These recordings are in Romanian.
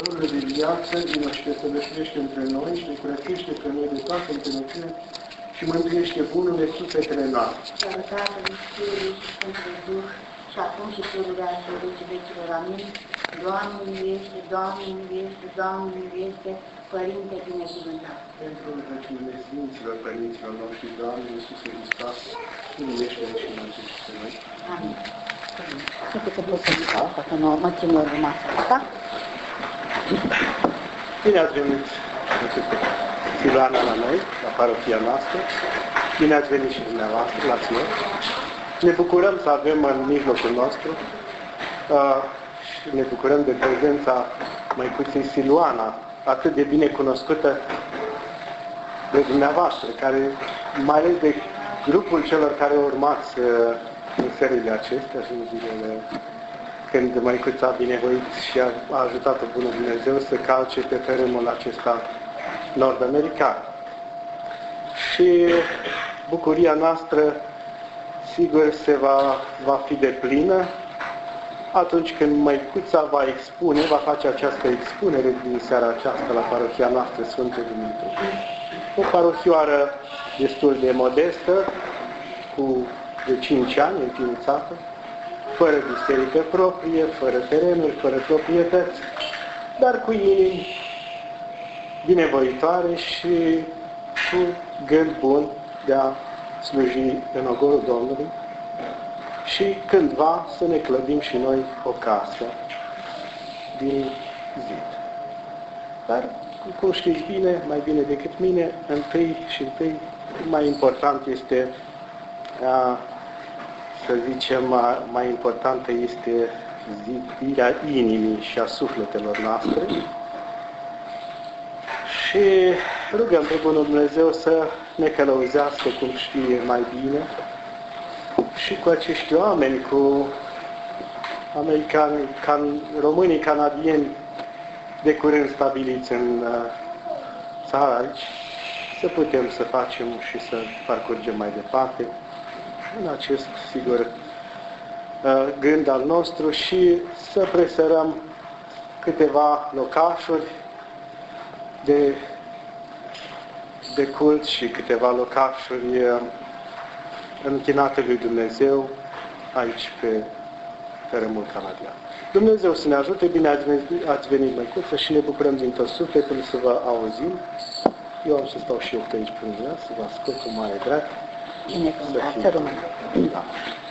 darul de viață, vino și te săvârșește între noi și te curățește pe noi de toată întunăciune și mântuiește bunurile sufletele noastre. Slavă Tatălui, Fiului și Sfântului Duh, și acum și pururea și în vecii vecilor. Amin. Doamne iubește, Doamne iubește, Doamne iubește, Părinte binecuvântat. Pentru rugăciunile Sfinților Părinților noștri, Doamne Iisuse Hristos, miluiește-ne și mântuiește pe noi. Amin. Nu știu că pot să zic asta, că nu mă țin eu rămasă asta. Bine ați venit Siloana la noi, la parohia noastră. Bine ați venit și dumneavoastră la ție. Ne bucurăm să avem în mijlocul nostru și ne bucurăm de prezența Măicuței Siloana, atât de bine cunoscută de dumneavoastră, care, mai ales de grupul celor care urmați în serile acestea și în zilele când Măicuța a binevoit și a ajutat-o Bunul Dumnezeu să calce pe tărâmul acesta nord-american. Și bucuria noastră, sigur, va fi deplină atunci când Măicuța va expune, va face această expunere din seara aceasta la parohia noastră Sfântul Dumitru. O parohioară destul de modestă, cu de 5 ani înființată, fără biserică proprie, fără terenuri, fără proprietăți, dar cu inimi binevoitoare și cu gând bun de a sluji în ogorul Domnului și cândva să ne clădim și noi o casă din zid. Dar, cum știți bine, mai bine decât mine, întâi mai important este să zicem, mai importantă este zidirea inimii și a sufletelor noastre. Și rugăm pe Bunul Dumnezeu să ne călăuzească cum știe mai bine și cu acești oameni, cu americani, românii canadieni de curând stabiliți în țara aici, să putem să facem și să parcurgem mai departe în acest, sigur, gând al nostru și să presărăm câteva locașuri de cult și câteva locașuri închinate lui Dumnezeu aici pe tărâmul canadian. Dumnezeu să ne ajute, bine ați venit, Măicuță, și ne bucurăm din tot sufletul să vă auzim. Eu am să stau și eu pe aici până vrea, să vă ascult cu mare drag. Binecuvântat, să rămână. Da.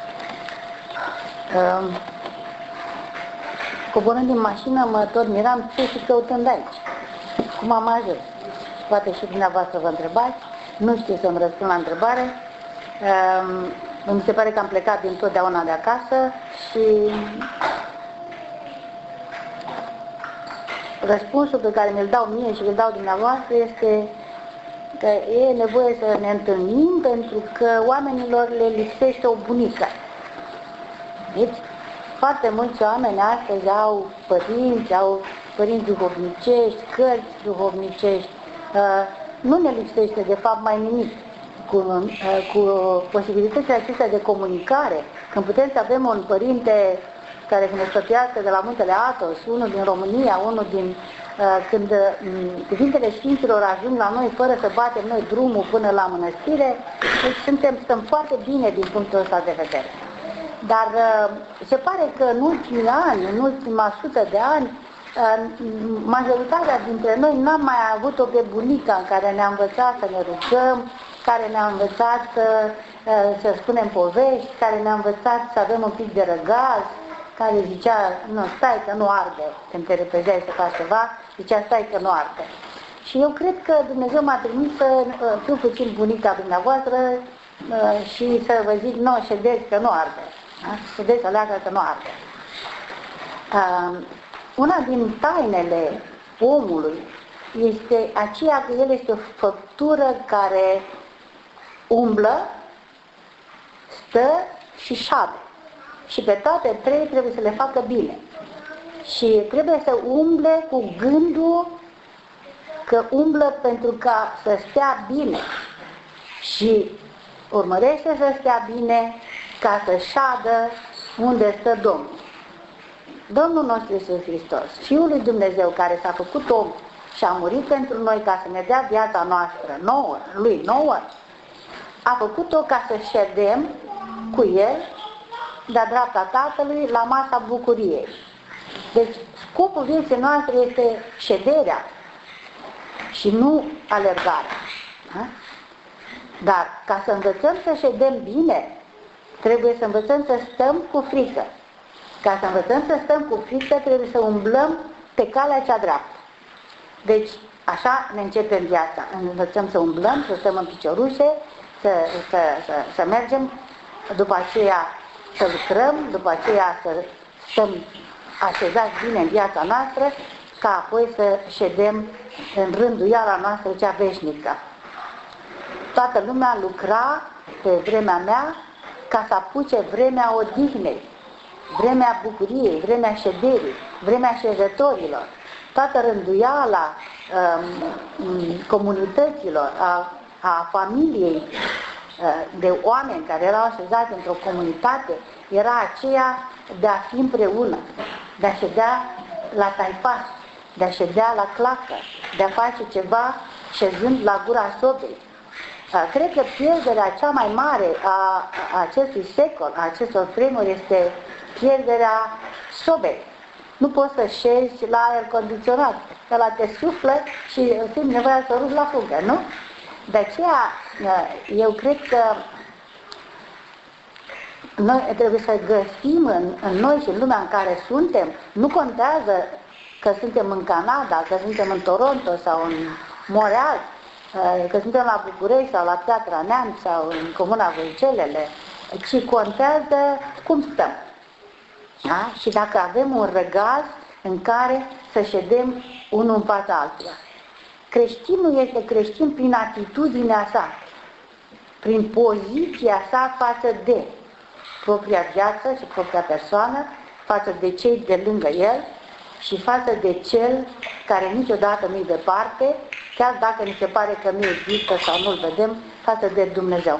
Coborând din mașină, mă tot miram ce și căutând aici. Cum am ajuns? Poate și dumneavoastră vă întrebați. Nu știu să-mi răspund la întrebare. Mi se pare că am plecat dintotdeauna de acasă și răspunsul pe care mi-l dau mie și mi-l dau dumneavoastră este că e nevoie să ne întâlnim pentru că oamenilor le lipsește o bunică. Deci, foarte mulți oameni astăzi au părinți duhovnicești, cărți duhovnicești. Nu ne lipsește, de fapt, mai nimic. Cu posibilitățile acestea de comunicare, când putem să avem un părinte care să ne sfătuiască de la Muntele Athos, unul din România, unul din... când cuvintele Sfinților ajung la noi fără să batem noi drumul până la mănăstire, deci stăm foarte bine din punctul ăsta de vedere. Dar se pare că în ultimii ani, în ultima 100 de ani, majoritatea dintre noi n-am mai avut-o pe bunica în care ne-a învățat să ne rugăm, care ne-a învățat să spunem povești, care ne-a învățat să avem un pic de răgaz, care zicea, nu, stai că nu arde, când te repezeai să faci ceva, zicea, stai că nu arde. Și eu cred că Dumnezeu m-a trimis să fiu puțin bunica dumneavoastră și să vă zic, nu, ședeți că nu arde. Da? Ședeți, aleagă că nu arde. Una din tainele omului este aceea că el este o făptură care umblă, stă și șade. Și pe toate trei trebuie să le facă bine. Și trebuie să umble cu gândul că umblă pentru ca să stea bine. Și urmărește să stea bine ca să șadă unde stă Domnul. Domnul nostru Iisus Hristos, Fiul lui Dumnezeu care s-a făcut om și a murit pentru noi ca să ne dea viața noastră nouă, a făcut-o ca să ședem cu El de-a dreapta Tatălui la masa bucuriei. Deci scopul vieții noastre este șederea și nu alergarea. Da? Dar ca să învățăm să ședem bine, trebuie să învățăm să stăm cu frică. Ca să învățăm să stăm cu frică, trebuie să umblăm pe calea cea dreaptă. Deci, așa ne începem viața. Învățăm să umblăm, să stăm în piciorușe, să mergem, după aceea să lucrăm, după aceea să stăm așezați bine în viața noastră, ca apoi să ședem în rânduiala noastră cea veșnică. Toată lumea lucra pe vremea mea ca să apuce vremea odihnei, vremea bucuriei, vremea șederii, vremea șezătorilor. Toată rânduiala comunităților, a familiei de oameni care erau așezați într-o comunitate, era aceea de a fi împreună, de a ședea la taipas, de a ședea la clacă, de a face ceva șezând la gura sobei. Cred că pierderea cea mai mare a acestui secol, a acestor vremuri, este pierderea sobei. Nu poți să șezi la aer condiționat, că la te suflă și simți nevoia să rupi la fugă, nu? De aceea, eu cred că noi trebuie să găsim în noi și în lumea în care suntem, nu contează că suntem în Canada, că suntem în Toronto sau în Montreal, că suntem la București sau la Piatra Neamț sau în Comuna Vâlcelele, ci contează cum stăm. Da? Și dacă avem un răgaz în care să ședem unul în fața altuia. Creștinul este creștin prin atitudinea sa, prin poziția sa față de propria viață și propria persoană, față de cei de lângă el și față de cel care niciodată nu-i departe, chiar dacă ni se pare că nu există sau nu-l vedem, față de Dumnezeu.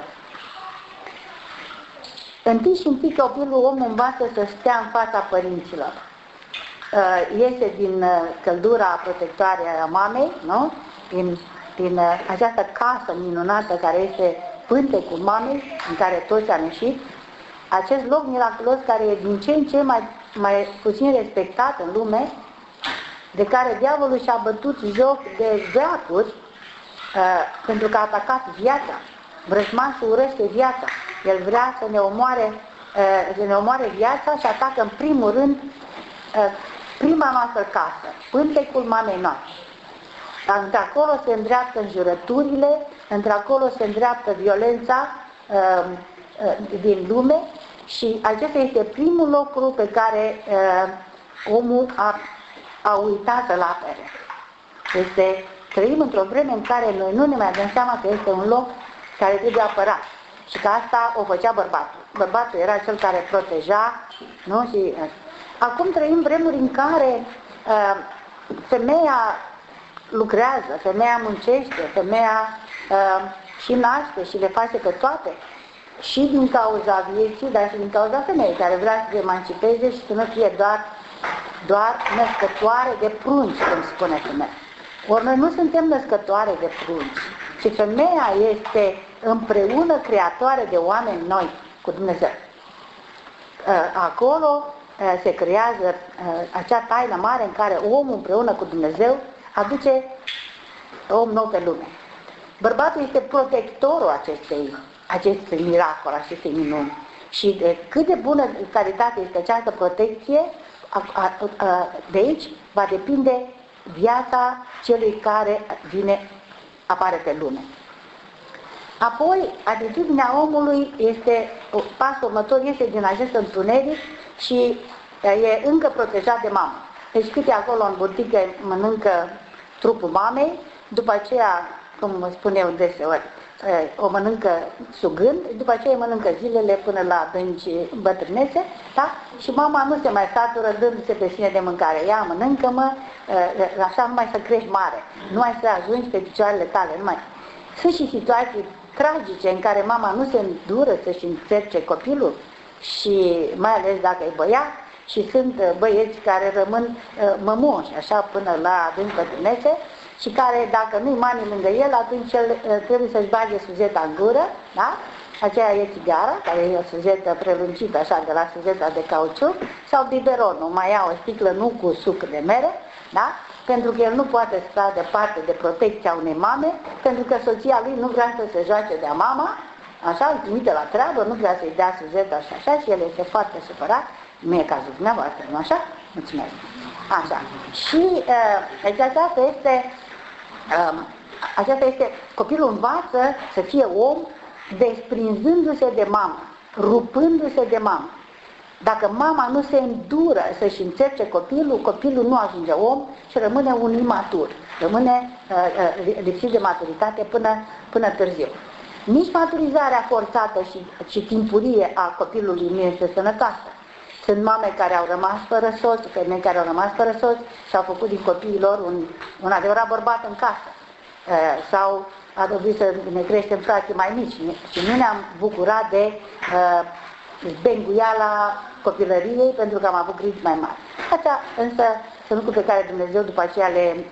Întâi și întâi copilul om învață să stea în fața părinților. Iese din căldura protectoare a mamei, nu? Din această casă minunată care este pântecul mamei, în care toți am ieșit, acest loc miraculos care e din ce în ce mai puțin respectat în lume, de care diavolul și-a bătut joc de veacuri, pentru că a atacat viața. Vrăjmașul urăște viața. El vrea să ne omoare viața și atacă în primul rând prima noastră casă, pântecul mamei noastre. Într-acolo se îndreaptă înjurăturile, într-acolo se îndreaptă violența din lume și acesta este primul lucru pe care omul a uitat să-l apere. Trăim într-o vreme în care noi nu ne mai dăm seama că este un loc care trebuie apărat și că asta o făcea bărbatul. Bărbatul era cel care proteja, nu? Și acum trăim vremuri în care femeia lucrează, femeia muncește, femeia și naște și le face pe toate. Și din cauza vieții, dar și din cauza femeii care vrea să se emancipeze și să nu fie doar născătoare de prunci, cum spune femeia. Ori noi nu suntem născătoare de prunci, ci femeia este împreună creatoare de oameni noi cu Dumnezeu. Acolo se creează acea taină mare în care omul împreună cu Dumnezeu aduce om nou pe lume. Bărbatul este protectorul acestui miracol, acestei minuni. Și de cât de bună calitate este această protecție, de aici va depinde viața celui care apare pe lume. Apoi, atitudinea omului pasul următor este din acest întuneric și e încă protejat de mamă. Deci cât e acolo în burtică mănâncă trupul mamei, după aceea, cum spun eu deseori, o mănâncă sugând, după aceea mănâncă zilele până la adânci bătrânețe, da? Și mama nu se mai satură dându-se pe sine de mâncare. Ia, mănâncă-mă, așa numai să crești mare, numai să ajungi pe picioarele tale, numai. Sunt și situații tragice în care mama nu se îndură să-și încerce copilul și mai ales dacă e băiat și sunt băieți care rămân mămoși, așa, până la adânc bătrânețe, și care, dacă nu-i mani lângă el, atunci el trebuie să-și bage suzeta în gură, da? Aceea e țigara, care e o suzetă prelungită, așa, de la suzeta de cauciuc, sau biberonul, mai ia o sticlă, nu cu suc de mere, da? Pentru că el nu poate sta departe de protecția unei mame, pentru că soția lui nu vrea să se joace de-a mama, așa, îl trimite la treabă, nu vrea să-i dea suzeta și așa, și el este foarte supărat. Nu e cazul dumneavoastră, nu așa? Mulțumesc. Așa. Și deci aceasta este, copilul învață să fie om desprinzându-se de mamă, rupându-se de mamă. Dacă mama nu se îndură să-și încerce copilul, copilul nu ajunge om și rămâne un imatur, rămâne lipsit de maturitate până târziu. Nici maturizarea forțată și timpurie a copilului nu este sănătoasă. Sunt mame care au rămas fără soț, femei care au rămas fără soț și au făcut din copiii lor un adevărat bărbat în casă. Sau a trebuit să ne creștem frații mai mici și nu ne-am bucurat de zbenguiala copilăriei pentru că am avut griji mai mari. Astea însă sunt lucruri pe care Dumnezeu după aceea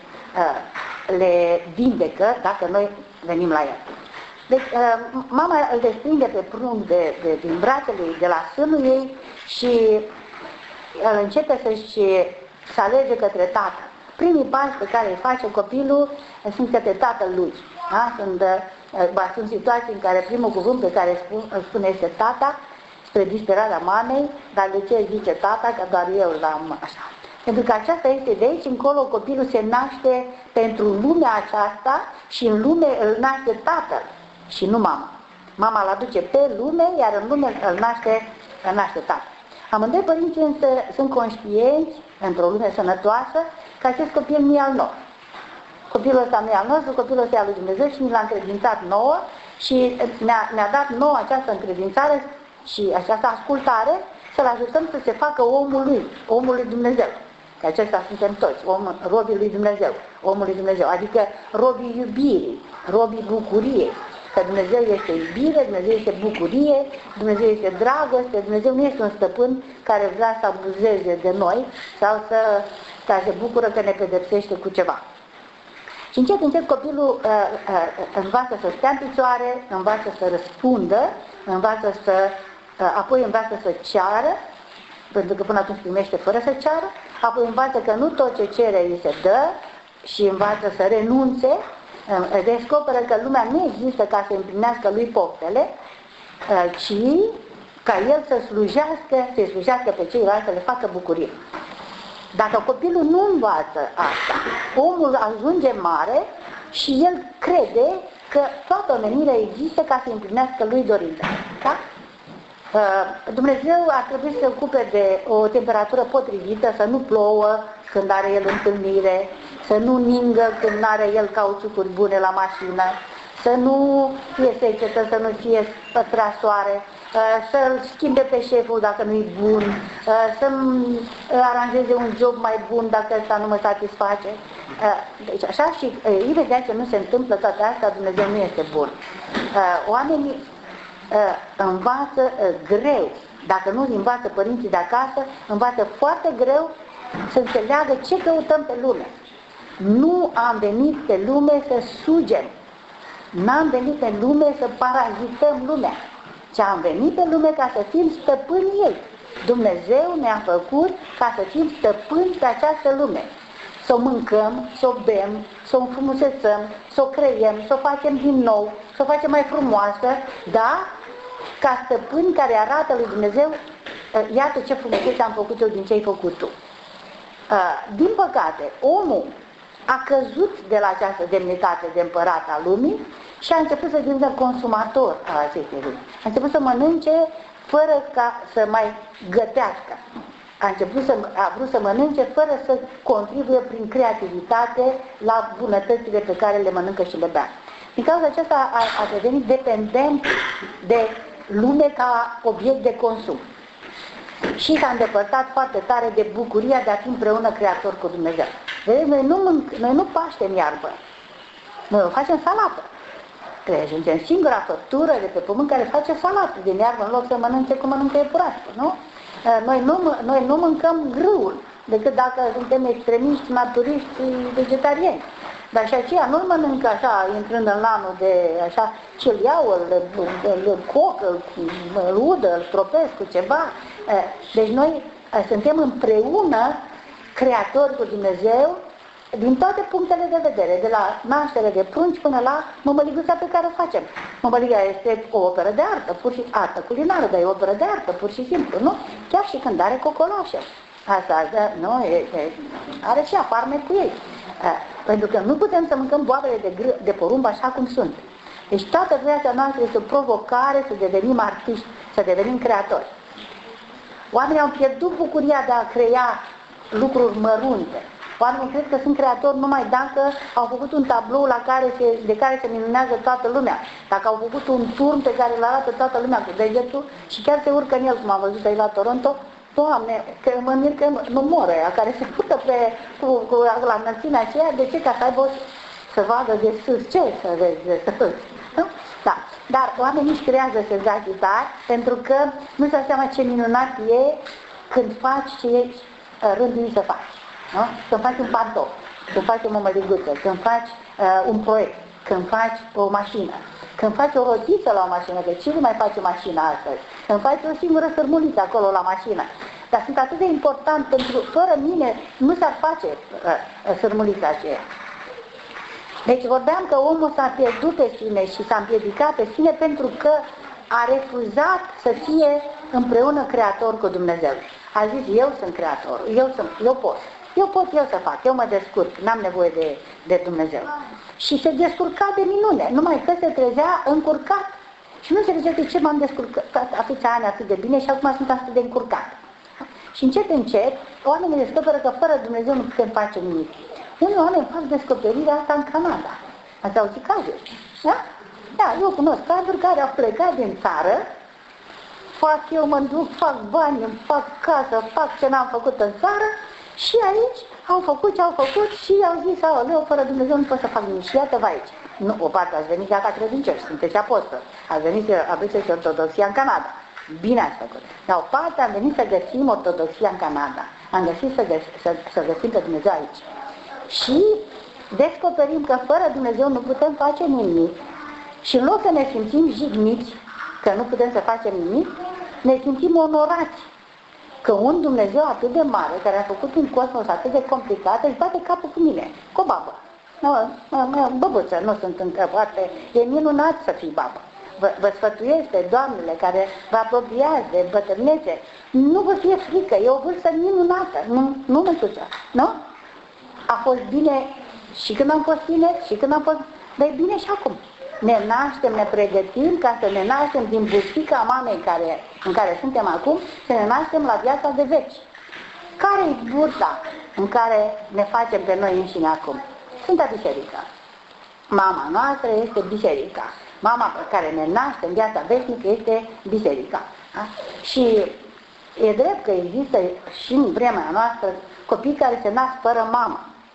le vindecă dacă noi venim la el. Deci mama îl desprinde pe prunc din brațele ei, de la sânul ei și el începe să alerge către tată. Primii pași pe care îi face copilul sunt către tatăl lui. Da? Sunt situații în care primul cuvânt pe care îl spune este tata, spre disperarea mamei, dar de ce zice tata, că doar eu l-am așa. Pentru că aceasta este de aici încolo, copilul se naște pentru lumea aceasta și în lume îl naște tatăl și nu mama. Mama îl aduce pe lume, iar în lume îl naște tatăl. Amândoi părinții însă sunt conștienți, într-o lume sănătoasă, că acest copil nu e al nostru. Copilul ăsta nu e al nostru, copilul ăsta e al lui Dumnezeu și ni l-a încredințat nouă și ne-a dat nouă această încredințare și această ascultare să-l ajutăm să se facă omul lui Dumnezeu. Că acesta suntem toți, robii lui Dumnezeu, omul lui Dumnezeu, adică robii iubirii, robii bucuriei. Că Dumnezeu este iubire, Dumnezeu este bucurie, Dumnezeu este dragoste, Dumnezeu nu este un stăpân care vrea să abuzeze de noi sau să se bucură că ne pedepsește cu ceva. Și încet copilul învață să stea în picioare, învață să răspundă, apoi învață să ceară, pentru că până atunci primește fără să ceară, apoi învață că nu tot ce cere îi se dă și învață să renunțe, descoperă că lumea nu există ca să împlinească lui poftele, ci ca el să-i slujească pe ceilalți, să le facă bucurie. Dacă copilul nu învață asta, omul ajunge mare și el crede că toată omenirea există ca să împlinească lui dorința. Da? Dumnezeu ar trebui să se ocupe de o temperatură potrivită, să nu plouă când are el întâlnire, să nu ningă când nu are el cauciucuri bune la mașină, să nu fie secetă, să nu fie prea soare, să-l schimbe pe șeful dacă nu-i bun, să-mi aranjeze un job mai bun dacă ăsta nu mă satisface. Deci așa și imediat ce nu se întâmplă toate astea, Dumnezeu nu este bun. Oamenii învață greu, dacă nu învață părinții de acasă, învață foarte greu să înțeleagă ce căutăm pe lume. Nu am venit pe lume să sugem, n-am venit pe lume să parazităm lumea, ci am venit pe lume ca să fim stăpâni ei. Dumnezeu ne-a făcut ca să fim stăpâni pe această lume. Să o mâncăm, să o bem, să o înfrumusețăm, să o creiem, să o facem din nou, să o facem mai frumoasă, da? Ca stăpâni care arată lui Dumnezeu, iată ce frumusețe am făcut eu din ce ai făcut tu. Din păcate, omul a căzut de la această demnitate de împărat a lumii și a început să devină consumator al acestei lumi. A început să mănânce fără ca să mai gătească. A vrut să mănânce fără să contribuie prin creativitate la bunătățile pe care le mănâncă și le bea. Din cauza aceasta a devenit dependent de lume ca obiect de consum. Și s-a îndepărtat foarte tare de bucuria de a fi împreună creator cu Dumnezeu. Vedeți, noi nu paștem iarbă, noi o facem salată. Suntem singura făptură de pe pământ care face salată din iarbă în loc să mănânce cum mănâncă iepurașul, nu? Noi nu mâncăm grâul, decât dacă suntem extremiști, naturiști, vegetariani. Dar și aceea nu-l mănâncă așa, intrând în lanul de așa, ce-l iau, îl coc, îl udă, îl stropesc cu ceva. Deci noi suntem împreună creatori cu Dumnezeu din toate punctele de vedere, de la naștere de prunci până la mămăliguța pe care o facem. Mămăliga este o operă de artă, pur și artă culinară, dar e o operă de artă, pur și simplu, nu? Chiar și când are cocoloașă. Asta, nu, are și farmec cu ei. Pentru că nu putem să mâncăm boabele de porumb așa cum sunt. Deci toată viața noastră este o provocare să devenim artiști, să devenim creatori. Oamenii au pierdut bucuria de a crea lucruri mărunte. Oamenii cred că sunt creatori numai dacă au făcut un tablou de care se minunează toată lumea. Dacă au făcut un turn pe care îl arată toată lumea cu degetul și chiar se urcă în el, cum am văzut aici la Toronto. Doamne, că mă mir că nu mor aia care se pută la înălțimea aceea, de ce? Ca să aibă să vadă de sus. Ce să vezi de sus? Nu? Da. Dar oamenii își creează senzații tari pentru că nu se seama ce minunat e când faci ce ești rânduit să faci. Nu? Când faci un pantof, când faci o mămăliguță, când faci un proiect, când faci o mașină, când faci o rotiță la o mașină, că cine mai face o mașină astăzi? Când faci o singură sărmuliță acolo la mașină. Dar sunt atât de important pentru fără mine nu s-ar face sărmulița aceea. Deci vorbeam că omul s-a pierdut pe sine și s-a împiedicat pe sine pentru că a refuzat să fie împreună creator cu Dumnezeu. A zis, eu sunt creator, eu pot. Eu pot să fac, eu mă descurc, n-am nevoie de Dumnezeu. Și se descurca de minune, numai că se trezea încurcat. Și nu se zicea de ce m-am descurcat atâția ani atât de bine și acum sunt atât de încurcat. Și încet, oamenii descoperă că fără Dumnezeu nu putem face nimic. Unii oameni fac descoperirea asta în Canada. Ați auzit cazuri? Da? Da, eu cunosc cazuri care au plecat din țară, eu mă duc, fac bani, îmi fac casă, fac ce n-am făcut în țară și aici au făcut ce au făcut și au zis, aoleu, fără Dumnezeu nu pot să fac nimic. Și iată-vă aici. Nu, o parte ați venit ca credincioși, sunteți apostoli. Ați venit să aduceți ortodoxia în Canada. Bine ați făcut. Dar o parte am venit să găsim ortodoxia în Canada. Am găsit să găsim pe Dumnezeu aici. Și descoperim că fără Dumnezeu nu putem face nimic. Și în loc să ne simțim jigniți că nu putem să facem nimic, ne simțim onorați că un Dumnezeu atât de mare, care a făcut un cosmos atât de complicat, își bate capul cu mine, cu o babă. Băbuță, nu sunt încă, poate, e minunat să fii babă. Vă sfătuiesc pe doamnele care vă apropiați de bătrânețe, nu vă fie frică, e o vârstă minunată, nu mântuță, nu? A fost bine și când am fost tineri, și când am fost, dar e bine și acum. Ne naștem, ne pregătim ca să ne naștem din bustica mamei în care suntem acum, să ne naștem la viața de veci. Care e burta în care ne facem pe noi înșine acum? Sfânta Biserică. Mama noastră este biserica. Mama pe care ne naște în viața veșnică este biserica. Da? Și e drept că există și în vremea noastră copii care se nasc fără mamă.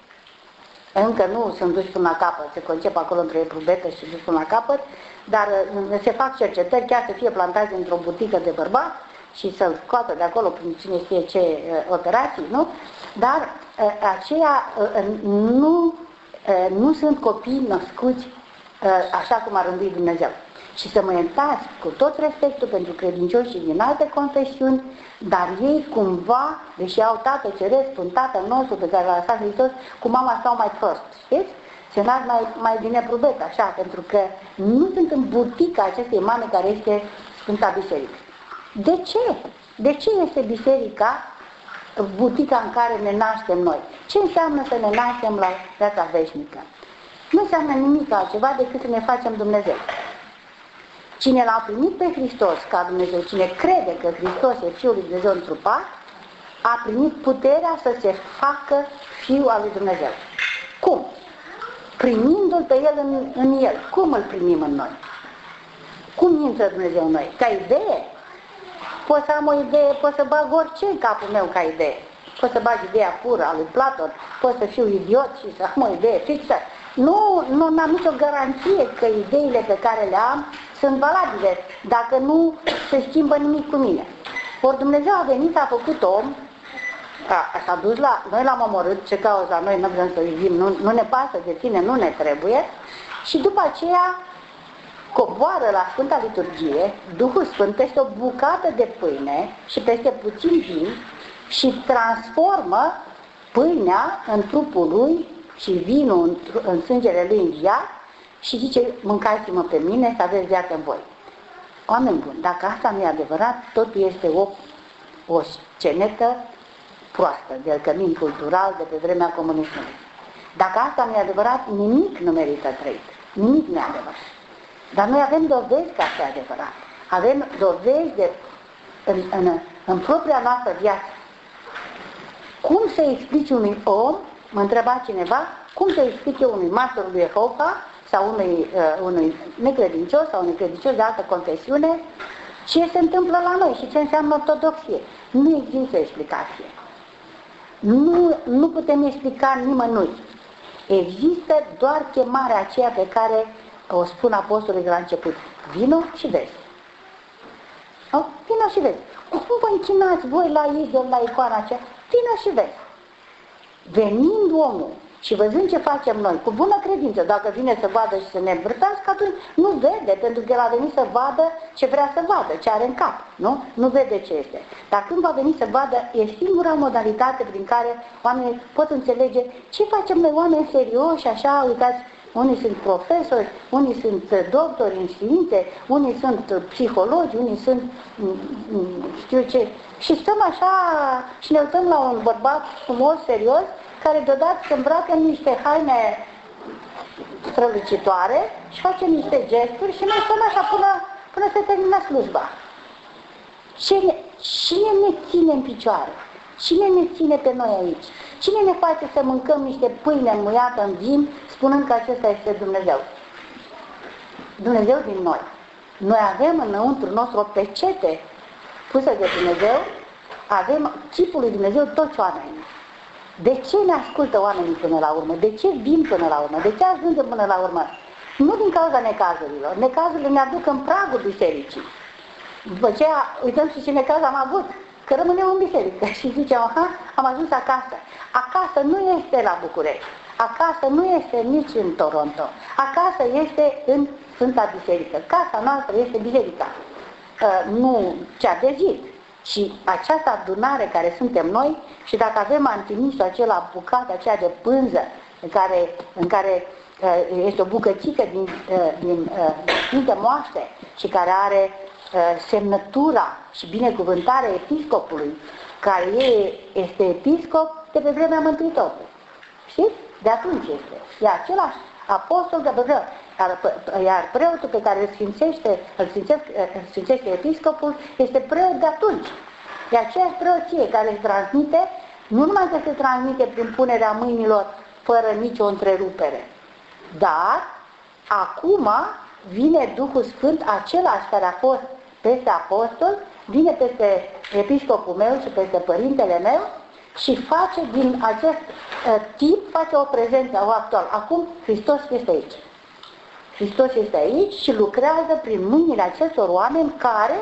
Încă nu sunt duși până la capăt, se concep acolo între prubetă și duși până la capăt, dar se fac cercetări, chiar să fie plantați într-o butică de bărbat și să-l scoată de acolo prin cine știe ce operații, nu? Dar aceia nu sunt copii născuți așa cum a rânduit Dumnezeu. Și să mă iertați cu tot respectul pentru credincioșii din alte confesiuni, dar ei cumva, deși au Tată Ceresc, un Tatăl nostru pe care l-a lăsat Hristos, cu mama stau mai prost, știți? Se nasc mai din neprubet, așa, pentru că nu sunt în butica acestei mame care este Sfânta Biserică. De ce? De ce este biserica butica în care ne naștem noi? Ce înseamnă să ne naștem la viața veșnică? Nu înseamnă nimic altceva decât să ne facem Dumnezeu. Cine l-a primit pe Hristos ca Dumnezeu, cine crede că Hristos e Fiul lui Dumnezeu întrupat, a primit puterea să se facă Fiul al lui Dumnezeu. Cum? Primindu-L pe El în El. Cum îl primim în noi? Cum intră Dumnezeu în noi? Ca idee? Pot să am o idee, pot să bag orice în capul meu ca idee. Pot să bag ideea pură a lui Platon, pot să fiu idiot și să am o idee fixă. Nu am nicio garanție că ideile pe care le am sunt valabile, dacă nu se schimbă nimic cu mine. Ori Dumnezeu a venit, a făcut om, s-a dus la, noi l-am omorât, ce cauza, noi nu vrem să vivim, nu ne pasă de tine, nu ne trebuie, și după aceea coboară la Sfânta Liturghie, Duhul Sfânt peste o bucată de pâine și peste puțin vin și transformă pâinea în trupul lui și vinul în sângele lui înviat și zice, mâncați-mă pe mine să aveți viață în voi. Oameni buni, dacă asta nu e adevărat, totul este o scenetă proastă, de cămin cultural de pe vremea comunismului. Dacă asta nu e adevărat, nimic nu merită trăit. Nimic nu e adevărat. Dar noi avem dovezi că asta e adevărat. Avem dovezi în propria noastră viață. Cum să explici unui om, mă întreba cineva, cum să explice unui martor lui Jehova sau unui necredincios sau unui credincios de altă confesiune ce se întâmplă la noi și ce înseamnă ortodoxie. Nu există explicație. Nu putem explica nimănui. Există doar chemarea aceea pe care o spun apostolii de la început. Vino și vezi. Vino și vezi. Cum vă închinați voi la idol, la icoana aceea? Vino și vezi. Venind omul și văzând ce facem noi, cu bună credință, dacă vine să vadă și să ne îmbrătească, atunci nu vede, pentru că el a venit să vadă ce vrea să vadă, ce are în cap, nu? Nu vede ce este. Dar când va veni să vadă, e singura modalitate prin care oamenii pot înțelege ce facem noi, oameni serioși, așa, uitați, unii sunt profesori, unii sunt doctori în științe, unii sunt psihologi, unii sunt știu ce. Și stăm așa și ne uităm la un bărbat frumos, serios, care deodată se îmbracă în niște haine strălucitoare și face niște gesturi și noi stăm așa până se termină slujba. Cine ne ține în picioare? Cine ne ține pe noi aici? Cine ne face să mâncăm niște pâine înmuiată în vin, spunând că acesta este Dumnezeu? Dumnezeu din noi. Noi avem înăuntru nostru o pecete pusă de Dumnezeu, avem chipul lui Dumnezeu toți oamenii. De ce ne ascultă oamenii până la urmă? De ce vin până la urmă? De ce ajungem până la urmă? Nu din cauza necazurilor. Necazurile ne aduc în pragul bisericii. După aceea, uităm și ce necaz am avut. Că rămânem în biserică și zicem, am ajuns acasă. Acasă nu este la București. Acasă nu este nici în Toronto. Acasă este în Sfânta Biserică. Casa noastră este biserica. Nu cea de zid. Și această adunare care suntem noi, și dacă avem antimisul acela, bucata aceea de pânză, în care este o bucățică din Sfinte Moaște și care are semnătura și binecuvântarea episcopului, care este episcop de pe vremea Mântuitorului. Știți? De atunci este. E același apostol de pe vremea. Iar preotul pe care îl sfințește episcopul este preot de atunci. E aceeași preoție care își transmite, nu numai că se transmite prin punerea mâinilor fără nicio întrerupere, dar acum vine Duhul Sfânt, același care a fost peste apostol, vine peste episcopul meu și peste părintele meu și face din acest tip, face o prezență actuală. Acum Hristos este aici. Hristos este aici și lucrează prin mâinile acestor oameni care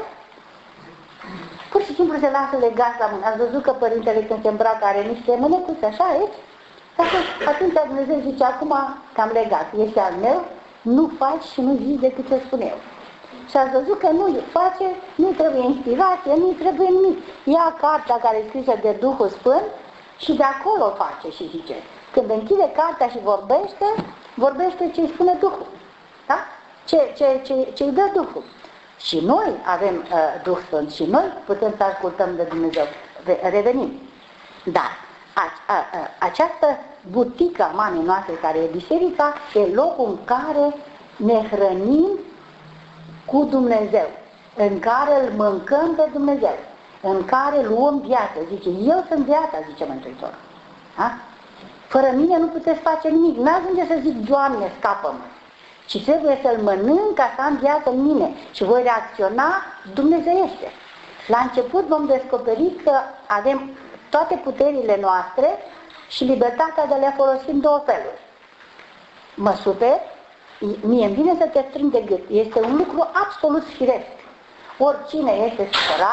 pur și simplu se lasă legați la mână. Ați văzut că părintele când se îmbracă are niște mânecuțe, așa aici? Atunci Dumnezeu zice, acum te-am legat, ești al meu, nu faci și nu zici decât ce spun eu. Și ați văzut că nu face, nu trebuie inspirație, nu trebuie nimic. Ia cartea care e scrisă de Duhul Sfânt și de acolo face și zice. Când închide cartea și vorbește ce îi spune Duhul. Da? Ce îi dă Duhul. Și noi avem Duh Sfânt și noi putem să ascultăm de Dumnezeu. Revenim. Dar această butică a mamei noastre, care e biserica, e locul în care ne hrănim cu Dumnezeu, în care îl mâncăm pe Dumnezeu, în care luăm viață. Zice, eu sunt viața, zice Mântuitorul. Da? Fără mine nu puteți face nimic. N-ajunge să zic, Doamne, scapă-mă. Și trebuie să-l mănânc ca să am viață în mine și voi reacționa dumnezeiește. La început vom descoperi că avem toate puterile noastre și libertatea de a le folosi în două feluri. Mă super, mie îmi vine să te strâng de gât. Este un lucru absolut firesc. Oricine este supărat,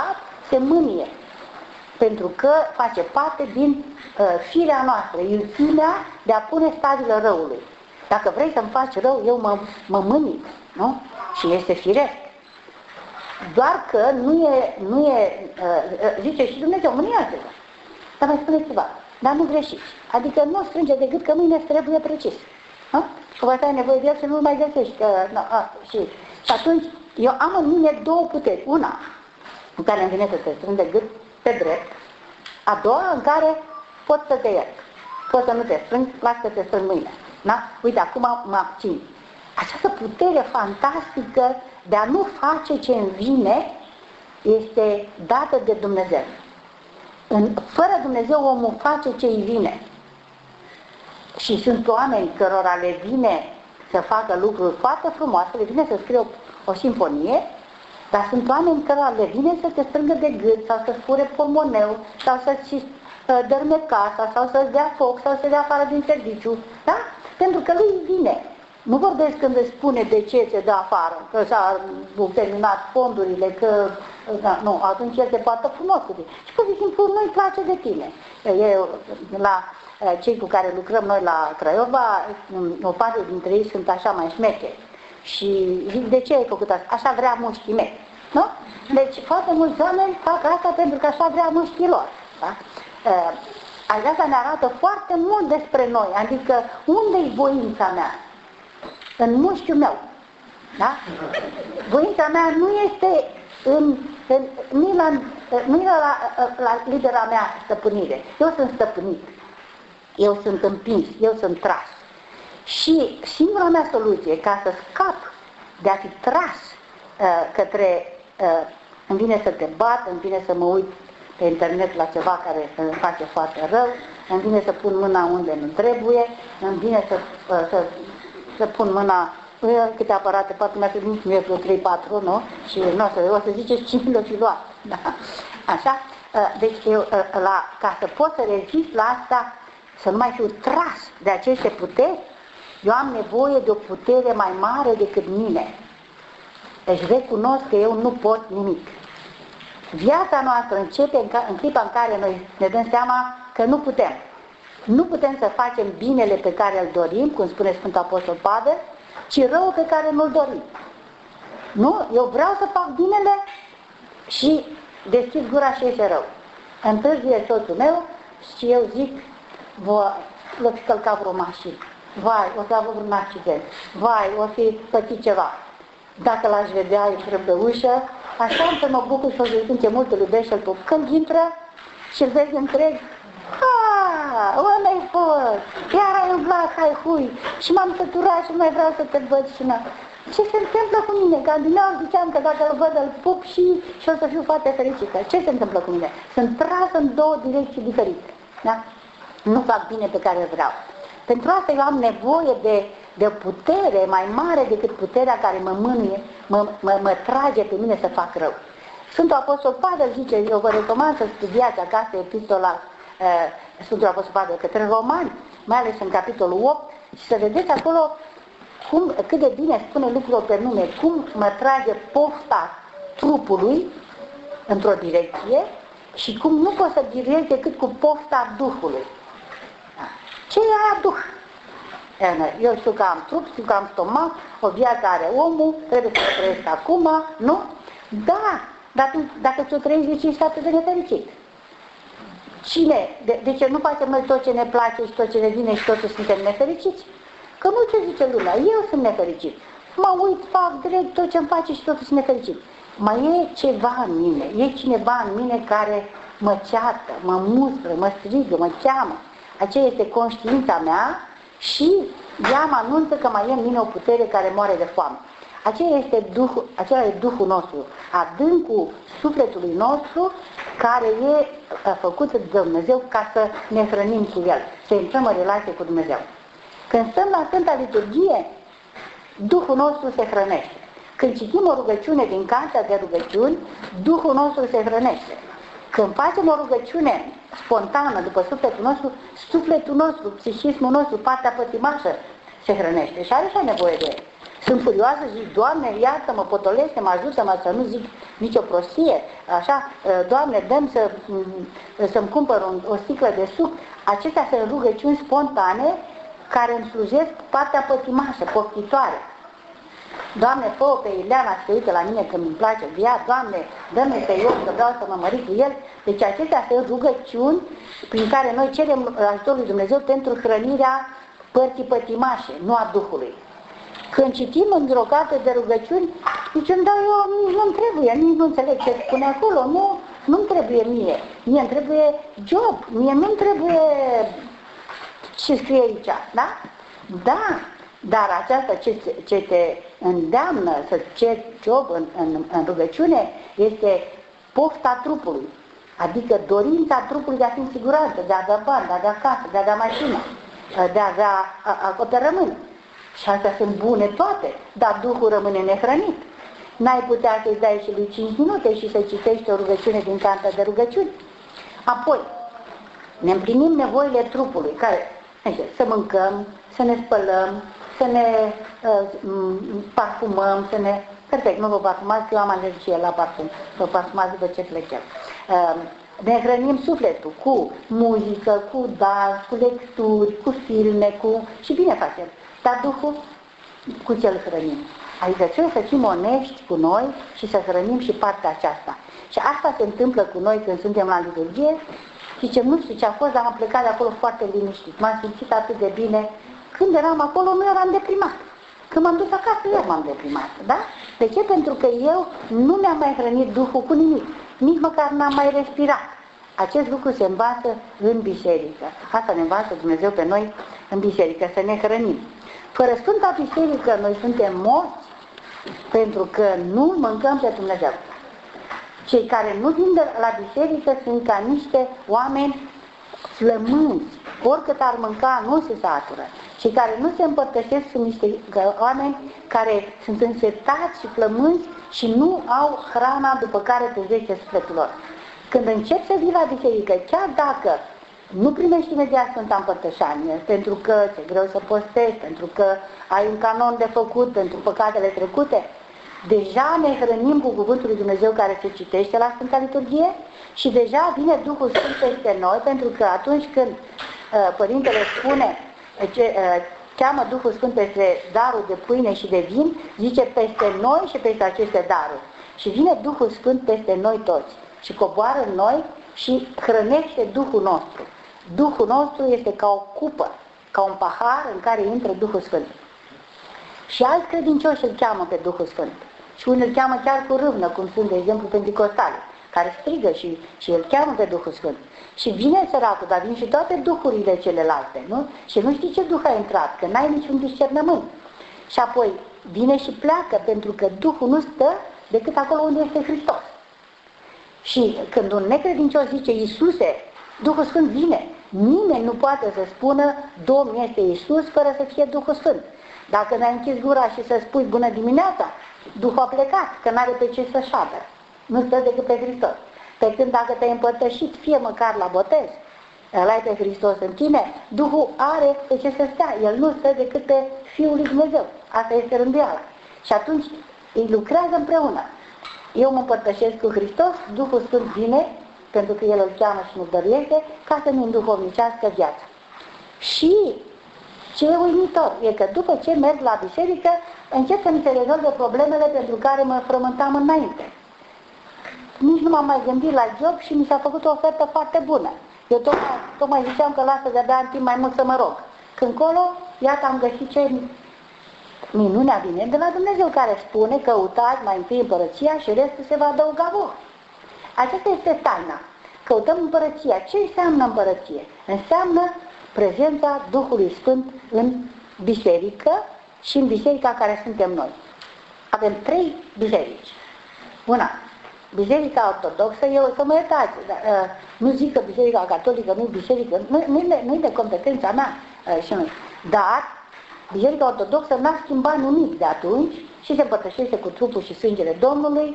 se mânie, pentru că face parte din firea noastră, iuțimea de a pune stadiile răului. Dacă vrei să-mi faci rău, eu mă mânic, nu? Și este firesc. Doar că nu e zice și Dumnezeu, mâniați-vă. Dar mai spune ceva, dar nu greșiți. Adică nu strânge de gât că mâine îți trebuie precis. Că vă ai nevoie de el și nu-l mai găsești. Și atunci eu am în mine două puteri. Una în care îmi vine să te strâng de gât pe drept, a doua în care pot să te iert. Pot să nu te strâng, las să te strâng mâine. Da? Uite, acum mă abțin. Această putere fantastică de a nu face ce îmi vine este dată de Dumnezeu. Fără Dumnezeu omul face ce îi vine. Și sunt oameni cărora le vine să facă lucruri foarte frumoase, le vine să scrie o simfonie, dar sunt oameni cărora le vine să te strângă de gât sau să-ți fure polmoneu sau să-ți dărme casa sau să-ți dea foc sau să-ți dea afară din serviciu, da? Pentru că lui vine. Nu vorbesc când îți spune de ce se dă afară, că s-au terminat fondurile, că... Da, nu, atunci el se poartă frumos cu tine. Și pur și simplu nu-i place de tine. La cei cu care lucrăm noi la Craiova, o parte dintre ei sunt așa mai șmecheri. Și zic, de ce ai făcut asta? Așa vrea mușchii mei. Nu? Deci foarte mulți oameni fac asta pentru că așa vrea mușchii lor. Da? Asta ne arată foarte mult despre noi. Adică unde-i voința mea? În mușchiul meu. Da? Voința mea nu este nu e la libera mea stăpânire. Eu sunt stăpânit. Eu sunt împins. Eu sunt tras. Și singura mea soluție ca să scap de a fi tras către... îmi vine să te bat, îmi vine să mă uit pe internet la ceva care îmi face foarte rău, îmi vine să pun mâna unde nu trebuie, îmi vine să pun mâna câte aparate, poate mi-a trimis mie vreo 3-4, nu? Și o să ziceți cine l-o fi luat. Da? Așa? Deci eu, ca să pot să rezist la asta, să nu mai fiu tras de aceste puteri, eu am nevoie de o putere mai mare decât mine. Deci recunosc că eu nu pot nimic. Viața noastră începe în clipa în care noi ne dăm seama că nu putem. Nu putem să facem binele pe care îl dorim, cum spune Sfântul Apostol Pavel, ci rău pe care nu-l dorim. Nu? Eu vreau să fac binele și deschid gura și iese rău. Întârzie soțul meu și eu zic, o fi călcat vreo mașină. Vai, o să avut un accident. Vai, o fi pățit ceva. Dacă l-aș vedea, intră pe ușă, așa să mă bucur să-l zic ce mult îl iubește, când intră și îl vezi întreg, unde ai fost? Iar ai umblat, hai hui, și m-am săturat și nu mai vreau să te văd și nu. Ce se întâmplă cu mine? Că adineauri ziceam că dacă îl văd, îl pup și o să fiu foarte fericită. Ce se întâmplă cu mine? Sunt tras în două direcții diferite. Da? Nu fac bine pe care vreau. Pentru asta eu am nevoie de putere mai mare decât puterea care mă mânuie, mă trage pe mine să fac rău. Sfântul Apostol Pavel zice, eu vă recomand să studiați acasă epistola Sfântul Apostol Pavel către Romani, mai ales în capitolul 8, și să vedeți acolo cât de bine spune lucrurile pe nume, cum mă trage pofta trupului într-o direcție și cum nu pot să direct decât cu pofta Duhului. Ce e aia Duh? Eu știu că am trup, știu că am stomac, o viață are omul, trebuie să o trăiesc acum, nu? Da, dar dacă ți-o trăiești, zici, ești atât de nefericit. Cine? De ce nu facem noi tot ce ne place și tot ce ne vine și totuși suntem nefericiți? Că nu ce zice lumea, eu sunt nefericit. Mă uit, fac direct tot ce-mi face și totuși sunt nefericit. Mai e ceva în mine, e cineva în mine care mă ceartă, mă mustră, mă strigă, mă cheamă. Aceea este conștiința mea și ea mă anunță că mai e în mine o putere care moare de foame. Acela e Duhul nostru, adâncul sufletului nostru, care e făcut de Dumnezeu ca să ne hrănim cu El, să intrăm în relație cu Dumnezeu. Când stăm la Sfânta Liturghie, Duhul nostru se hrănește. Când citim o rugăciune din Cartea de Rugăciuni, Duhul nostru se hrănește. Când facem o rugăciune spontană după sufletul nostru, psihismul nostru, partea pătimașă se hrănește și are așa nevoie de el. Sunt furioasă, zic, Doamne, iartă-mă, potolește-mă, ajută-mă să nu zic nicio prostie, așa, Doamne, dăm să-mi cumpăr o sticlă de suc. Acestea sunt rugăciuni spontane care îmi slujesc partea pătimașă, poftitoare. Doamne, fă-o pe Ileana să se uite la mine când îmi place de ea, Doamne, dă-mi pe eu că vreau să mă mărit cu el. Deci acestea sunt rugăciuni prin care noi cerem ajutorul lui Dumnezeu pentru hrănirea părții pătimașe, nu a Duhului. Când citim într-o carte de rugăciuni, zice, dar eu nici nu-mi trebuie, nici nu înțeleg ce spune acolo, nu-mi trebuie mie îmi trebuie job, mie nu-mi trebuie ce scrie aici, da? Da, dar aceasta ce te îndeamnă să ceri job în rugăciune este pofta trupului, adică dorința trupului de a fi în siguranță, de a avea bani, de a avea casă, de a avea mașină, de a avea acoperământ. Și astea sunt bune toate, dar Duhul rămâne nehrănit. N-ai putea să-i dai și lui 5 minute și să citești o rugăciune din cartea de rugăciuni. Apoi, ne împlinim nevoile trupului, care să mâncăm, să ne spălăm, să ne parfumăm, să ne... Perfect, nu vă parfumați, că eu am alergie la parfum. Vă parfumați după ce plec eu. Ne hrănim sufletul cu muzică, cu dans, cu lecturi, cu filme, și bine facem. Dar Duhul, cu ce îl hrănim? Adică trebuie să fim onești cu noi și să hrănim și partea aceasta. Și asta se întâmplă cu noi când suntem la liturghie. Zicem, nu știu ce a fost, dar am plecat de acolo foarte liniștit. M-am simțit atât de bine. Când eram acolo, nu eram deprimat. Când m-am dus acasă, eu m-am deprimat. Da? De ce? Pentru că eu nu mi-am mai hrănit Duhul cu nimic. Nici măcar n-am mai respirat. Acest lucru se învață în biserică. Asta ne învață Dumnezeu pe noi în biserică, să ne hrănim. Fără Sfânta Biserică noi suntem morți pentru că nu mâncăm pe Dumnezeu. Cei care nu vin la biserică sunt ca niște oameni flămânzi. Oricât ar mânca, nu se satură. Cei care nu se împărtășesc sunt niște oameni care sunt însetați și flămânzi și nu au hrana după care trezește sufletul lor. Când începi să vii la biserică, chiar dacă nu primești imediat Sfânta Împărtășanie, pentru că ți-e greu să postezi, pentru că ai un canon de făcut pentru păcatele trecute, deja ne hrănim cu Cuvântul lui Dumnezeu care se citește la Sfânta Liturghie și deja vine Duhul Sfânt peste noi, pentru că atunci când Părintele spune, cheamă Duhul Sfânt peste darul de pâine și de vin, zice peste noi și peste aceste daruri. Și vine Duhul Sfânt peste noi toți și coboară în noi și hrănește Duhul nostru. Duhul nostru este ca o cupă, ca un pahar în care intră Duhul Sfânt. Și alți credincioși îl cheamă pe Duhul Sfânt. Și unii îl cheamă chiar cu râvnă, cum sunt, de exemplu, penticostale, care strigă și îl cheamă pe Duhul Sfânt. Și vine săracul, dar vin și toate duhurile celelalte, nu? Și nu știi ce duh a intrat, că n-ai niciun discernământ. Și apoi vine și pleacă, pentru că Duhul nu stă decât acolo unde este Hristos. Și când un necredincios zice Iisuse, Duhul Sfânt vine. Nimeni nu poate să spună Domnul este Iisus fără să fie Duhul Sfânt. Dacă n-ai închis gura și să spui bună dimineața, Duhul a plecat, că n-are pe ce să șadă. Nu stă decât pe Hristos. Pe când dacă te-ai împărtășit, fie măcar la botez, îl ai pe Hristos în tine, Duhul are pe ce să stea. El nu stă decât pe Fiul lui Dumnezeu. Asta este rânduiala. Și atunci îi lucrează împreună. Eu mă împărtășesc cu Hristos, Duhul Sfânt vine, pentru că El îl cheamă și nu dăruiește, ca să-mi înduhovnicească viața. Și ce e uimitor e că după ce merg la biserică, încep să mi se rezolve problemele pentru care mă frământam înainte. Nici nu m-am mai gândit la job și mi s-a făcut o ofertă foarte bună. Eu tocmai ziceam că lasă de-abia în timp mai mult să mă rog. Când colo, iată am găsit ce minunea vine de la Dumnezeu, care spune: căutați mai întâi împărăția și restul se va adăuga voi. Aceasta este taina. Căutăm împărăția. Ce înseamnă împărăție? Înseamnă prezența Duhului Sfânt în biserică și în biserica care suntem noi. Avem 3 biserici. Una, Biserica Ortodoxă, eu să mă iertați, nu zic că Biserica Catolică nu e biserică, nu e de competența mea și noi. Dar Biserica Ortodoxă n-a schimbat nimic de atunci și se împărtășește cu trupul și sângele Domnului,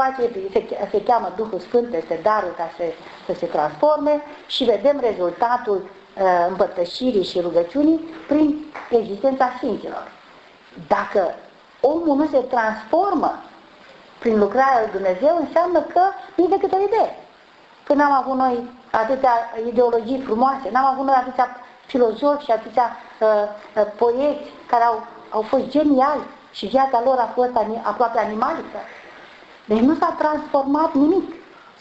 se cheamă Duhul Sfânt peste darul ca să se transforme și vedem rezultatul împărtășirii și rugăciunii prin existența Sfinților. Dacă omul nu se transformă prin lucrarea lui Dumnezeu, înseamnă că nu e decât o idee. Că n-am avut noi atâtea ideologii frumoase, n-am avut noi atâția filozofi și atâția poeți care au fost geniali și viața lor a fost aproape animalică. Deci nu s-a transformat nimic.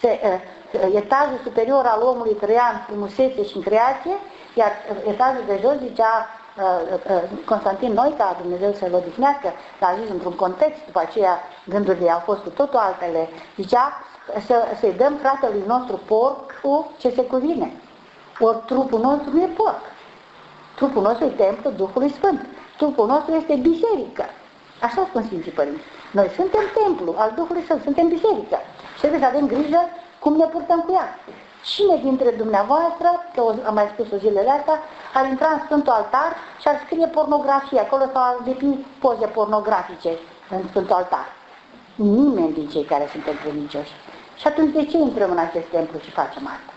Etajul superior al omului trăia în frumusețe și în creație, iar etajul de jos, zicea Constantin Noica, Dumnezeu să-l odihnească, l-a zis într-un context, după aceea gândurile au fost cu totul altele, zicea să-i dăm fratelui nostru porcul ce se cuvine. Ori trupul nostru nu e porc. Trupul nostru e templul Duhului Sfânt. Trupul nostru este biserică. Așa spun Sfinții Părinți. Noi suntem templu al Duhului Sfânt, suntem biserică. Și trebuie să avem grijă cum ne purtăm cu ea. Cine dintre dumneavoastră, că am mai spus-o zilele astea, ar intra în Sfântul Altar și ar scrie pornografie acolo sau ar lipi poze pornografice în Sfântul Altar? Nimeni din cei care suntem credincioși. Și atunci de ce intrăm în acest templu și facem asta?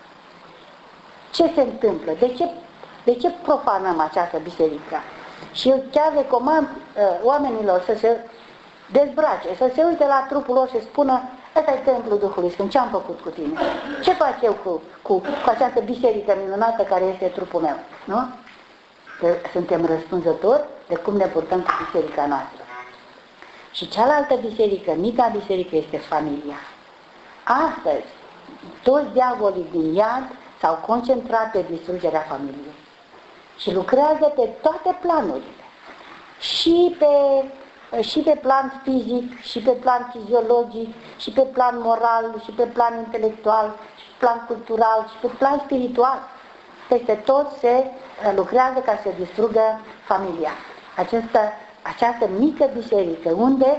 Ce se întâmplă? De ce profanăm această biserică? Și eu chiar recomand oamenilor să se dezbrace, să se uite la trupul lor și spună: ăsta e templul Duhului Sfânt, ce am făcut cu tine? Ce fac eu cu această biserică minunată care este trupul meu? Nu? Că suntem răspunzători de cum ne purtăm cu biserica noastră. Și cealaltă biserică, mica biserică, este familia. Astăzi, toți diavolii din iad s-au concentrat pe distrugerea familiei. Și lucrează pe toate planurile. Și pe plan fizic, și pe plan fiziologic, și pe plan moral, și pe plan intelectual, și pe plan cultural, și pe plan spiritual. Peste tot se lucrează ca să distrugă familia. Această mică biserică unde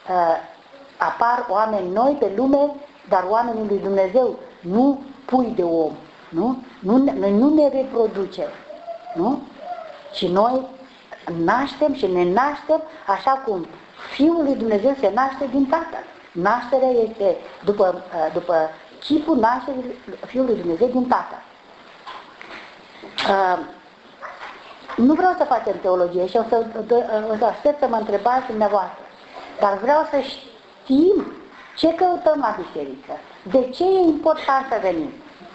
apar oameni noi pe lume, dar oamenii lui Dumnezeu, nu pui de om. Nu? Noi nu ne reproducem. Nu? Și noi naștem și ne naștem așa cum Fiul lui Dumnezeu se naște din Tatăl. Nașterea este după chipul nașterii Fiului lui Dumnezeu din Tatăl. Nu vreau să facem teologie și o să aștept să mă întrebați dumneavoastră, dar vreau să știm ce căutăm la biserică, de ce e important să venim.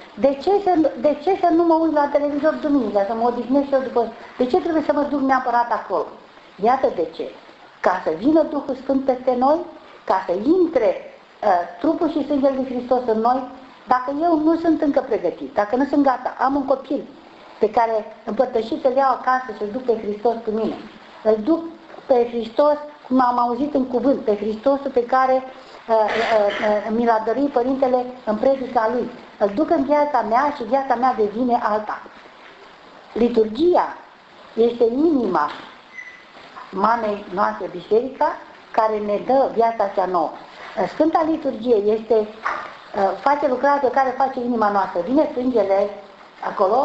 De ce să nu mă uit la televizor duminica, să mă odihnesc eu după... De ce trebuie să mă duc neapărat acolo? Iată de ce. Ca să vină Duhul Sfânt peste noi, ca să intre trupul și sângele lui Hristos în noi, dacă eu nu sunt încă pregătit, dacă nu sunt gata, am un copil pe care împărtășit să-l iau acasă și să-l duc pe Hristos cu mine. Îl duc pe Hristos, cum am auzit în cuvânt, pe Hristosul pe care mi l-a dăruit Părintele în predica lui. Îl duc în viața mea și viața mea devine alta. Liturgia este inima mamei noastre, biserica, care ne dă viața cea nouă. Sfânta Liturgie face lucrarea pe care face inima noastră. Vine sângele acolo,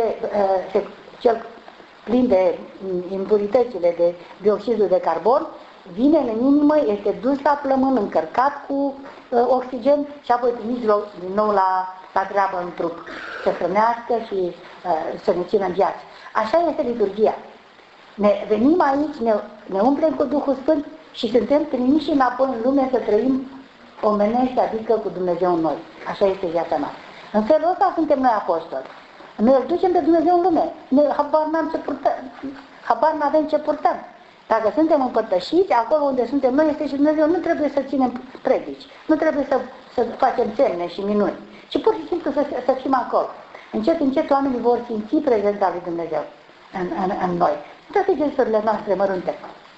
cel plin de impuritățile de dioxidul de carbon, vine în inimă, este dus la plămân, încărcat cu oxigen și apoi trimis din nou la treabă în trup, să hrănească și să ne țină în viață. Așa este liturgia. Ne venim aici, ne umplem cu Duhul Sfânt și suntem trimiși înapoi în lume să trăim omenește, adică cu Dumnezeu în noi. Așa este viața noastră. În felul ăsta suntem noi apostoli. Noi îl ducem pe Dumnezeu în lume. Noi habar n-avem ce purtăm. Dacă suntem împărtășiți, acolo unde suntem noi este și Dumnezeu. Nu trebuie să ținem predici, nu trebuie să facem semne și minuni, ci pur și simplu să fim acolo. Încet oamenii vor simți prezența lui Dumnezeu în noi. În toate gesturile noastre mărunte.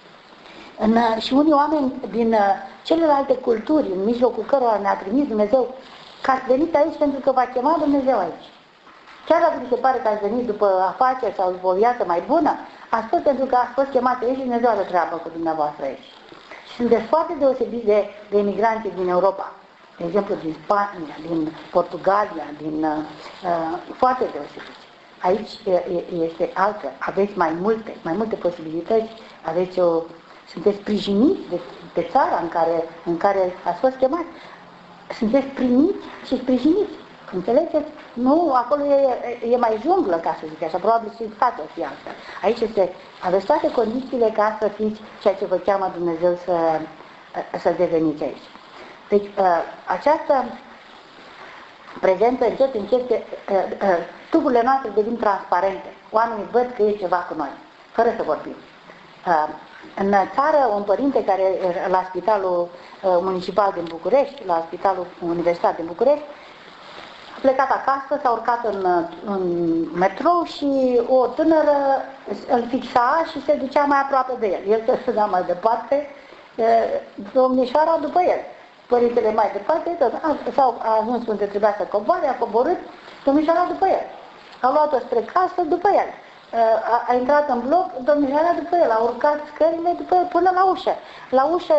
Și unii oameni din celelalte culturi, în mijlocul cărora ne-a trimis Dumnezeu, că ați venit aici pentru că v-a chemat Dumnezeu aici. Chiar dacă vi se pare că ați venit după afaceri sau după o viață mai bună, ați fost pentru că ați fost chemat aici și Dumnezeu are treabă cu dumneavoastră aici. Și sunteți foarte deosebiți de emigranții din Europa. De exemplu, din Spania, din Portugalia, foarte deosebiți. Aici este altfel. Aveți mai multe posibilități, sunteți sprijiniți de țara în care ați fost chemați. Sunteți primiți și sprijiniți. Înțelegeți? Nu, acolo e mai junglă, ca să zic așa, probabil și fața fi altfel. Aici aveți toate condițiile ca să fiți ceea ce vă cheamă Dumnezeu să deveniți aici. Deci, această prezență încet, tuburile noastre devin transparente. Oamenii văd că e ceva cu noi, fără să vorbim. În țară, un părinte care la Spitalul Municipal din București, la Spitalul Universitar din București, a plecat acasă, s-a urcat în metrou și o tânără îl fixa și se ducea mai aproape de el. El se dea mai departe, domnișoara după el. Părintele mai departe, s-au ajuns unde trebuia să coboare, a coborât, domnișoara după el. A luat-o spre casă după el. A intrat în bloc, domnișoara după el, a urcat scările după el până la ușă. La ușă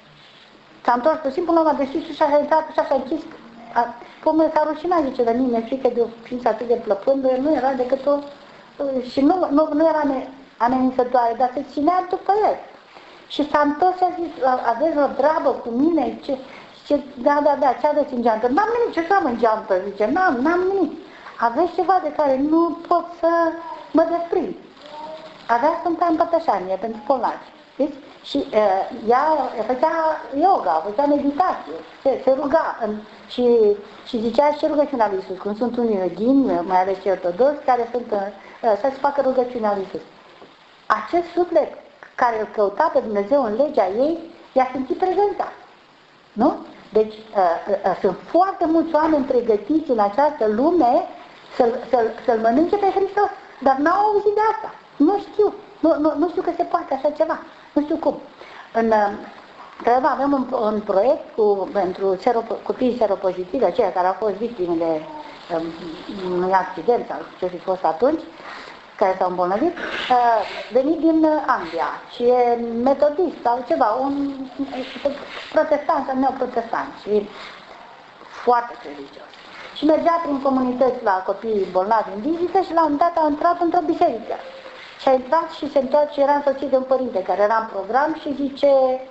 s-a întors puțin până la deschis ușa și a intrat ușa și a închis. Pomul s-a rușinat, zice, dar nimeni frică de o ființă atât de plăpândă, nu era decât o... Și nu era amenințătoare, dar se ținea după el. Și s-a întors și a zis, aveți o treabă cu mine? Zice, da, ce aveți în geantă? N-am nimic, ce am în geantă? Zice, n-am nimic. Aveți ceva de care nu pot să mă desprind. Avea Sfânta Împărtășanie pentru bolnavi. Și ea făcea yoga, făcea meditație, se ruga și zicea și rugăciunea lui Iisus, cum sunt unii reghini, mai ales cei ortodoxi, care sunt să-și facă rugăciunea lui Iisus. Acest suflet care îl căuta pe Dumnezeu în legea ei, i-a simțit prezența. Nu? Deci sunt foarte mulți oameni pregătiți în această lume să-L mănânce pe Hristos, dar n-au auzit de asta. Nu știu. Nu știu că se poate așa ceva. Nu știu cum. În Craiova avem un proiect pentru copiii seropozitivi, aceia care au fost victimele unui accident sau ce fi fost atunci, care s-au îmbolnăvit, venit din Anglia și e metodist sau ceva, un protestant sau neoprotestant și foarte credincios. Și mergea prin comunități la copiii bolnavi în vizită și la un dat a intrat într-o biserică. Și a intrat și se întoarce și era însoțit de un părinte care era în program și zice,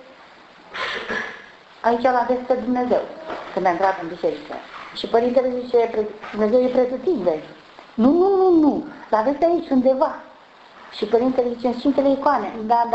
aici l-aveți pe Dumnezeu, când a intrat în biserică. Și părintele zice, Dumnezeu e pretutindeni. Nu, l-aveți aici undeva. Și părintele zice, în Sfintele Icoane. Da,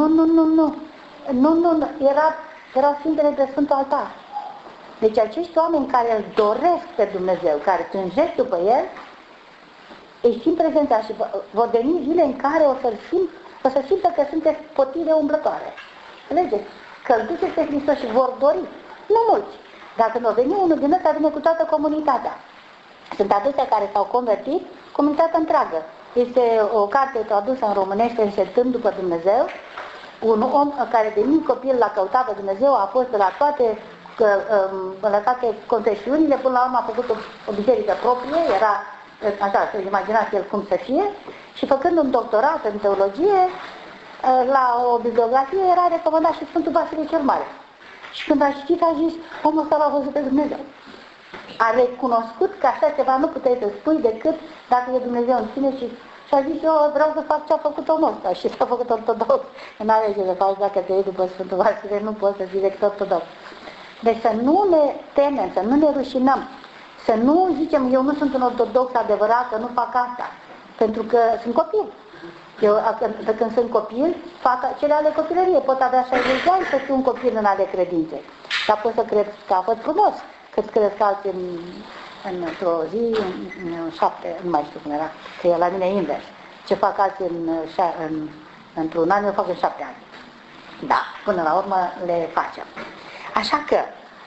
nu, erau Sfintele de Sfântul Altar. Deci acești oameni care îl doresc pe Dumnezeu, care tânjesc după el, îi simt prezența și vor veni zile în care o să simtă că sunteți potire umblătoare. Înțelegeți? Că îl duceți pe Hristos și vor dori. Nu mulți. Dacă nu veni unul din ăsta, vine cu toată comunitatea. Sunt atâția care s-au convertit, comunitatea întreagă. Este o carte tradusă în românește, Înșeltând după Dumnezeu. Un om care de mic copil l-a căutat pe Dumnezeu, a fost de la toate confesiunile, până la urmă a făcut o biserică proprie, era așa, să imaginați el cum să fie, și făcând un doctorat în teologie, la o bibliografie era recomandat și Sfântul Vasile cel Mare. Și când a citit, a zis, omul ăsta l-a văzut pe Dumnezeu. A recunoscut că așa ceva nu puteai să spui decât dacă e Dumnezeu în tine și a zis, eu vreau să fac ce a făcut omul ăsta și s-a făcut ortodox. N-are ce să faci dacă te iei după Sfântul Vasile, nu poți să fii decât ortodox. Deci să nu ne temem, să nu ne rușinăm, să nu zicem, eu nu sunt un ortodox adevărat, că nu fac asta, pentru că sunt copil. Eu, când sunt copil, fac cele ale copilăriei. Pot avea 60 de ani să fiu un copil în ale credinței. Dar pot să cred că a fost frumos, cât cresc alții într-o zi, în 7, nu mai știu cum era, că e la mine invers. Ce fac alții într-un an, eu fac în 7 ani. Da, până la urmă le facem. Așa că,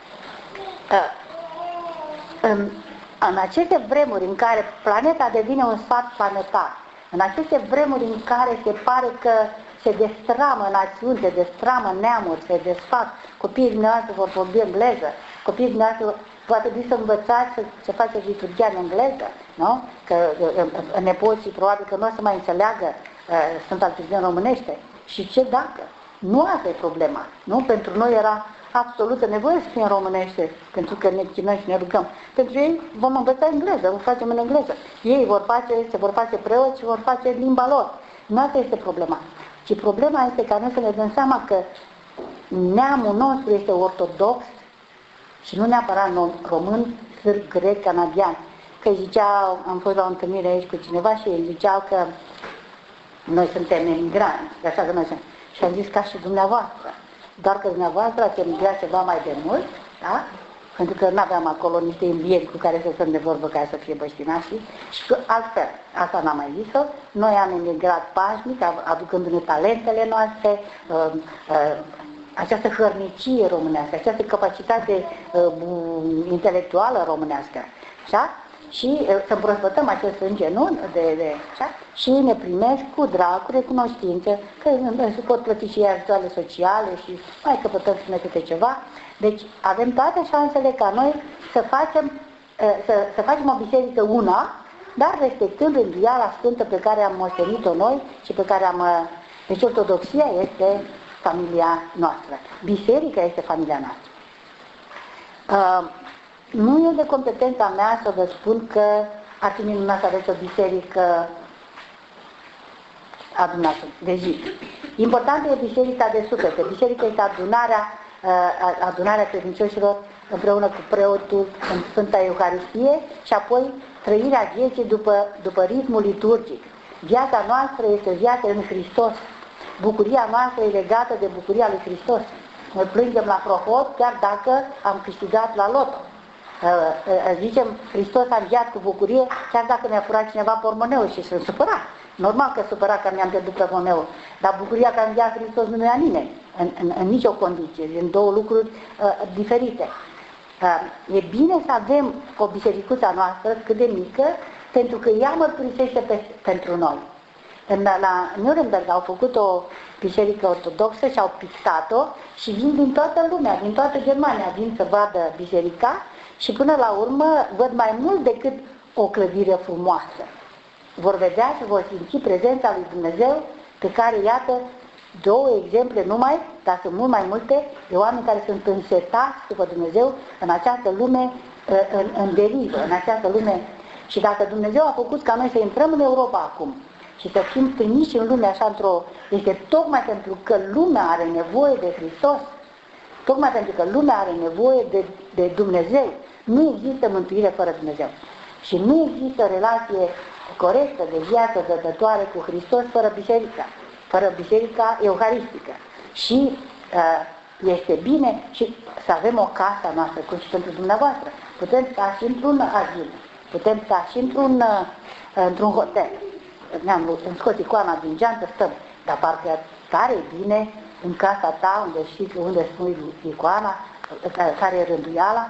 în aceste vremuri în care planeta devine un sat planetar, în aceste vremuri în care se pare că se destramă națiuni, se destramă neamuri, se desfac, copiii dumneavoastră vor vorbi engleză, copiii dumneavoastră va trebui să învățați să faceți liturghia în engleză, nu? Că nepoții probabil că nu o să mai înțeleagă Sfânta Liturghie în românește. Și ce dacă? Nu asta e problema, nu? Pentru noi era absolută nevoie să fie în românește, pentru că ne chinăm și ne rugăm. Pentru ei vom învăța engleză, vom facem în engleză. Ei se vor face preoți și vor face limba lor. Nu asta este problema. Ci problema este ca noi să ne dăm seama că neamul nostru este ortodox, Și nu neapărat român, sârb, grec, canadian. Că ziceau, am fost la o întâlnire aici cu cineva și ei ziceau că noi suntem emigranți, de așa că noi suntem. Și am zis ca și dumneavoastră. Doar că dumneavoastră ați emigrat ceva mai de mult, da? Pentru că nu aveam acolo niște indieni cu care să stăm de vorbă ca să fie băștinașii. Și că altfel, asta n-am mai zis-o, noi am emigrat pașnic, aducându-ne talentele noastre, această hărnicie românească, această capacitate intelectuală românească. Așa? Și să împrospătăm acest sânge, nu? Așa? Și ne primesc cu drag, cu recunoștință, că se pot plăti și ajutoare sociale și mai căpătăm să ne câte ceva. Deci avem toate șansele ca noi să facem o biserică una, dar respectând rânduiala sfântă pe care am moștenit-o noi și pe care am... Deci ortodoxia este familia noastră. Biserica este familia noastră. Nu e de competența mea să vă spun că ar fi minunat să aveți o biserică adunată de zi. Importantă e biserica de suflete. Biserica este adunarea credincioșilor împreună cu preotul în Sfânta Euharistie și apoi trăirea vieții după ritmul liturgic. Viața noastră este viața în Hristos. Bucuria noastră e legată de bucuria lui Hristos. Noi plângem la prohod chiar dacă am câștigat la loto. Zicem, Hristos a înviat cu bucurie, chiar dacă mi-a furat cineva pormoneul și sunt supărat. Normal că supărat că mi-am pierdut pormoneul, dar bucuria că a înviat Hristos nu ia nimeni, în nicio condiție, în două lucruri diferite. E bine să avem o bisericuță noastră cât de mică, pentru că ea mărturisește pentru noi. La Nuremberg au făcut o biserică ortodoxă și au pictat-o și vin din toată lumea, din toată Germania, vin să vadă biserica și până la urmă văd mai mult decât o clădire frumoasă. Vor vedea și vor simți prezența lui Dumnezeu, pe care, iată, două exemple numai, dar sunt mult mai multe, de oameni care sunt însetați după Dumnezeu în această lume în derivă, în această lume. Și dacă Dumnezeu a făcut ca noi să intrăm în Europa acum și să fim trimiși în lume așa este tocmai pentru că lumea are nevoie de Hristos, tocmai pentru că lumea are nevoie de Dumnezeu. Nu există mântuire fără Dumnezeu. Și nu există relație corectă de viață dătătoare cu Hristos fără biserica euharistică. Și este bine și să avem o casă noastră, cum și pentru dumneavoastră. Putem sta și într-un azil, putem sta și într-un hotel. Îmi scot icoana din geantă, stăm, dar parcă tare bine în casa ta, unde spui icoana, care e rânduiala.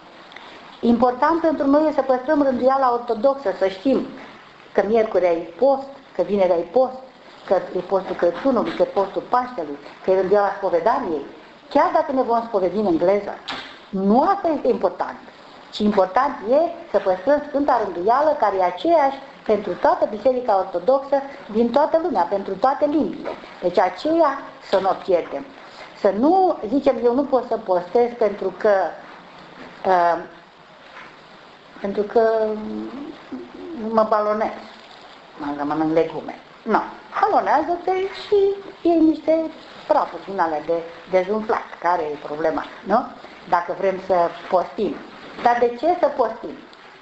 Important pentru noi e să păstrăm rânduiala ortodoxă, să știm că miercuri ai post, că vineri ai post, că e postul Crăciunului, că e postul Paștelui, că e rânduiala spovedaniei. Chiar dacă ne vom spovedi în engleză, nu asta este important, ci important e să păstrăm Sfânta Rânduială, care e aceeași pentru toată Biserica Ortodoxă din toată lumea, pentru toate limbile. Deci aceea să nu o pierdem. Să nu zicem, eu nu pot să postez pentru că mă balonez, mă mănânc legume. Nu. Balonează-te și iei niște prafuri din alea de dezumflat. Care e problema? Nu? Dacă vrem să postim. Dar de ce să postim?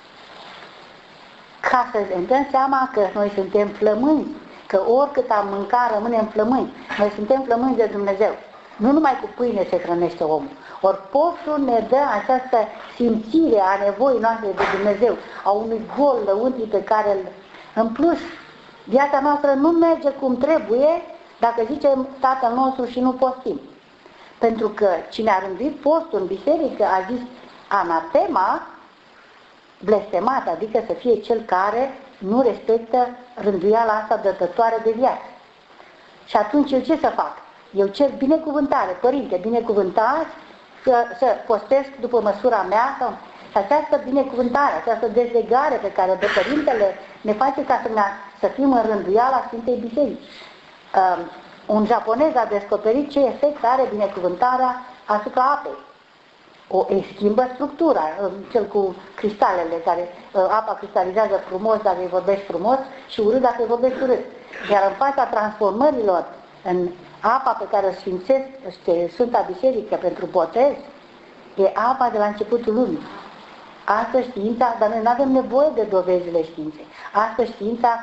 Ca să ne dăm seama că noi suntem flămânzi, că oricât am mâncat rămânem flămânzi. Noi suntem flămânzi de Dumnezeu. Nu numai cu pâine se hrănește omul. Ori postul ne dă această simțire a nevoii noastre de Dumnezeu, a unui gol lăuntric pe care în plus, viața noastră nu merge cum trebuie dacă zicem Tatăl nostru și nu postim. Pentru că cine a rânduit postul în biserică a zis anatema, blestemat, adică să fie cel care nu respectă rânduiala asta dătătoare de viață. Și atunci eu ce să fac? Eu cer binecuvântare, Părinte, binecuvântați să postesc după măsura mea sau această binecuvântare, această dezlegare pe care de Părintele ne face ca să fim în rânduiala Sfintei Biserici. Un japonez a descoperit ce efect are binecuvântarea asupra apei. Îi schimbă structura, cel cu cristalele, care apa cristalizează frumos dacă îi vorbești frumos și urât dacă îi vorbești urât. Iar în fața transformărilor în apa pe care o sfințesc Sfânta Biserică pentru botez, e apa de la începutul lumii. Asta știința, dar noi nu avem nevoie de dovezile științei. Asta știința,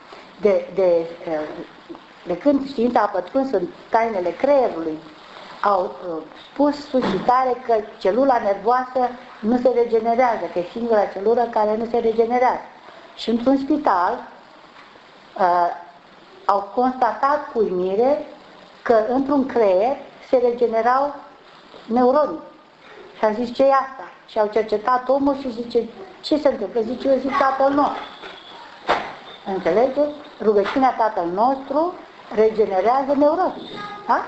de când știința a pătruns în tainele creierului, au spus sus și tare că celula nervoasă nu se regenerează, că e singura celulă care nu se regenerează. Și într-un spital au constatat cu uimire că într-un creier se regenerau neuronii. Și a zis, ce e asta? Și au cercetat omul și zice, ce se întâmplă? Zice, eu zic Tatăl nostru. Înțelegeți? Rugăciunea Tatăl nostru regenerează neuronii. Da?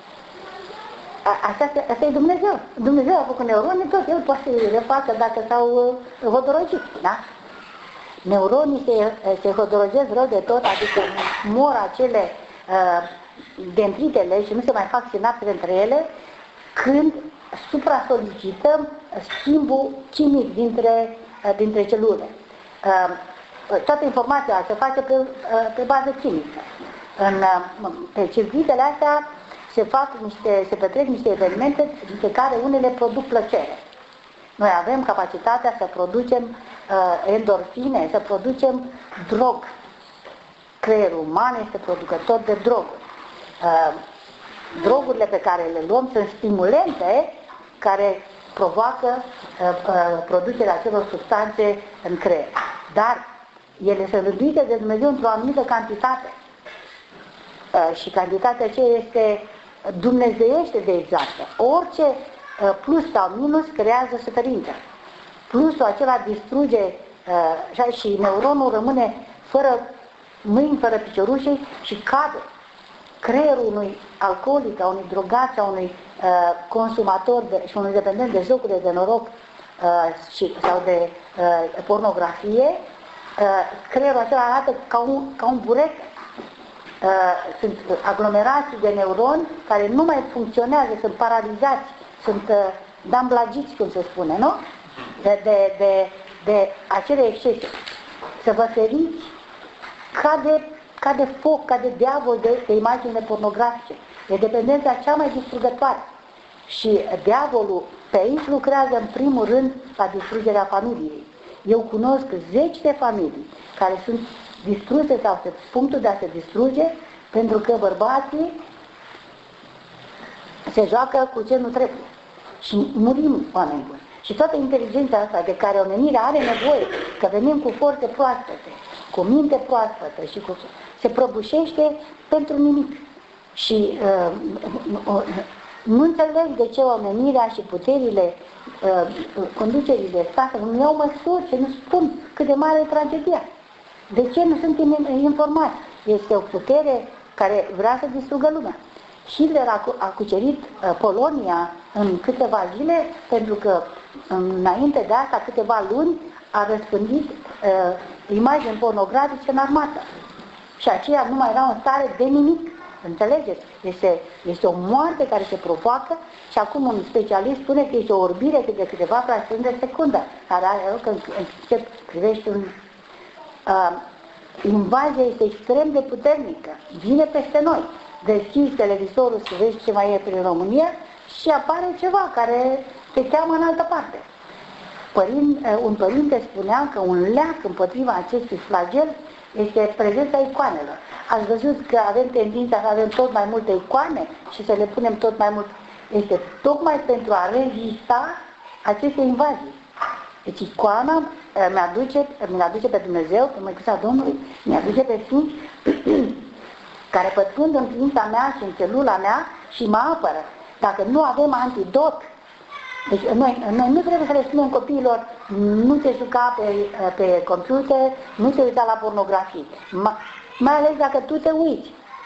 Asta e Dumnezeu. Dumnezeu a făcut neuronii, tot el poate să le facă dacă s-au hodorogit. Da? Neuronii se hodorogesc rău de tot, adică mor acele dendritele și nu se mai fac sinapse între ele, când supra-solicităm schimbul chimic dintre celule. Toată informația se face pe bază chimică. Pe circuitele astea se petrec niște evenimente dintre care unele produc plăcere. Noi avem capacitatea să producem endorfine, să producem drog. Creierul uman este producător de droguri. Drogurile pe care le luăm sunt stimulente care provoacă producerea acelor substanțe în creier. Dar ele sunt rânduite de Dumnezeu într-o anumită cantitate. Și cantitatea aceea este dumnezeiește de exactă. Orice plus sau minus creează suferință. Plusul acela distruge și neuronul rămâne fără mâini, fără piciorușe și cade. Creierul unui alcoolic, a unui drogat, a unui consumator și unui dependent de jocurile de noroc sau de pornografie, creierul acela arată ca un burete. Sunt aglomerații de neuroni care nu mai funcționează, sunt paralizați, sunt damblagiți, cum se spune, nu? De acele excese. Să vă feriți ca de foc, ca de diavol de imaginile pornografice. E dependența cea mai distrugătoare. Și diavolul pe aici lucrează în primul rând la distrugerea familiei. Eu cunosc 10 de familii care sunt distruse sau pe punctul de a se distruge pentru că bărbații se joacă cu ce nu trebuie. Și murim oameni buni. Și toată inteligența asta de care omenirea are nevoie, că venim cu forțe proaspete, cu minte proaspătă și se prăbușește pentru nimic. Și nu înțeleg de ce omenirea și puterile conducerii statului nu iau măsuri și nu spun cât de mare e tragedia. De ce nu suntem informați? Este o putere care vrea să distrugă lumea. Hitler a cucerit Polonia în câteva zile pentru că înainte de asta, câteva luni, a răspândit imagini pornografice în armată. Și aceia nu mai erau în stare de nimic. Înțelegeți? Este o moarte care se provoacă și acum un specialist spune că este o orbire de câteva fracțiuni de secundă, care are că ce privește invazia este extrem de puternică. Vine peste noi. Deschizi televizorul să vezi ce mai e prin România și apare ceva care te cheamă în altă parte. Un părinte spunea că un leac împotriva acestui flagel este prezența icoanelor. Ați văzut că avem tendința să avem tot mai multe icoane și să le punem tot mai mult. Este tocmai pentru a rezista aceste invazii. Deci icoana mi-aduce pe Dumnezeu, pe Măicuța Domnului, mi-aduce pe Sfinți care pătrund în ființa mea și în celula mea și mă apără. Dacă nu avem antidot, deci noi nu trebuie să le spunem copiilor nu te juca pe computer, nu te uita la pornografie. Mai ales dacă tu te uiți.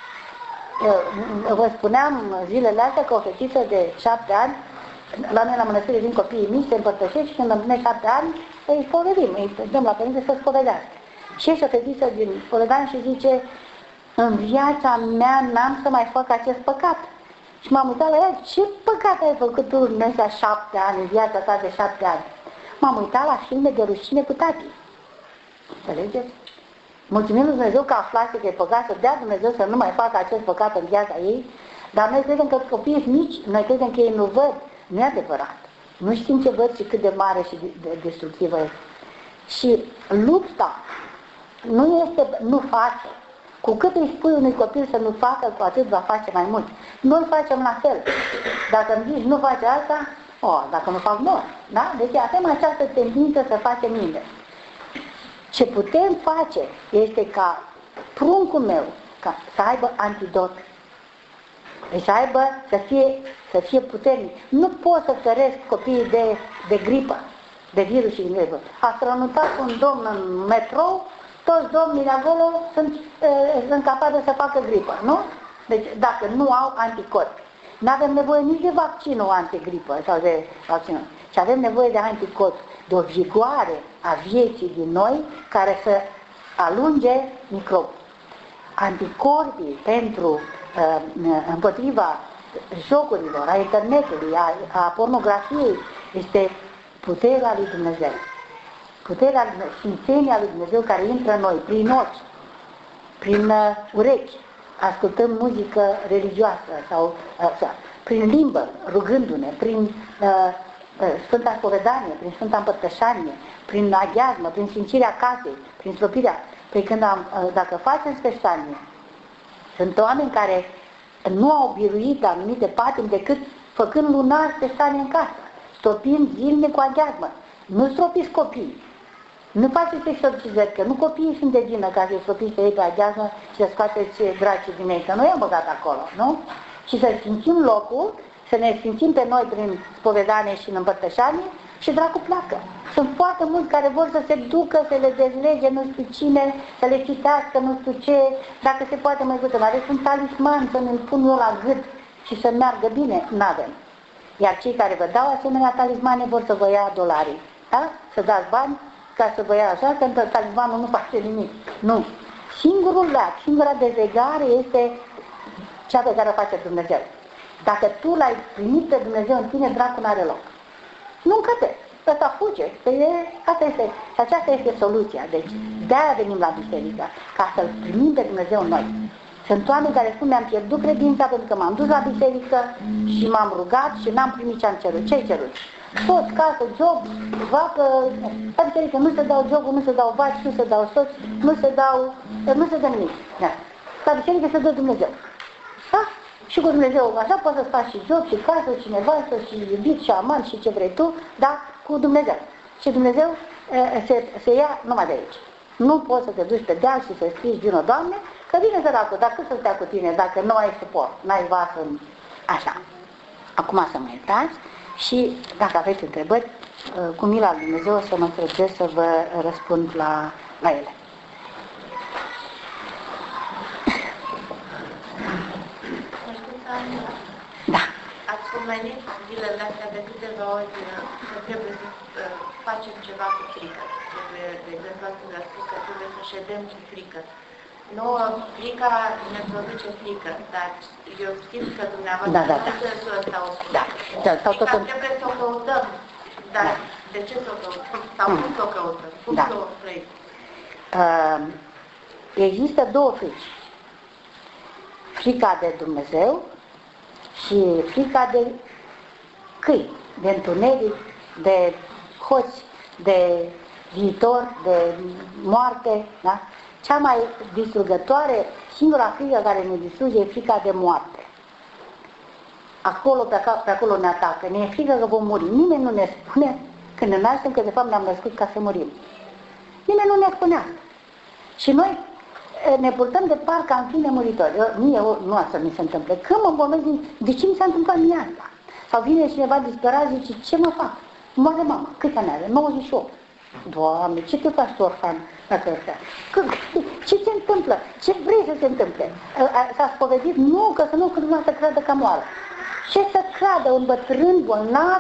Vă spuneam zilele astea că o fetiță de 7 ani, la noi la mănăstire vin copiii mici, se împărtășesc și când împlinește 7 ani, îi spovedim, îi dăm la părinte să spovedească. Și ești o fetiță din Spovedanie și zice, în viața mea n-am să mai fac acest păcat. Și m-am uitat la ea, ce păcat ai făcut tu în astea 7 ani, în viața ta de 7 ani? M-am uitat la filme de rușine cu tati. Înțelegeți? Mulțumim lui Dumnezeu că aflase că e păcat, să dea Dumnezeu să nu mai facă acest păcat în viața ei, dar noi credem că copiii sunt mici, noi credem că ei nu văd. Nu e adevărat. Nu știm ce văd și cât de mare și de destructivă este. Și lupta nu face. Cu cât îi spui unui copil să nu facă, cu atât va face mai mult. Noi facem la fel. Dacă îmi zici nu face asta, dacă nu fac mor. Da? Deci avem această tendință să facem mine. Ce putem face este ca pruncul meu să aibă antidot. Deci să fie puternic. Nu pot să feresc copiii de gripă, de virus și gripă. A strănutat un domn în metrou, toți domnii de acolo sunt capabili să facă gripă, nu? Deci dacă nu au anticorpi. Nu avem nevoie nici de vaccinul antigripă sau de vaccinul. Și avem nevoie de anticorpi, de o vigoare a vieții din noi care să alunge microbi. Anticorpii pentru împotriva jocurilor, a internetului, a pornografiei, este puterea lui Dumnezeu. Puterea, sfințenia lui Dumnezeu care intră în noi, prin ochi, prin urechi, ascultăm muzică religioasă sau prin limbă, rugându-ne, prin Sfânta Spovedanie, prin Sfânta Împărtășanie, prin aghiazmă, prin sfințirea casei, prin stropirea. Păi dacă facem sfeștanie, sunt oameni care nu au biruit anumite patimi decât făcând lunar sfeștanie în casă, stropind zilnic cu aghiazmă. Nu stropiți copiii. Nu faceți exorcizări, că nu copiii sunt de vină ca să-i stropiți pe ei pe aghiazmă și să scoateți dracii din ei, că noi am băgat acolo, nu? Și să sfințim locul, să ne sfințim pe noi prin spovedanie și în împărtășanie și dracul pleacă. Sunt foarte mulți care vor să se ducă, să le dezlege nu știu cine, să le citească nu știu ce, dacă se poate mai putem. Aveți un talisman să ne-l pun eu la gât și să meargă bine? N-avem. Iar cei care vă dau asemenea talismane vor să vă ia $, da? Să dați bani ca să vă ia așa, că talismanul nu face nimic. Nu. Singurul leac, singura dezlegare este cea pe care o face Dumnezeu. Dacă tu l-ai primit pe Dumnezeu în tine, dracul n-are loc. Nu încăpe. Ăsta fuge. Asta este. Și aceasta este soluția. Deci, de-aia venim la biserică. Ca să-L primim pe Dumnezeu în noi. Sunt oameni care spun, mi-am pierdut credința pentru că m-am dus la biserică și m-am rugat și n-am primit ce am cerut. Ce-ai cerut? Soț, casă, job, vacă. La biserică nu se dau joburi, nu se dau vaci, nu se dau soți, nu se dă nimic. Da. La biserică se dă Dumnezeu. Da? Și cu Dumnezeu, așa poți să faci și job, și casă, și nevastă, și iubit, și amant, și ce vrei tu, dar cu Dumnezeu. Și Dumnezeu se ia numai de aici. Nu poți să te duci pe deal și să scrii vină, Doamne, că vine săracul, dar cât să stea cu tine dacă nu ai suport, n-ai vas în... Așa. Acum să mă iertați și dacă aveți întrebări, cu mila lui Dumnezeu o să mă străduiesc să vă răspund la ele. Da. Ați pomenit zilele astea de câteva ori că trebuie să facem ceva cu frică. Trebuie, de exemplu, astăzi a spus că trebuie să ședem cu frică. Nouă, frica ne produce frică, dar eu simt că dumneavoastră nu sensul ăsta o spune. Frica trebuie să o căutăm, dar de ce să o căutăm? Sau cum să o căutăm? Cum să o trăim? Există două frici. Frica de Dumnezeu și frica de câini, de întuneric, de hoți, de viitor, de moarte. Da? Cea mai distrugătoare, singura frică care ne distruge e frica de moarte. Acolo, pe acolo ne atacă, ne e frică că vom muri. Nimeni nu ne spune când ne naștem că de fapt ne-am născut ca să murim. Nimeni nu ne spune asta. Și noi ne purtăm de parcă am fi nemuritori. Mie nu asta mi se întâmplă. Când mă îmbolnăvesc, de ce mi s-a întâmplat mie asta? Sau vine cineva disperat și zice, ce mă fac? Moare mama. Cât ani are? 98. Doamne, ce te faci tu, orfan? Ce se întâmplă? Ce vrei să se întâmple? S-a spovedit? Nu, că să nu cândva să creadă că moară. Ce să creadă un bătrân bolnav?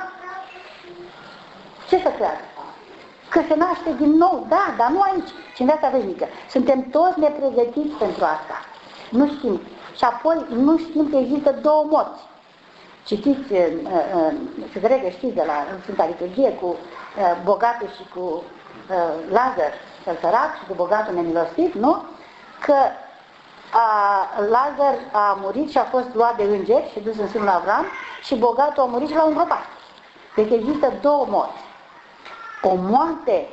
Ce să creadă? Că se naște din nou, da, dar nu aici, ci în viața veșnică. Suntem toți nepregătiți pentru asta. Nu știm. Și apoi nu știm că există două morți. Citiți, se cred că știți de la Sfânta Liturghie cu bogatul și cu Lazar, cel sărac, și cu bogatul nemilostiv, nu? Că Lazar a murit și a fost luat de îngeri și dus în sânul Avram și bogatul a murit și l-au îngropat. Deci există două morți. O moarte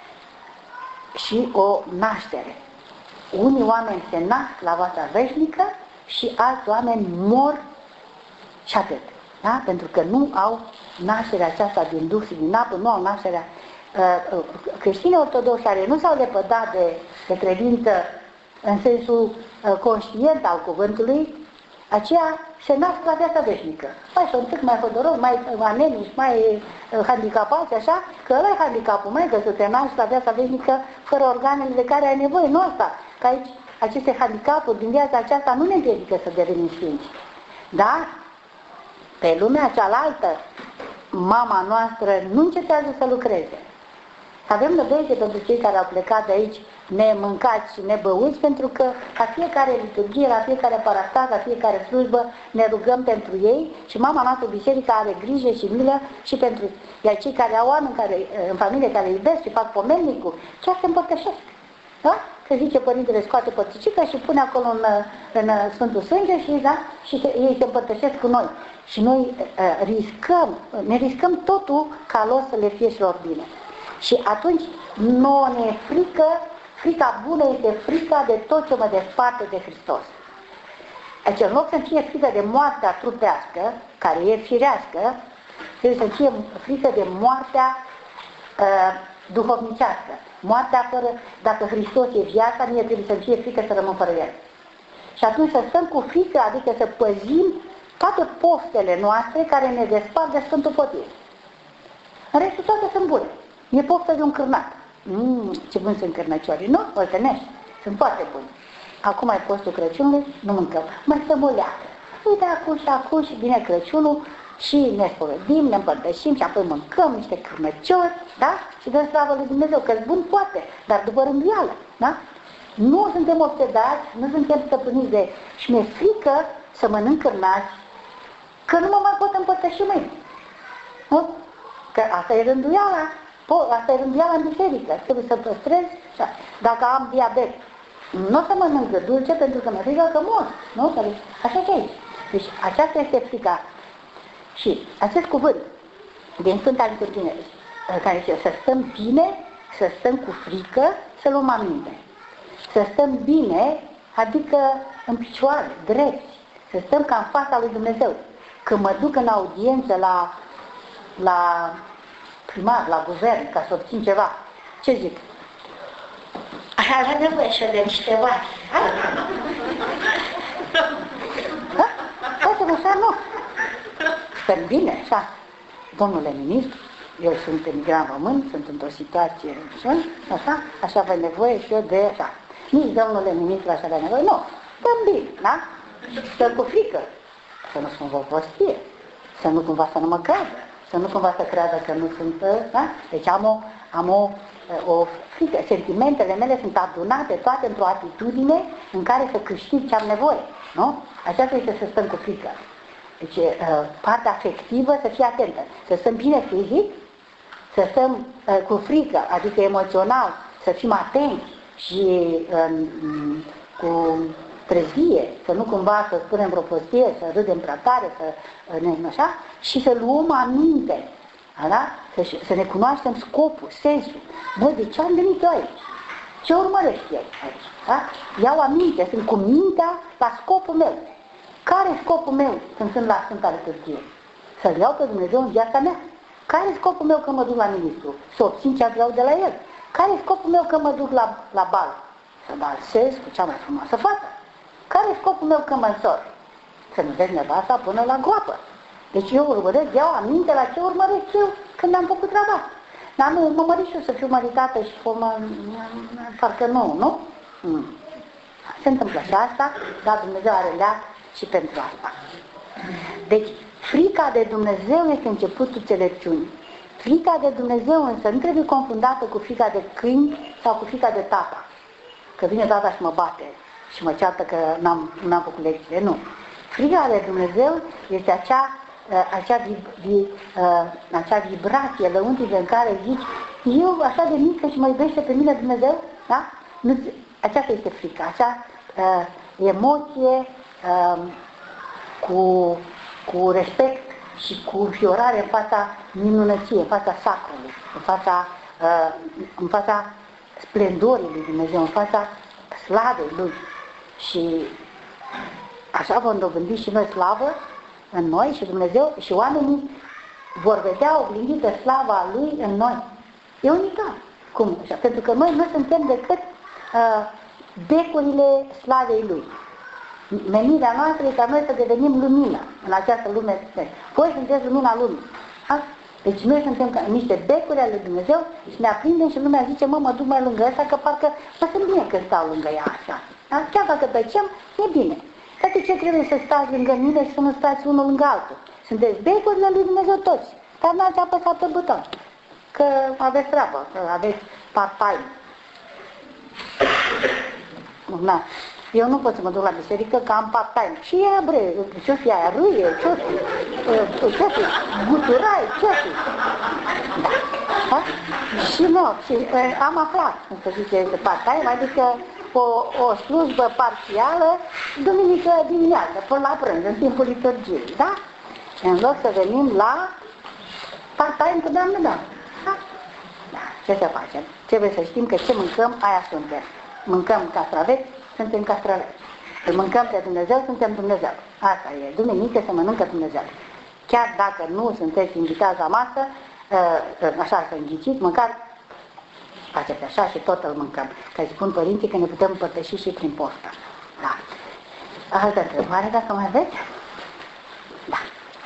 și o naștere. Unii oameni se nasc la viața veșnică și alți oameni mor și atât. Da? Pentru că nu au nașterea aceasta din Duh și din apă, nu au nașterea. Creștinii ortodoxi care nu s-au lepădat de credință în sensul conștient al cuvântului, aceea se nasc la viața veșnică. Mai sunt mai hodoroși, mai anemici, mai handicapați, așa, că ăla e handicapul, mai că să te naști la viața veșnică fără organele de care ai nevoie, nu asta. Că aici, aceste handicapuri din viața aceasta nu ne împiedică să devenim sfinți. Dar, pe lumea cealaltă, mama noastră nu încetează să lucreze. Avem nădejde pentru cei care au plecat de aici nemâncați și nebăuți, pentru că la fiecare liturghie, la fiecare parastas, la fiecare slujbă ne rugăm pentru ei și mama noastră biserica are grijă și milă și pentru iar cei care au oameni care, în familie care iubesc și fac pomelnicul, chiar se împărtășesc. Da? Că zice părintele, scoate părticică și pune acolo în Sfântul Sânge și, da? Și ei se împărtășesc cu noi. Și noi ne riscăm totul ca lor să le fie și lor bine. Și atunci nouă ne e frică, frica bună este frica de tot ce mă desparte de Hristos. Deci în loc să fie frică de moartea trupească, care e firească, trebuie să fie frică de moartea duhovnicească. Moartea fără, dacă Hristos e viața, mie trebuie să fie frică să rămân fără El. Și atunci să stăm cu frică, adică să păzim toate poftele noastre care ne despart de Sfântul Potir. În restul toate sunt bune. E poftă de un cârnat. Ce bun sunt cârnăciorii, nu? Oltenești. Sunt foarte buni. Acum ai postul Crăciunului, nu mâncăm. Mai stăm o leacă. Uite acum și vine Crăciunul și ne spovedim, ne împărtășim și apoi mâncăm niște cârnăciori, da? Și dăm slavă lui Dumnezeu, că-s bun poate, dar după rânduială, da? Nu suntem obsedați, nu suntem stăpâniți de... Și mi-e frică să mănânc cârnați, că nu mă mai pot împărtăși mâine. Nu? Că asta e rânduiala. Asta e rânduiala în biserică. Trebuie să păstrez. Dacă am diabet, nu o să mănânc dulce pentru că mă frică că mor. Nu? Așa și aici. Deci aceasta este frica. Și acest cuvânt din Sfânta Liturghie, care zice să stăm bine, să stăm cu frică, să luăm aminte. Să stăm bine, adică în picioare, drepți. Să stăm ca în fața lui Dumnezeu. Când mă duc în audiență la primar, la guvern, ca să obțin ceva, ce zic? Aș avea nevoie să de niște bani. Facem așa, nu. Stăm bine, așa. Domnule ministru, eu sunt emigrant român, sunt într-o situație așa, așa avea nevoie și eu de așa. Nici domnule ministru așa avea nevoie, nu. Stăm bine, da? Stăm cu frică. Să nu spun vă să nu cumva să nu mă creadă. Să nu cumva să creadă că nu sunt, da? Deci am o frică. Sentimentele mele sunt adunate toate într-o atitudine în care să câștig ce am nevoie, nu? Aceasta este să stăm cu frică. Deci partea afectivă să fie atentă. Să stăm bine fizic, să stăm cu frică, adică emoțional, să fim atenți și cu trezvie, să nu cumva să spunem vreo prostie, să râdem prea tare, așa, și să luăm aminte, da? Să ne cunoaștem scopul, sensul. Bă, de ce am venit eu aici? Ce urmăresc eu aici? Da? Iau aminte, sunt cu mintea la scopul meu. Care e scopul meu când sunt la Sfânta Liturghie? Să-L iau pe Dumnezeu în viața mea. Care e scopul meu când mă duc la ministru? Să obțin ce vreau de la el. Care e scopul meu când mă duc la bal? Să balsez cu cea mai frumoasă fată. Care e scopul meu când mă însor? Să nu vezi nevasta până la groapă. Deci eu urmăresc, iau aminte la ce urmăresc eu când am făcut treaba. Dar nu, mă mărit și eu să fiu măritată și parcă nu? Se întâmplă și asta, dar Dumnezeu are leac și pentru asta. Deci, frica de Dumnezeu este începutul înțelepciunii. Frica de Dumnezeu însă nu trebuie confundată cu frica de câini sau cu frica de tata. Că vine tata și mă bate și mă ceartă că n-am făcut lecțiile. Nu. Frica de Dumnezeu este acea vibrație lăuntrică în care zici, eu așa de mică și mă iubește pe mine Dumnezeu? Da? Aceasta este frica, acea emoție cu respect și cu înfiorare în fața minunăției, în fața sacrului, în fața splendorii lui Dumnezeu, în fața slavei Lui. Și așa vom dobândi și noi slavă în noi și Dumnezeu și oamenii vor vedea oglindită slava Lui în noi. E unicat. Cum? Așa? Pentru că noi nu suntem decât becurile slavei Lui. Menirea noastră e ca noi să devenim lumină în această lume. Voi sunteți lumina lumii. Ha? Deci noi suntem ca niște becuri ale lui Dumnezeu și ne aprindem și lumea zice, mă duc mai lângă ăsta, că parcă mă sunt bine când stau lângă ea așa. Da? Chiar dacă tăcem, e bine. Dar de ce trebuie să stați lângă mine și să nu stați unul lângă altul? Sunteți becurile lui Dumnezeu toți, dar n-ați apăsat pe buton. Că aveți treabă, că aveți part-time. Na. Eu nu pot să mă duc la biserică că am part-time. Și ea, bre, ce-o fi aia, râie, ce-o fi, guturai, ce-o fi. Da. Și nu, și am aflat, să zice, de part-time, adică o slujbă parțială, duminică dimineață, până la prânz, în timpul liturgiei, da? În loc să venim la part-time cu Doamne, da. Da, ce să facem? Trebuie să știm că ce mâncăm, aia suntem. Mâncăm castraveți, suntem castraveți. Îl mâncăm pe Dumnezeu, suntem Dumnezeu. Asta e, duminică se mănâncă Dumnezeu. Chiar dacă nu sunteți invitați la masă, așa să înghiciți, măcar faceți așa și tot îl mâncăm. Că spun părinții că ne putem împărtăși și prin poftă. Da. Altă întrebare, dacă mai aveți? Da.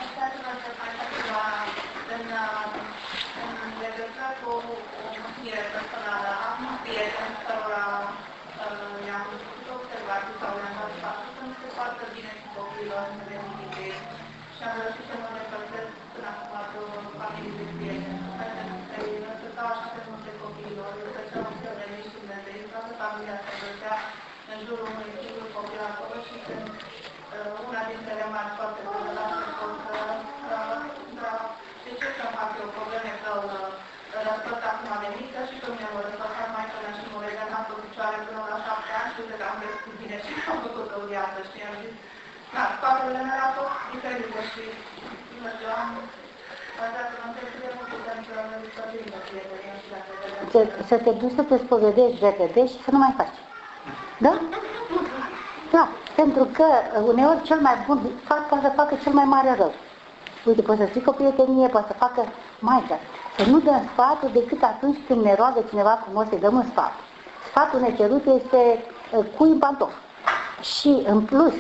În legătură cu o mângâiere personală, am un prieten cărora i-am făcut observații sau le-am dat faptul că nu se poartă bine cu copiilor în reuniune și am reușit să mă depărtez până acum de o familie de prieteni. Pentru că îi răsătau așa de multe copiilor, îi făceau un fel de mici Dumnezei, toată familia se văzea în jurul unui singur copil acolo și când una dintre remarci foarte bună la început că de ce să-mi fac eu probleme că răspăt acum de mică și pe mine mă răspătat mai până și mă legănam pe picioare până la 7 ani și uite că am crescut bine și am făcut-o viață și am zis, da, spatele mele a fost diferite și nu știu, am bazat în întâlnire mult putem să vorbim de prietenie și dacă vedem. Să te duci să te spovedești repede și să nu mai faci. Da? Da, pentru că uneori cel mai bun fapt poate să facă cel mai mare rău. Uite, poate să strică o prietenie, poate să facă maică. Să nu dăm sfatul decât atunci când ne roagă cineva frumos să-i dăm un sfat. Sfatul necerut este cui în pantof. Și în plus,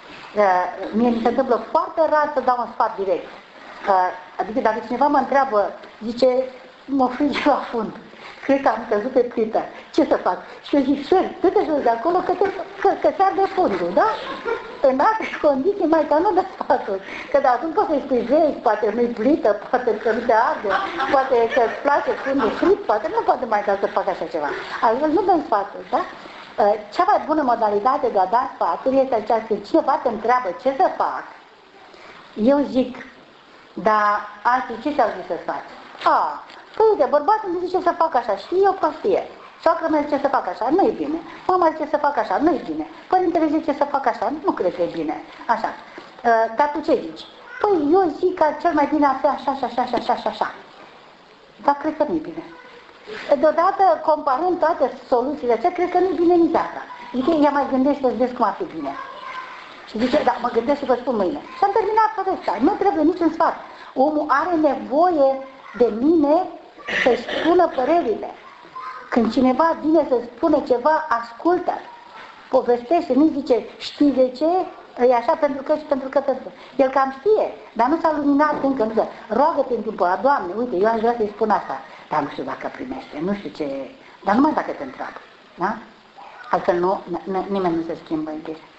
mie mi se întâmplă foarte rar să dau un sfat direct. Adică dacă cineva mă întreabă, zice, mă frige la fund. Cred că am căzut pe plită. Ce să fac? Și eu zic, sări, du-te jos de acolo că se arde fundul, da? În alte condiții, mai ca nu dă sfatul. Că de atunci poți să-i spui, vezi, poate nu-i plită, poate că nu te arde, poate că îți place fundul frit, poate nu poate mai ca să fac așa ceva. Altfel nu dăm sfatul, da? Cea mai bună modalitate de a da sfatul este aceea, când cineva te întreabă ce să fac, eu zic, dar alții ce ți-au zis să faci? Păi uite, bărbatul îmi zice să fac așa și e o prostie. Soacră mea zice să fac așa, nu e bine. Mama zice să fac așa, nu e bine. Părintele zice să fac așa, nu cred că e bine. Așa. Dar tu ce zici? Păi eu zic că cel mai bine ar fi așa, așa, așa, așa, așa, așa. Dar cred că nu e bine. Deodată, comparând toate soluțiile astea, cred că nu e bine nici asta. Zice, ea mai gândește să vezi cum ar fi bine. Și zice, da, mă gândesc și vă spun mâine. Și am terminat povestea. Nu trebuie niciun sfat. Omul are nevoie de mine să-și spună părerile. Când cineva vine să spună ceva, ascultă, povestește, nu zice, știi de ce? E așa pentru că și pentru că pentru. El cam știe, dar nu s-a luminat încă, nu roagă-te în timpul ăla, Doamne, uite, eu aș vrea să-i spun asta, dar nu știu dacă primește, nu știu ce, dar numai dacă te întreabă, da? Altfel nimeni nu se schimbă în tine.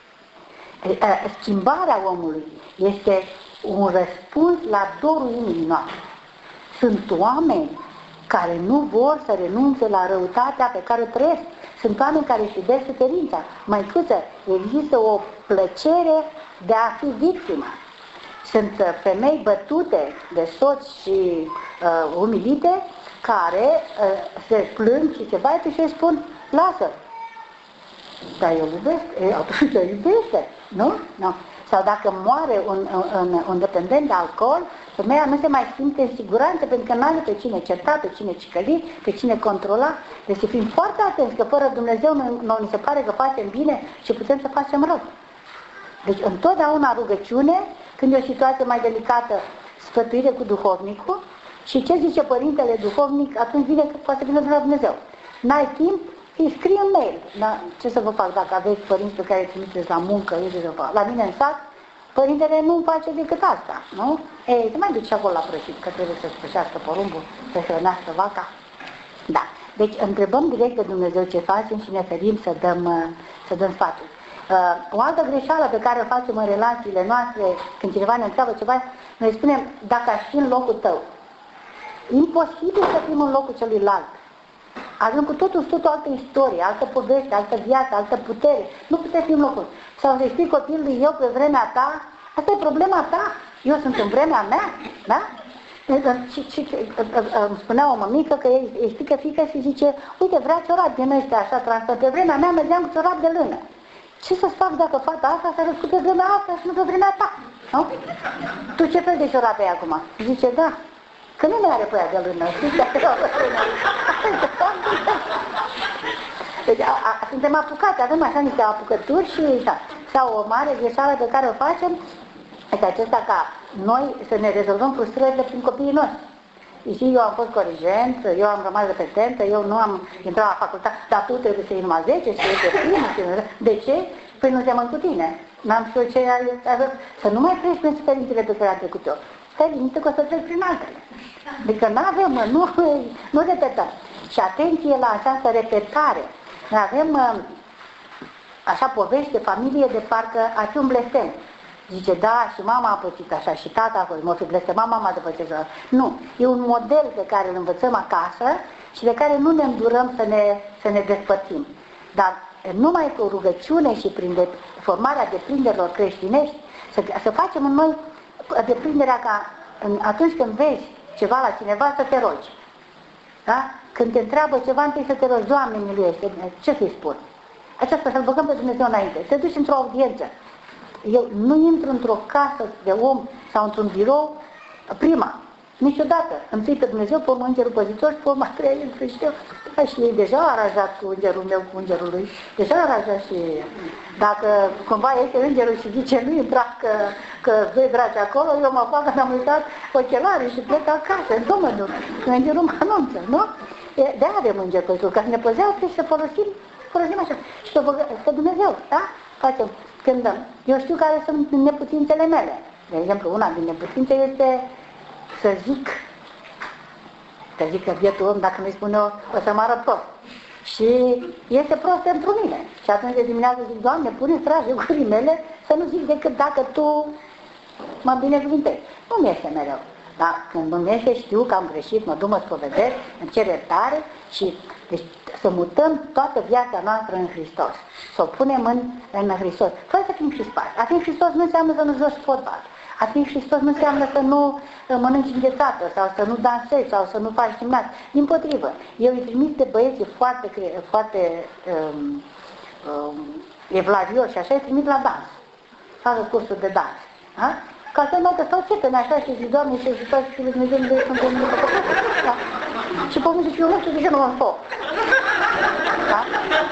Schimbarea omului este un răspuns la dorul inimii noastre. Sunt oameni care nu vor să renunțe la răutatea pe care o trăiesc. Sunt oameni care își iubesc suferința. Măicuță, există o plăcere de a fi victimă. Sunt femei bătute de soți și umilite care se plâng și se bate și îi spun, lasă. Dar eu iubesc, atunci eu iubește, nu? Nu. sau dacă moare un dependent de alcool, femeia nu se mai simte în siguranță pentru că nu are pe cine certa, pe cine cicăli, pe cine controla. Deci să fim foarte atenți că fără Dumnezeu ni se pare că facem bine și putem să facem rău. Deci întotdeauna rugăciune, când e o situație mai delicată, sfătuire cu duhovnicul și ce zice părintele duhovnic, atunci vine că poate să vină de la Dumnezeu. N-ai timp, îi scrie un mail. Da? Ce să vă fac dacă aveți părinți pe care îi trimiteți la muncă, la mine în sat, părintele nu face decât asta, nu? Ei, se mai duce acolo la prășit, că trebuie să spășească porumbul, să hrănească vaca. Da. Deci întrebăm direct pe Dumnezeu ce facem și ne ferim să dăm sfaturi. O altă greșeală pe care o facem în relațiile noastre, când cineva ne întreabă ceva, noi spunem, dacă aș fi în locul tău. Imposibil să fim în locul celuilalt. Avem cu totul altă istorie, altă poveste, altă viață, altă putere. Nu putem fi în locul. Sau să știi copilului, eu pe vremea ta, asta e problema ta. Eu sunt în vremea mea, da? Și îmi spunea o mămică că îi strică fiica și zice, uite, vrea ciorap din ăștia așa transfer. Pe vremea mea mergeam cu ciorap de lână. Ce să fac dacă fata asta s-a răscut pe vremea asta și nu pe vremea ta? Nu? Tu ce fel de ciorap ai acum? Zice, da. Că nu ne are pe aia de lână, știți? Deci, suntem apucați, avem așa niște apucături și sau o mare greșeală pe care o facem este acesta ca noi să ne rezolvăm frustrările prin copiii noștri. Și eu am fost corigent, eu am rămas repetentă, eu nu am intrat la facultate, dar tu trebuie să iei numai 10 și eu te primul. De ce? Păi nu seamăn cu tine. N-am știut ce ai să nu mai treci prin experiențele pe care am trecut eu. Stai liniște că o să trec prin altele. Adică n-avem, nu repetăm. Și atenție la această repetare. Noi avem așa povești de familie de parcă ar fi un blestem. Zice, da, și mama a pățit așa, și tata a fost, mă fi blestemat mama după ce așa. Nu, e un model pe care îl învățăm acasă și de care nu ne îndurăm să ne despățim. Dar numai cu rugăciune și prin formarea deprinderilor creștinești, să facem în noi deprinderea ca atunci când vezi ceva la cineva să te rogi. Da? Când te întreabă ceva, întâi să te rogi, Doamne miluiește, ce să-i spun? Aceasta să-L băgăm pe Dumnezeu înainte. Te duci într-o audiență. Eu nu intru într-o casă de om sau într-un birou prima. Niciodată. Întâi pe Dumnezeu, pe urmă îngerul păzitor și pe urmă treia intru și eu. Și ei deja au aranjat cu îngerul meu, cu îngerul lui. Deja au aranjat și dacă cumva este îngerul și zice nu intra că doi braci acolo, eu mă fac că am uitat ochelarii și plec acasă, în domnul. Îngerul mă anunță, nu? De-aia avem înger păzitor, ca să ne păzească și să folosim așa. Și pe Dumnezeu, da? Facem. Când eu știu care sunt neputințele mele. De exemplu, una din neputințe este să zic că bietul om, dacă nu-i spun eu, o să mă arăt prost. Și este prost pentru mine. Și atunci de dimineață zic, Doamne, pune strage gurii mele să nu zic decât dacă Tu mă binecuvintezi. Nu mi este mereu. Dar când îmi iese, știu că am greșit, mă duc, mă spovedesc, îmi cer iertare și deci, să mutăm toată viața noastră în Hristos. Să o punem în Hristos. Fără să fim crispați. A fi în Hristos nu înseamnă să nu joci fotbal. A fi în Hristos nu înseamnă să nu mănânci înghețată sau să nu dansezi sau să nu faci gimnast. Dimpotrivă. Eu îi trimit pe băieții foarte evlavioși și așa, îi trimit la dans. Facă cursuri de dans. Ha? Ca să mai că stau ce, că mi-așa și zic, Doamne, și Hristos și Lui Dumnezeu, Dumnezeu, sunt Dumnezeu, da? Și pe mine zic, eu nu știu de ce nu mă foc. Da?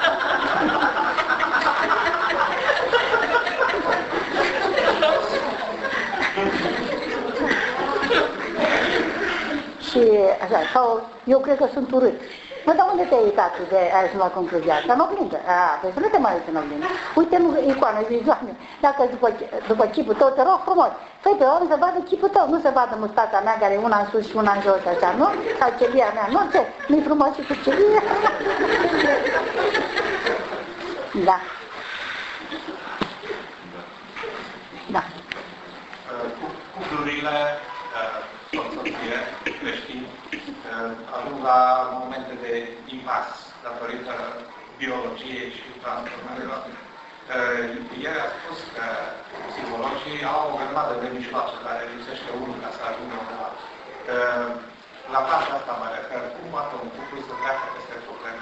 Și așa, sau eu cred că sunt urât. Mă, dar unde te-ai uitat de ai ajuns la concluzia asta? În oglindă. Păi să nu te mai uiți în oglindă. Uite în icoană, zici, Doamne, dacă după chipul tău, te rog frumos, fă-i pe oameni să vadă chipul tău, nu să vadă mustața mea care e una în sus și una în jos, așa, nu? Sau celia mea, nu? Ce? Nu-i frumos și cu celia? Da. Da. Cuplurile soție, creștini, ajung la momente de impas datorită biologiei și transformărilor. Ieri a spus că psihologii au o grămadă de mijloace care lipsește unul ca să ajungă undeva. La partea asta mă refer, cum poate un cuplu să treacă peste probleme?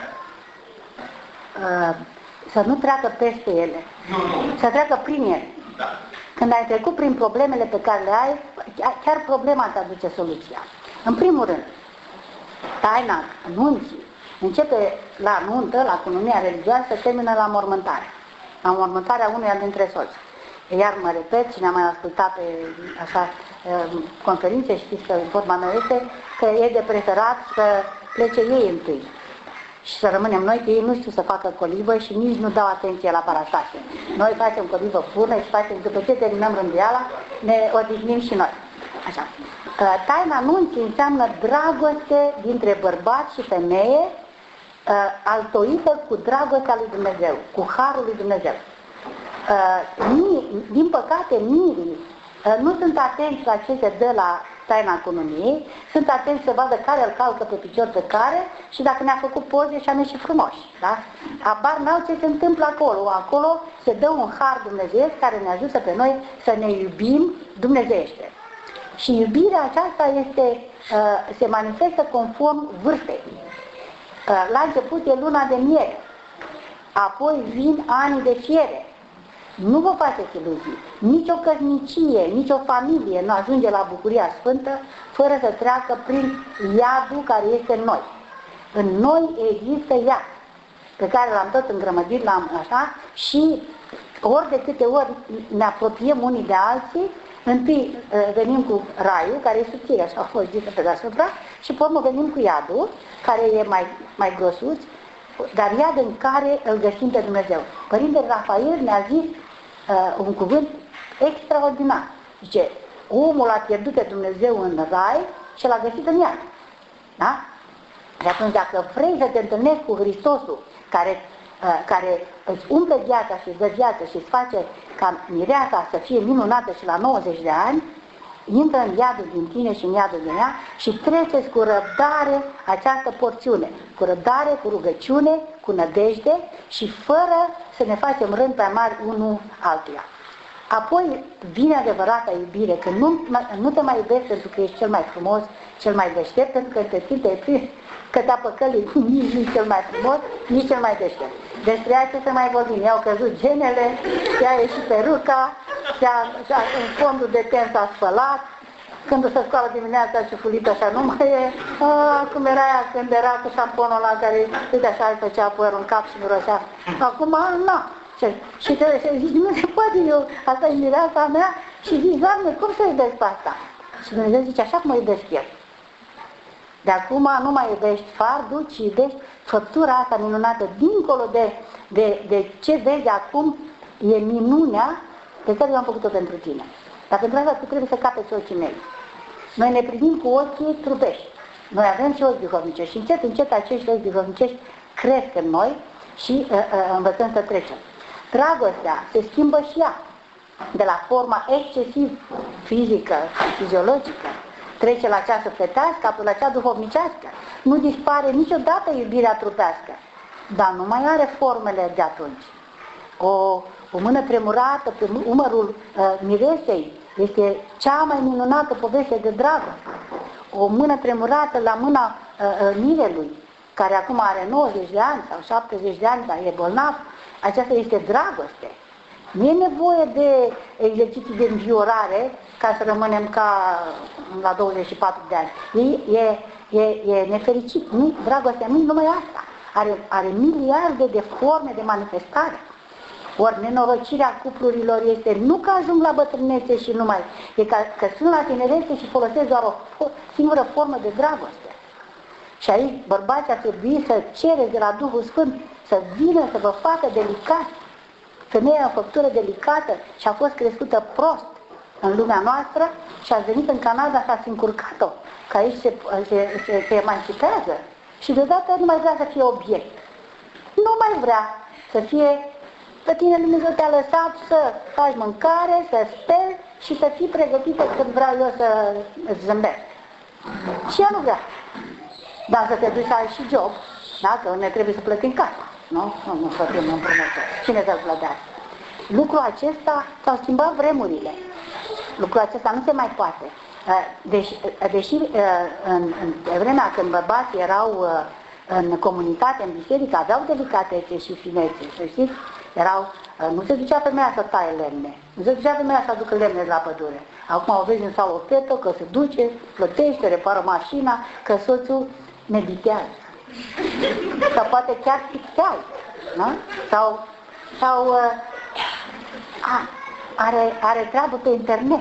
Să nu treacă peste ele. Nu. Să treacă prin ele. Da. Când ai trecut prin problemele pe care le ai, chiar problema îți aduce soluția. În primul rând, taina nunții începe la nuntă, la cununia religioasă, termină la mormântare. La mormântarea unuia dintre soți. Iar mă repet, cine a mai ascultat pe așa conferințe, știți că vorba mea este că e de preferat să plece ei întâi și să rămânem noi, că ei nu știu să facă colivă și nici nu dau atenție la parastase. Noi facem colivă purnă și facem, după ce terminăm rânduiala, ne odihnim și noi. Așa. Taina nunții înseamnă dragoste dintre bărbat și femeie, altoită cu dragostea lui Dumnezeu, cu harul lui Dumnezeu. Din păcate, mirii nu sunt atenți la ce se dă la taina cununiei, sunt atenți să vadă care îl calcă pe picior pe care și dacă ne-a făcut poze și am ieșit frumoși. Da? Abar n-au ce se întâmplă acolo. Acolo se dă un har dumnezeiesc care ne ajută pe noi să ne iubim dumnezeiește. Și iubirea aceasta se manifestă conform vârstei. La început e luna de miere, apoi vin anii de fiere. Nu vă faceți iluzii. Nici o căsnicie, nici o familie nu ajunge la bucuria sfântă fără să treacă prin iadul care este în noi. În noi există iad, pe care l-am tot îngrămădit, l-am așa, și ori de câte ori ne apropiem unii de alții, întâi venim cu raiul, care e subțire, așa a fost zisă pe deasupra, și pe urmă venim cu iadul, care e mai grosuț, dar iad în care îl găsim pe Dumnezeu. Părintele Rafael ne-a zis un cuvânt extraordinar. Zice, omul a pierdut pe Dumnezeu în rai și l-a găsit în iad. Da? Și atunci dacă vrei să te întâlnești cu Hristosul, care îți umple viața și îți dă viață și îți face ca mireasa să fie minunată și la 90 de ani, intră în iadul din tine și în iadul din ea și treceți cu răbdare această porțiune. Cu răbdare, cu rugăciune, cu nădejde și fără să ne facem rând pe mari unul altuia. Apoi vine adevărata iubire, că nu te mai iubești pentru că ești cel mai frumos, cel mai deștept, pentru că te simte prins că te apăcăli nici cel mai frumos, nici cel mai deștept. Despre ea ce să mai vorbim? I-au căzut genele, i-a ieșit peruca, în fondul de ten s-a spălat, când o să scoală dimineața și fulită așa nu mai e, cum era ea când era cu șamponul ăla care uite așa îi făcea părul în cap și mirosea. Acum, nu. Și zici, nu se poate, asta e mireasa mea și zici, Doamne, cum să iubesc pe asta? Și Dumnezeu zice, așa cum o iubesc eu. De acum nu mai iubești fardul, ci iubești făptura asta minunată, dincolo de ce vezi acum, e minunea pe care eu am făcut-o pentru tine. Dar pentru asta tu trebuie să capeți ochii mei. Noi ne privim cu ochii trupești. Noi avem și ochi duhovnicești și încet, încet acești ochi duhovnicești cresc în noi și învățăm să trecem. Dragostea se schimbă și ea. De la forma excesiv fizică, fiziologică, trece la cea sufletească, apoi la cea duhovnicească. Nu dispare niciodată iubirea trupească, dar nu mai are formele de atunci. O mână tremurată pe umărul miresei este cea mai minunată poveste de dragoste. O mână tremurată la mâna mirelui, care acum are 90 de ani sau 70 de ani, dar e bolnav, aceasta este dragoste. Nu e nevoie de exerciții de înviorare ca să rămânem ca la 24 de ani. E nefericit. Dragostea nu numai asta. Are miliarde de forme de manifestare. Ori nenorocirea cuplurilor este nu că ajung la bătrânețe și numai, e că sunt la tinerețe și folosesc doar o singură formă de dragoste. Și aici bărbații ar trebui să cereți de la Duhul Sfânt să vină să vă facă delicat. Femeia e o făptură delicată și a fost crescută prost în lumea noastră și a venit în Canada și ați încurcat-o, că aici se emancipează și deodată nu mai vrea să fie obiect. Nu mai vrea să fie, pe tine Dumnezeu te-a lăsat să faci mâncare, să speli și să fii pregătită când vreau eu să îți zâmbesc. Și ea nu vrea. Dar să te duci să ai și job, da? Că ne trebuie să plătim casa. Nu? Nu plătim împrumutul. Cine să-l plătească? Lucrul acesta, s-au schimbat vremurile. Lucrul acesta nu se mai poate. Deși în vremea când bărbații erau în comunitate, în biserică, aveau delicatețe și finețe. Să știți, Nu se ducea femeia să taie lemne, nu se ducea femeia să aducă lemne de la pădure. Acum o vezi în sală o fetă că se duce, plătește, repară mașina, că soțul meditează. Sau poate chiar pixează, da? Sau are treabă pe internet.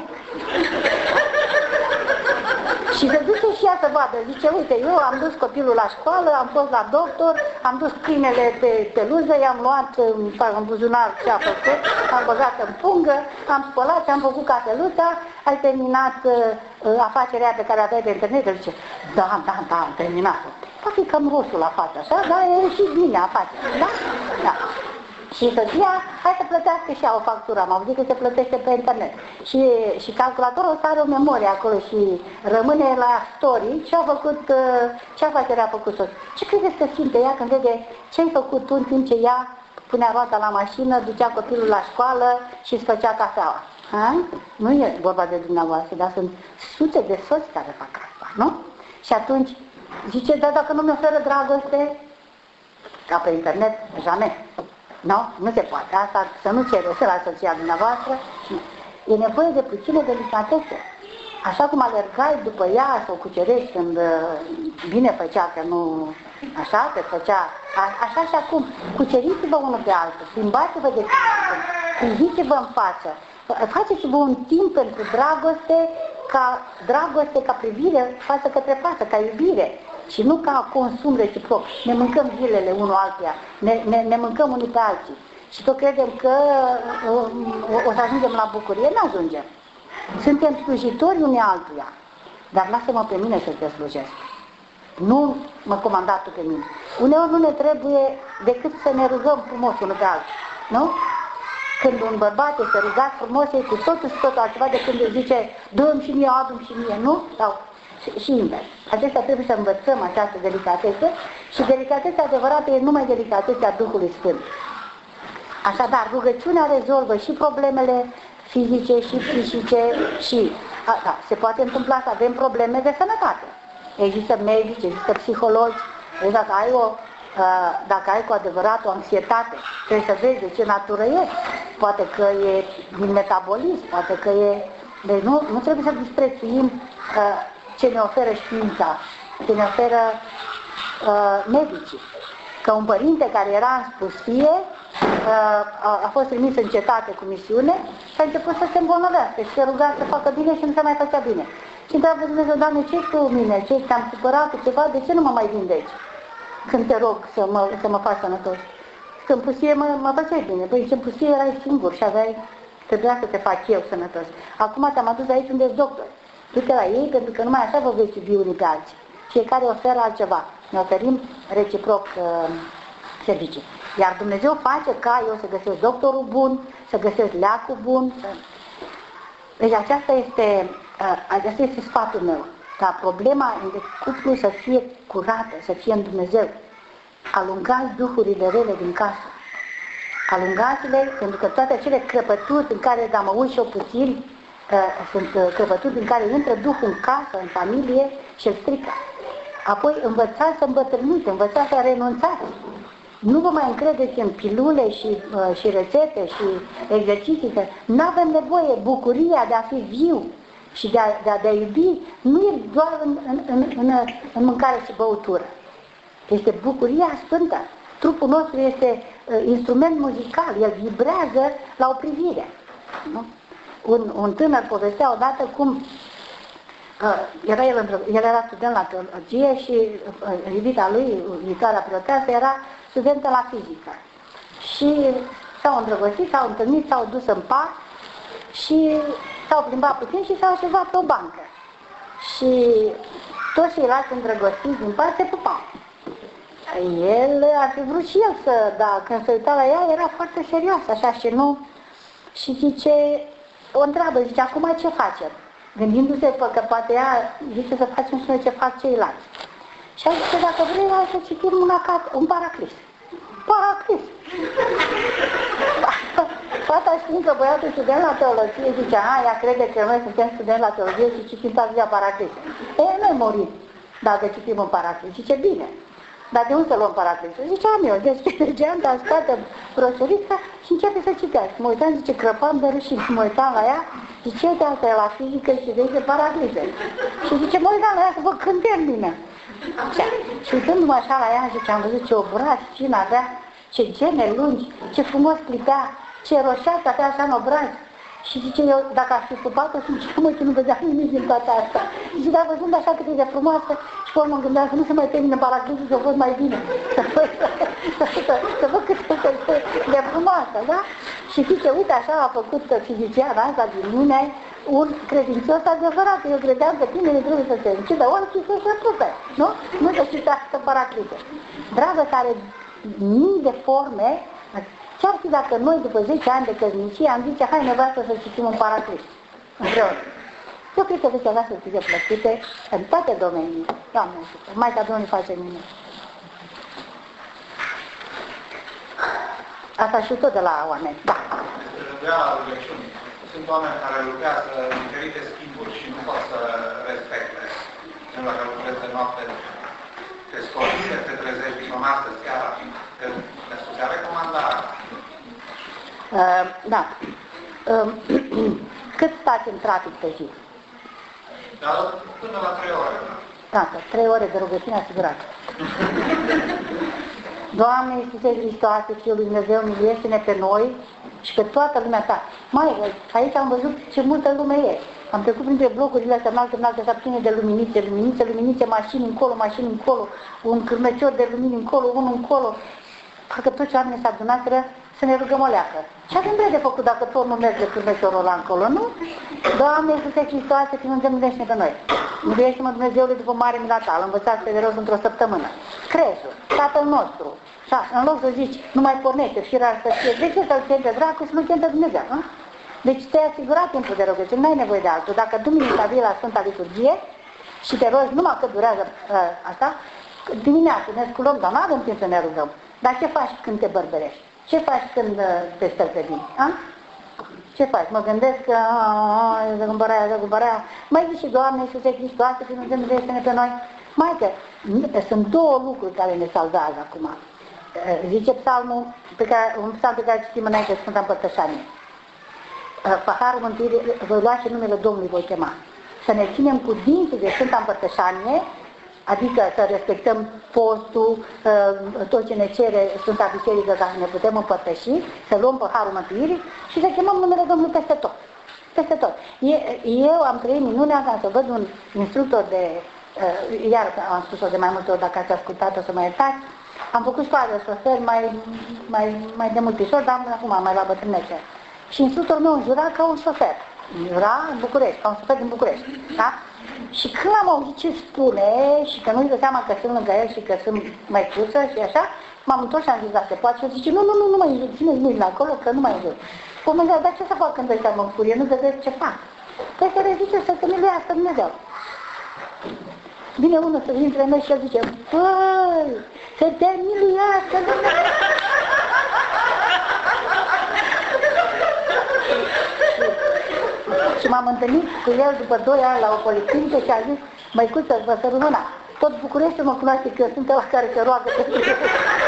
Și se duce și ea să vadă, zice, uite, eu am dus copilul la școală, am fost la doctor, am dus câinele pe peluză, i-am luat în buzunar ce a făcut, am băgat în pungă, am spălat și am făcut cafeluța, ai terminat afacerea pe care aveai pe internet, zice, da, am terminat-o. Poate e cam rosul la față, așa, dar e ieșit bine afacerea, da? Da. Și soția, hai să plătească și ea o factură, am auzit că se plătește pe internet. Și calculatorul ăsta are o memorie acolo și rămâne la story ce afacere a făcut soț. Ce credeți că simte ea când vede ce ai făcut tu în timp ce ea punea roata la mașină, ducea copilul la școală și îți făcea cafeaua? Nu e vorba de dumneavoastră, dar sunt sute de soți care fac asta, nu? Și atunci zice, dar dacă nu mi oferă dragoste, ca pe internet, jamais. Nu se poate. Asta să nu cereți la soția dumneavoastră. E nevoie de puține delicatețe. Așa cum alergai după ea să o cucerești când bine făcea, că nu așa, te făcea, așa și acum. Cuceriți-vă unul pe altul, plimbați-vă de timp, priviți-vă în față, faceți-vă un timp pentru dragoste ca privire față către față, ca iubire. Și nu ca consum reciproc. Ne mâncăm zilele unul altuia, ne mâncăm unii pe alții. Și tot credem că o să ajungem la bucurie. Nu ajungem. Suntem slujitori unii altuia. Dar lasă-mă pe mine să te slujesc. Nu mă comanda tu pe mine. Uneori nu ne trebuie decât să ne rugăm frumos unul pe altul. Nu? Când un bărbat este rugat frumos, e cu totul și totul altceva de când îi zice dă-mi și mie, adu-mi și mie, nu? Sau și invers. Acesta trebuie să învățăm această delicatețe și delicatețea adevărată e numai delicatețea Duhului Sfânt. Așadar, rugăciunea rezolvă și problemele fizice și psihice și se poate întâmpla să avem probleme de sănătate. Există medici, există psihologi, dacă ai cu adevărat o anxietate, trebuie să vezi de ce natură e. Poate că e din metabolism, poate că e... Deci nu trebuie să disprețuim ce ne oferă știința, ce ne oferă medicii. Că un părinte care era în spustie a fost trimis în cetate cu misiune și a început să se îmbolnăvească și se ruga să facă bine și nu se mai făcea bine. Și întreabă Dumnezeu, Doamne, ce-i cu mine? Ce te-am supărat cu ceva? De ce nu mă mai vindeci? Când te rog să mă faci sănătos. Că în pustie mă făceai bine. Păi în pustie erai singur și trebuia să te fac eu sănătos. Acum te-am adus aici unde ești doctor. Du-te la ei, pentru că numai așa vă veți iubi unii pe alții. Fiecare oferă altceva. Ne oferim reciproc servicii. Iar Dumnezeu face ca eu să găsesc doctorul bun, să găsesc leacul bun. Deci acesta este sfatul meu. Ca problema de cuplu să fie curată, să fie în Dumnezeu. Alungați duhurile rele din casă. Alungați-le, pentru că toate acele crăpături în care, dacă mă uit și eu puțin, sunt crăpături în care intră Duhul în casă, în familie și îl strică. Apoi învățați să îmbătrâniți, învățați să renunțați. Nu vă mai încredeți în pilule și rețete și exerciții. Nu avem nevoie. Bucuria de a fi viu și de a iubi nu e doar în mâncare și băutură. Este bucuria sfântă. Trupul nostru este instrument muzical. El vibrează la o privire. Nu? Un tânăr povestea odată cum el era student la teologie și iubita lui, viitoarea preoteasă, era studentă la fizică. Și s-au îndrăgostit, s-au întâlnit, s-au dus în parc și s-au plimbat puțin și s-au așezat pe o bancă. Și toți ceilalți îndrăgostiți din parc se pupau. El ar fi vrut și el dar când se uita la ea era foarte serioasă, așa și nu. Și zice, o întreabă, zice, acum ce facem? Gândindu-se că poate ea zice să facem și noi ce fac ceilalți. Și a zis, dacă vrei, hai să citim un paraclis. Paraclis! Fata știind că băiatul student la teologie, zice, ea crede că noi suntem studenți la teologie și citim toată ziua paraclis. Nu-i murit dacă citim un paraclis. Zice, bine. Dar de unde să luăm Paraclisul? Zice, am eu, deschide geanta, scoate broșurița și începe să citească. Mă uitam, zice, crăpam de rușine. Mă uitam la ea, zice, uite, asta e la fizică și zice Paraclise. Și zice, mă uitam la ea să vă cântem bine. Și uitându-mă așa la ea, zice, am văzut ce obraz cine avea, ce gene lungi, ce frumos clipea, ce roșească avea așa în obraz. Și zice, eu, dacă aș fi pupat-o, zice, mă, că nu vedeam nimic din toată asta. Zice, dar văzând așa cât e de frumoasă, și pe urmă mă gândeam că nu se mai termină Paraclisul, să văd mai bine. Să văd cât e de frumoasă, da? Și zice, uite, așa a făcut fiziciana asta din mine, un credincios adevărat. Eu credeam că tinerii trebuie să se închidă ochii să se pupe, nu? Nu să citească Paraclisul. Dragă, care mii de forme. Ce-ar fi dacă noi, după 10 ani de căsnicie, am zice, hai nevastă să citim un Paraclis împreună? Eu cred că veți avea să fie plăcute în toate domeniile. Doamne, Maica Domnului face minune. Asta și tot de la oameni. Da. Sunt oameni care lucrează în diferite schimburi și nu pot să respecte. Nu dacă lucrezi de noapte, te scoli, te trezești din noapte, seara, ne putea recomanda. Da. Cât stați în trafic pe zi? Dar până la 3 ore. Da, 3 ore de rugăciune asigurată. Doamne Iisuse Hristoase, Fiul lui Dumnezeu, miluiește-ne pe noi și pe toată lumea ta. Mai aici am văzut ce multă lume e. Am trecut printre blocurile astea înalte, așa pline de luminițe, mașini încolo, un cârmecior de lumini încolo, unul încolo. Parcă toți oamenii s-au adunat să ne rugăm o leacă. Ce avem de făcut dacă tot nu merge cârmeciorul ăla încolo, nu? Doamne Iisuse Hristoase, Fiul lui Dumnezeu, miluiește-ne pe noi. Miluiește-mă, Dumnezeule, după mare mila ta, îl învățați pe de rost într-o săptămână. Crezul, Tatăl nostru. Și în loc să zici, nu mai pornește, firar să fie, de ce să-l cente dracu, să nu cente Dumnezeu, nu? Deci te-ai asigurat timpul de rugăciune, nu ai nevoie de altul. Dacă duminica vii la Sfânta Liturghie și te rogi numai că durează asta, dimineața ne sculăm, dar nu avem timp să ne rugăm. Dar ce faci când te bărberești? Ce faci când te stări pe din? Ce faci? Mă gândesc că zăgumbăraia. Mai zici și Doamne Iisuse Hristoase, Fiul lui Dumnezeu, miluiește-ne pe noi. Maică, sunt două lucruri care ne salvează acum. Zice psalmul, un psalm pe care citim înainte de Sfânta Împărtășanie. Paharul mântuirii, voi lua și numele Domnului voi chema. Să ne ținem cu dinții de Sfânta Împărtășanie, adică să respectăm postul, tot ce ne cere Sfânta Biserică ca să ne putem împărtăși, să luăm paharul mântuirii și să chemăm numele Domnului peste tot. Peste tot. Eu am trăit minunea ca să văd un instructor de, iar am spus-o de mai multe ori, dacă ați ascultat o să mă iertați, am făcut școală de șofer mai de multe ori, dar acum mai la bătrânețe. Și instructorul meu înjura ca un șofer. Era în București, ca un șofer din București. Da? Și când am auzit ce spune și că nu-i dă seama că sunt lângă el și că sunt mai cuță și așa, m-am întors și am zis, da, se poate? Și el zice, nu mai injur, ține-i mâini acolo, că nu mai injur. Păi mă zic, dar ce să fac când ăștia mă furie? Nu vedeți ce fac? Păi să le zice să te miluiască Dumnezeu. Vine unul să dintre noi și el zice, băi, să te miluiască Dumnezeu. Și m-am întâlnit cu el după 2 ani la o policlinică și a zis, măicuță, vă sărut mâna. Tot Bucureștiul mă cunoaște că eu sunt ăla care se roagă pentru el.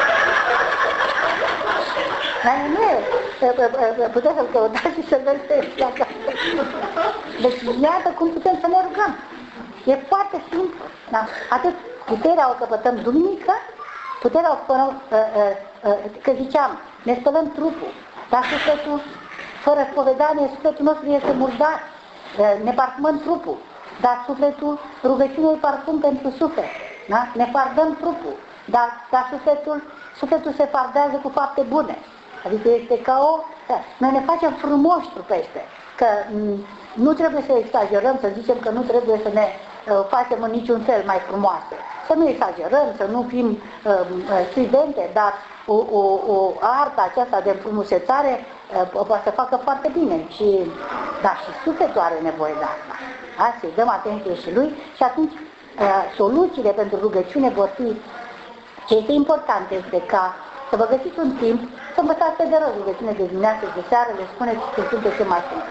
Nu e, puteți să-l căutați și să vedeți dacă... Deci iată cum putem să ne rugăm. E foarte simplu. Da? Atât puterea o căpătăm duminică, puterea o căpătăm, că ziceam, ne spălăm trupul, dar sufletul, fără spovedanie, sufletul nostru este murdar, ne parfumăm trupul, dar sufletul, rugăciunea e parfum pentru suflet, da? Ne fardăm trupul, dar sufletul se fardează cu fapte bune, adică este ca o... Noi ne facem frumoși trupește, că nu trebuie să exagerăm, să zicem că nu trebuie să ne facem în niciun fel mai frumoase, să nu exagerăm, să nu fim stridente, dar o artă aceasta de înfrumusețare poate să facă foarte bine, dar și sufletul are nevoie de asta. Să-i dăm atenție și lui și atunci soluțiile pentru rugăciune vor fi, ce este important este ca să vă găsiți un timp să învățați pe de rău rugăciune de dimineață și de seară, le spuneți că sunteți ce mai sunt.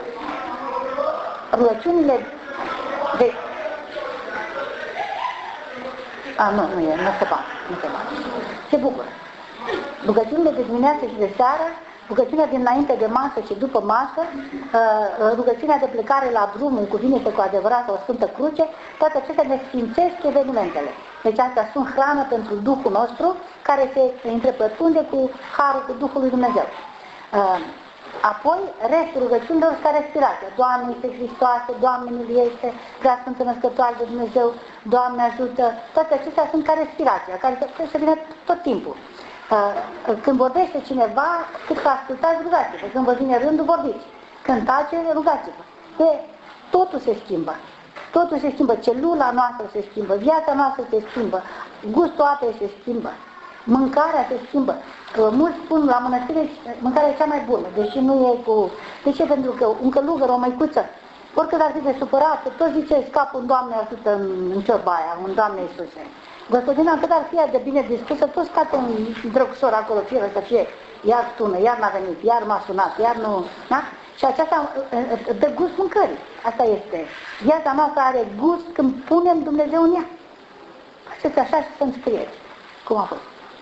Rugăciunile de... Nu e, nu se bate, Se bucură. Rugăciunile de dimineață și de seară, rugăciunea dinainte de masă și după masă, rugăciunea de plecare la drum, în cuvinte cu adevărat o Sfântă Cruce, toate acestea ne sfințesc evenimentele. Deci astea sunt hrană pentru Duhul nostru, care se întrepătrunde cu harul, cu Duhul lui Dumnezeu. Apoi, restul rugăciunilor ca respirație. Doamne Iisuse Hristoase, Doamne miluiește, prea Sfântă Născătoare de Dumnezeu, Doamne ajută, toate acestea sunt ca respirația, care trebuie să vină tot timpul. Când vorbește cineva, cât că ascultați, rugați-vă. Când vă vine rândul, vorbiți. Când tace, rugați-vă. Totul se schimbă. Totul se schimbă. Celula noastră se schimbă. Viața noastră se schimbă. Gustul apei se schimbă. Mâncarea se schimbă. Mulți spun la mănăstire, mâncarea e cea mai bună, deși nu e cu... De ce? Pentru că un călugăr, o măicuță, oricât ar fi de supărat, tot zice, scapă un Doamne ajută în ciorba aia, un Doamne Iisuse. Gospodina, cât ar fi de bine dispusă, tot scate un drăguțor acolo, fie să fie, iar tună, iar n-a venit, iar m-a sunat, iar nu... Da? Și aceasta dă gust mâncării. Asta este. Viața noastră are gust când punem Dumnezeu în ea. Asta așa și să-mi scrieți. Cum a fost?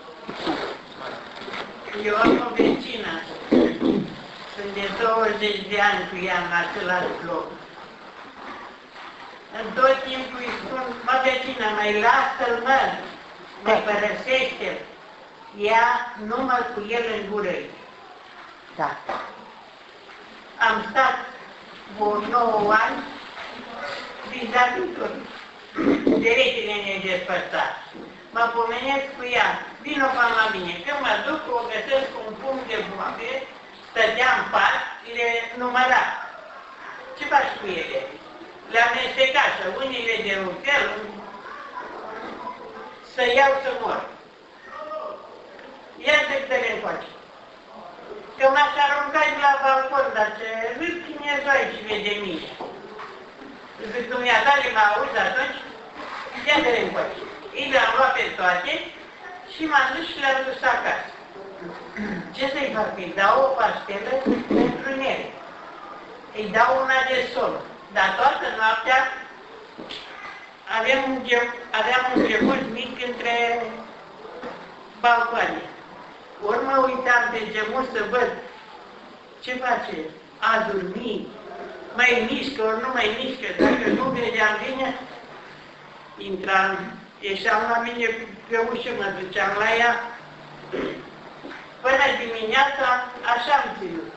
Eu am o vecină. Sunt de 20 de ani cu ea în același loc. În tot timpul îi spun, mă vecină, mai lasă-l, mă, mai părăsește-l. Ea numai cu el în gură. Da. Am stat vreo 9 ani vis-a-vis de retele nedespărtat. Mă pomenesc cu ea, vino până la mine. Când mă duc, o găsesc un punct de boabe, stătea în pat, le număra. Ce faci cu ele? Le amesteca și unile de ruchel, să iau să mor. Ia să dă-le încoace. Că m-aș arunca la balcon, dar ce râd chinezoi și vede mine. Zic, dumneata, le-m auzi atunci, ia dă-le încoace. Ei le-am luat pe toate și m-am dus și le-am dus acasă. Ce să-i fac? Îi dau o pastelă pentru nere. Îi dau una de somn. Dar toată noaptea aveam un gemuș mic între balcoane. Ori mă uitam pe gemuș să văd ce face. A dormit, mai mișcă, ori nu mai mișcă. Dacă nu vedeam bine, intram, ieșeam la mine pe ușă, mă duceam la ea. Până dimineața, așa am ținut.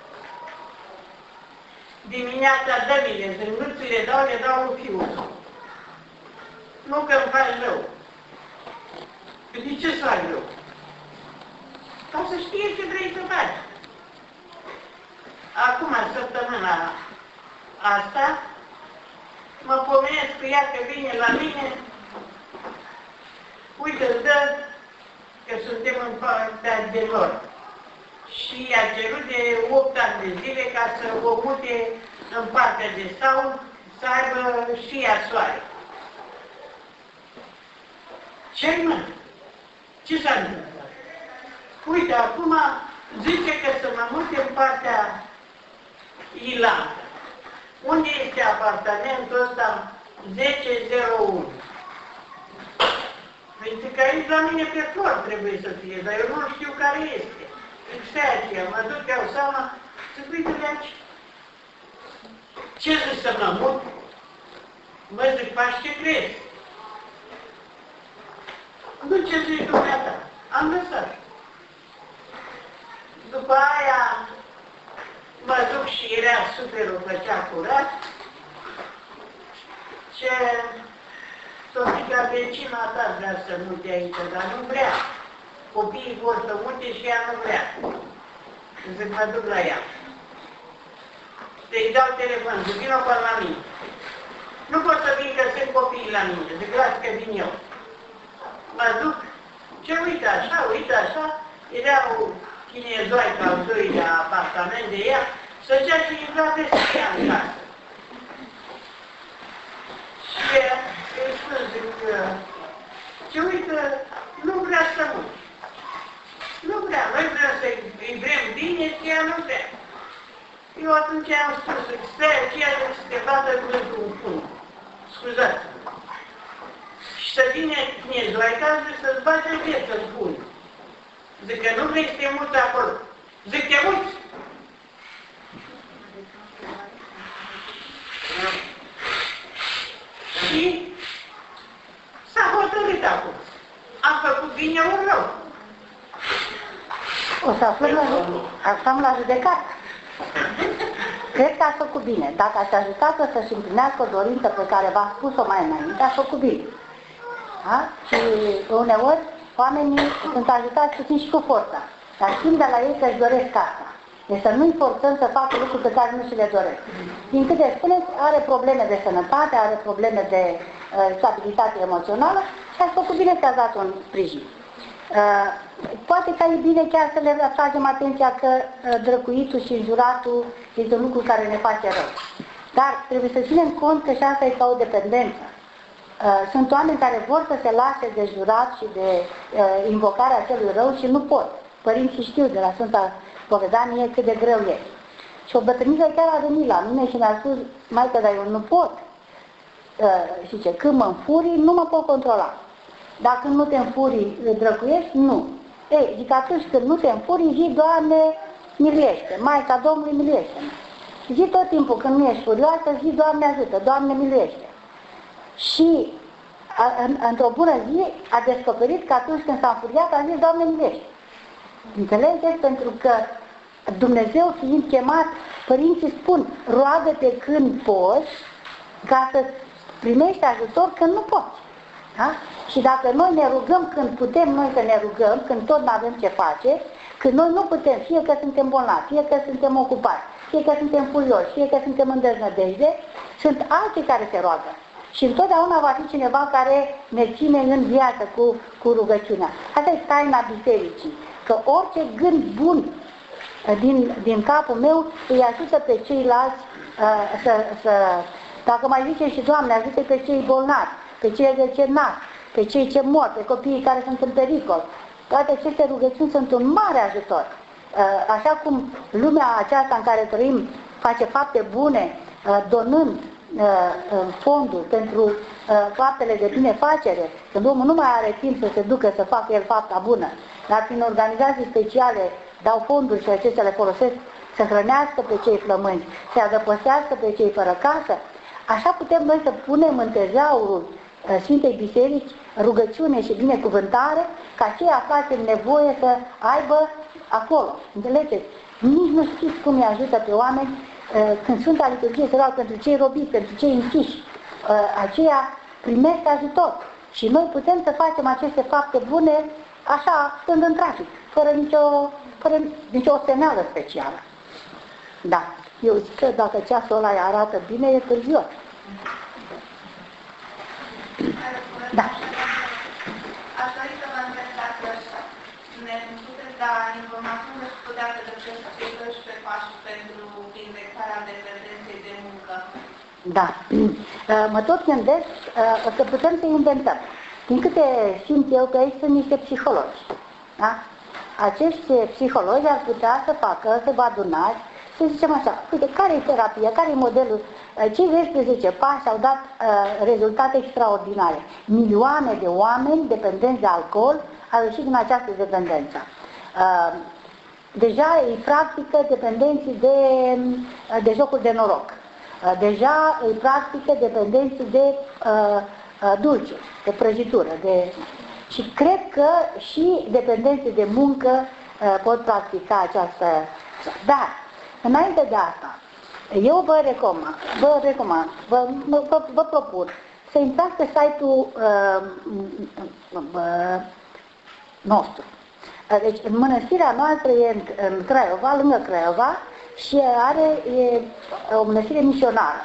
Dimineața dă-mi-le, nu ți le dau lui fiul. Nu că îmi faci rău. De ce să fac rău? Ca să știe ce vrei să faci. Acum, săptămâna asta, mă pomenesc cu ea că vine la mine, uite, îți dă că suntem în partea de nord. Și i-a cerut de 8 ani de zile ca să o mute în partea de sud, să aibă și ea soare. Ce-i, mă? Ce s-a întâmplat? Uite, acum zice că să mă mute în partea Ilantă. Unde este apartamentul ăsta? 1001. Zice că aici la mine pe flor trebuie să fie, dar eu nu știu care este. Zice aceea, mă duc, iau seama, zic, uite de aici. Ce zic să mă mut? Mă zic, faci ce crezi? Nu, ce zici dumneata? Am lăsat. După aia mă duc și era superul, făcea curat. Ce Sofica vecina ta vrea să mute aici, dar nu vrea. Copiii vor să mute și ea nu vrea. Zic, mă duc la ea. Să-i dau telefon, zic, vină până la mine. Nu pot să vin că sunt copiii la mine, zic, las că vin eu. Mă duc, ce uite așa, era o chinezoică al doilea apartament de ea, săcea și intra peste ea în casă. Și îi spun, zic, ce uite, nu vrea să mut. Nu vrea, noi vrem să-i vrem bine și ea nu vrea. Eu atunci am spus, stai aceea să te bată cuvântul în fund. Scuzați-mă. Și să vine vine Zoica, zic să-ți bate viață, îți bun. Zic că nu vrei să te muți acolo. Zic, te muți. Și s-a hotărât acum. Am făcut bine un rău. O să aflăm la judecată. Cred că ați făcut bine. Dacă ați ajutat-o să-și împlinească o dorință pe care v-a spus-o mai înainte, ați făcut bine. Da? Și uneori oamenii sunt ajutați puțin și cu forța. Dar știm de la ei că își doresc asta. Deci să nu-i forțăm să facă lucruri pe care nu și le doresc. Din câte spuneți, are probleme de sănătate, are probleme de stabilitate emoțională și ați făcut bine că ați dat un sprijin. Poate că e bine chiar să le atragem atenția că drăcuitul și înjuratul este un lucru care ne face rău. Dar trebuie să ținem cont că și asta e ca o dependență. Sunt oameni care vor să se lase de jurat și de invocarea acelui rău și nu pot. Părinții știu de la Sfânta Povedanie cât de greu e. Și o bătrânică chiar a venit la mine și mi-a spus, maică, dar eu nu pot. Și ce, când mă înfurii, nu mă pot controla. Dacă nu te înfurii, drăcuiești? Nu. Ei, zic, atunci când nu te înfurii, zi, Doamne, miluiește. Maica Domnului, miluiește-mă. Zi tot timpul când nu ești furioasă, zi, Doamne ajută, Doamne miluiește. Și într-o bună zi a descoperit că atunci când s-a înfuriat, a zis, Doamne miluiește. Înțelegeți? Pentru că Dumnezeu fiind chemat, părinții spun, roagă-te când poți, ca să primești ajutor când nu poți. Da? Și dacă noi ne rugăm când putem noi să ne rugăm, când tot nu avem ce face, când noi nu putem, fie că suntem bolnavi, fie că suntem ocupați, fie că suntem furioși, fie că suntem în deznădejde, sunt alții care se roagă. Și întotdeauna va fi cineva care ne ține în viață cu rugăciunea. Asta e taina bisericii, că orice gând bun din capul meu îi ajută pe ceilalți dacă mai zice și Doamne, ajută pe cei bolnavi, pe cei ce nasc, pe cei ce mor, pe copiii care sunt în pericol. Toate aceste rugăciuni sunt un mare ajutor. Așa cum lumea aceasta în care trăim face fapte bune, donând fonduri pentru faptele de binefacere, când omul nu mai are timp să se ducă să facă el fapta bună, dar prin organizații speciale dau fonduri și acestea le folosesc să hrănească pe cei flămânzi, să adăpostească pe cei fără casă, așa putem noi să punem în tezaurul Sfintei Biserici rugăciune și binecuvântare ca cei aflați în nevoie să aibă acolo. Înțelegeți? Nici nu știți cum îi ajută pe oameni când Sfânta Liturghie se roagă pentru cei robiți, pentru cei închiși. Aceia primesc ajutor. Și noi putem să facem aceste fapte bune așa, stând în trafic, fără nicio osteneală specială. Da. Eu zic că dacă ceasul ăla arată bine, e târziu. Da. Aș dori să vă întreb dacă ne puteți da informații despre putea să găsesc cei 12 pași pentru indexarea dependenței de muncă. Da. Mă tot gândesc că putem să inventăm. Din câte simt eu că aici sunt niște psihologi. Da? Acești psihologi ar putea să facă, să vă adunați, să zicem așa, uite, care e terapia, care e modelul, cei 12 pași au dat rezultate extraordinare. Milioane de oameni dependenți de alcool au ieșit din această dependență. Deja îi practică dependenții de jocuri de noroc. Deja îi practică dependenții de dulciuri, de prăjitură. Și cred că și dependenții de muncă pot practica această... Dar, înainte de asta, eu vă propun să intrați pe site-ul nostru. Deci, în mănăstirea noastră e în Craiova, lângă Craiova, și e o mănăstire misionară.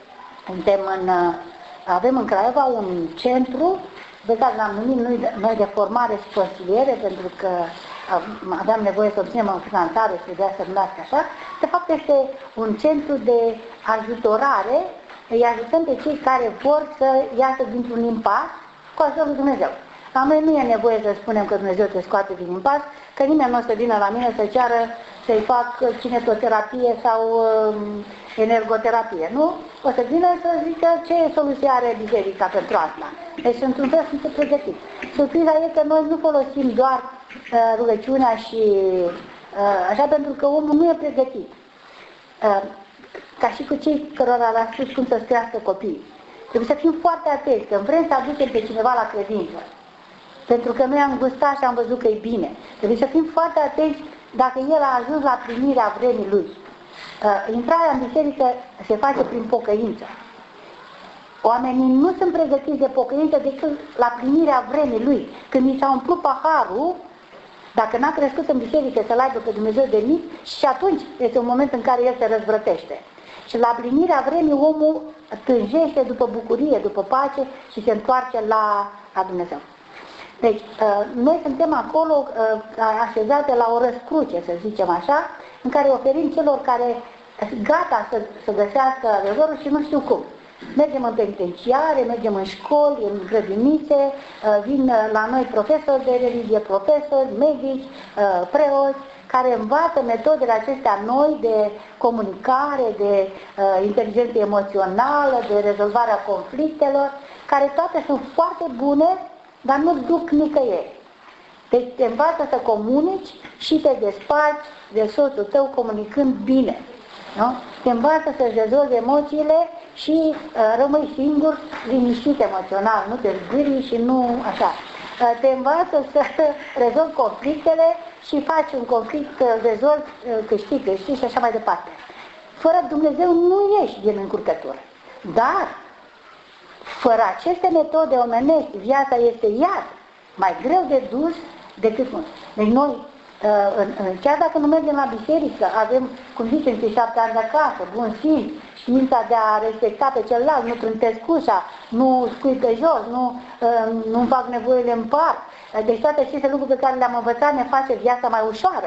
Avem în Craiova un centru pe care l-am numit noi de formare și consiliere, pentru că aveam nevoie să obținem o finanțare și trebuia să numească așa. De fapt este un centru de ajutorare, îi ajutăm pe cei care vor să iasă dintr-un impas cu ajutorul lui Dumnezeu. La noi nu e nevoie să spunem că Dumnezeu te scoate din impas, că nimeni nu o să vină la mine să ceară să-i fac kinetoterapie sau energoterapie, nu? O să vină să zică ce soluție are biserica pentru asta. Deci, într-un fel, sunt pregătiți. Surpriza e că noi nu folosim doar rugăciunea și așa, pentru că omul nu e pregătit. Ca și cu cei cărora le-a spus cum să-ți crească copiii. Trebuie să fim foarte atenți, că vrem să aducem pe cineva la credință. Pentru că noi am gustat și am văzut că e bine. Trebuie să fim foarte atenți dacă el a ajuns la primirea vremii lui. Intrarea în biserică se face prin pocăință. Oamenii nu sunt pregătiți de pocăință decât la primirea vremii lui. Când i s-a umplut paharul, dacă n-a crescut în biserică să-L aibă pe Dumnezeu de mic, și atunci este un moment în care el se răzvrătește. Și la plinirea vremii omul tânjește după bucurie, după pace și se întoarce la Dumnezeu. Deci, noi suntem acolo așezate la o răscruce, să zicem așa, în care oferim celor care gata să găsească adevărul și nu știu cum. Mergem în penitenciare, mergem în școli, în grădinițe, vin la noi profesori de religie, profesori, medici, preoți, care învață metodele acestea noi de comunicare, de inteligență emoțională, de rezolvarea conflictelor, care toate sunt foarte bune, dar nu duc nicăieri. Deci te învață să comunici și te desparți de soțul tău comunicând bine. Nu? Te învață să-ți rezolvi emoțiile și rămâi singur, liniștit emoțional, nu te zgârii și nu așa. Te învață să rezolvi conflictele și faci un conflict, rezolvi, câștigi și așa mai departe. Fără Dumnezeu nu ieși din încurcătură. Dar, fără aceste metode omenești, viața este iar mai greu de dus decât noi. Deci noi, chiar dacă nu mergem la biserică, avem, cum zicem, cei 7 ani de acasă, bun simț, știința de a respecta pe celălalt, nu trântesc ușa, nu scui pe jos, nu fac nevoile în par. Deci toate aceste lucruri pe care le-am învățat ne face viața mai ușoară.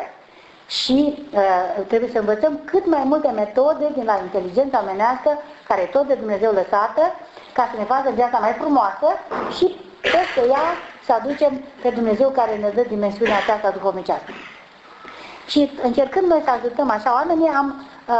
Și trebuie să învățăm cât mai multe metode din la inteligența omenească, care e tot de Dumnezeu lăsată, ca să ne facă viața mai frumoasă și peste ea să aducem pe Dumnezeu care ne dă dimensiunea aceasta duhovnicească. Și încercând noi să ajutăm așa oamenii, am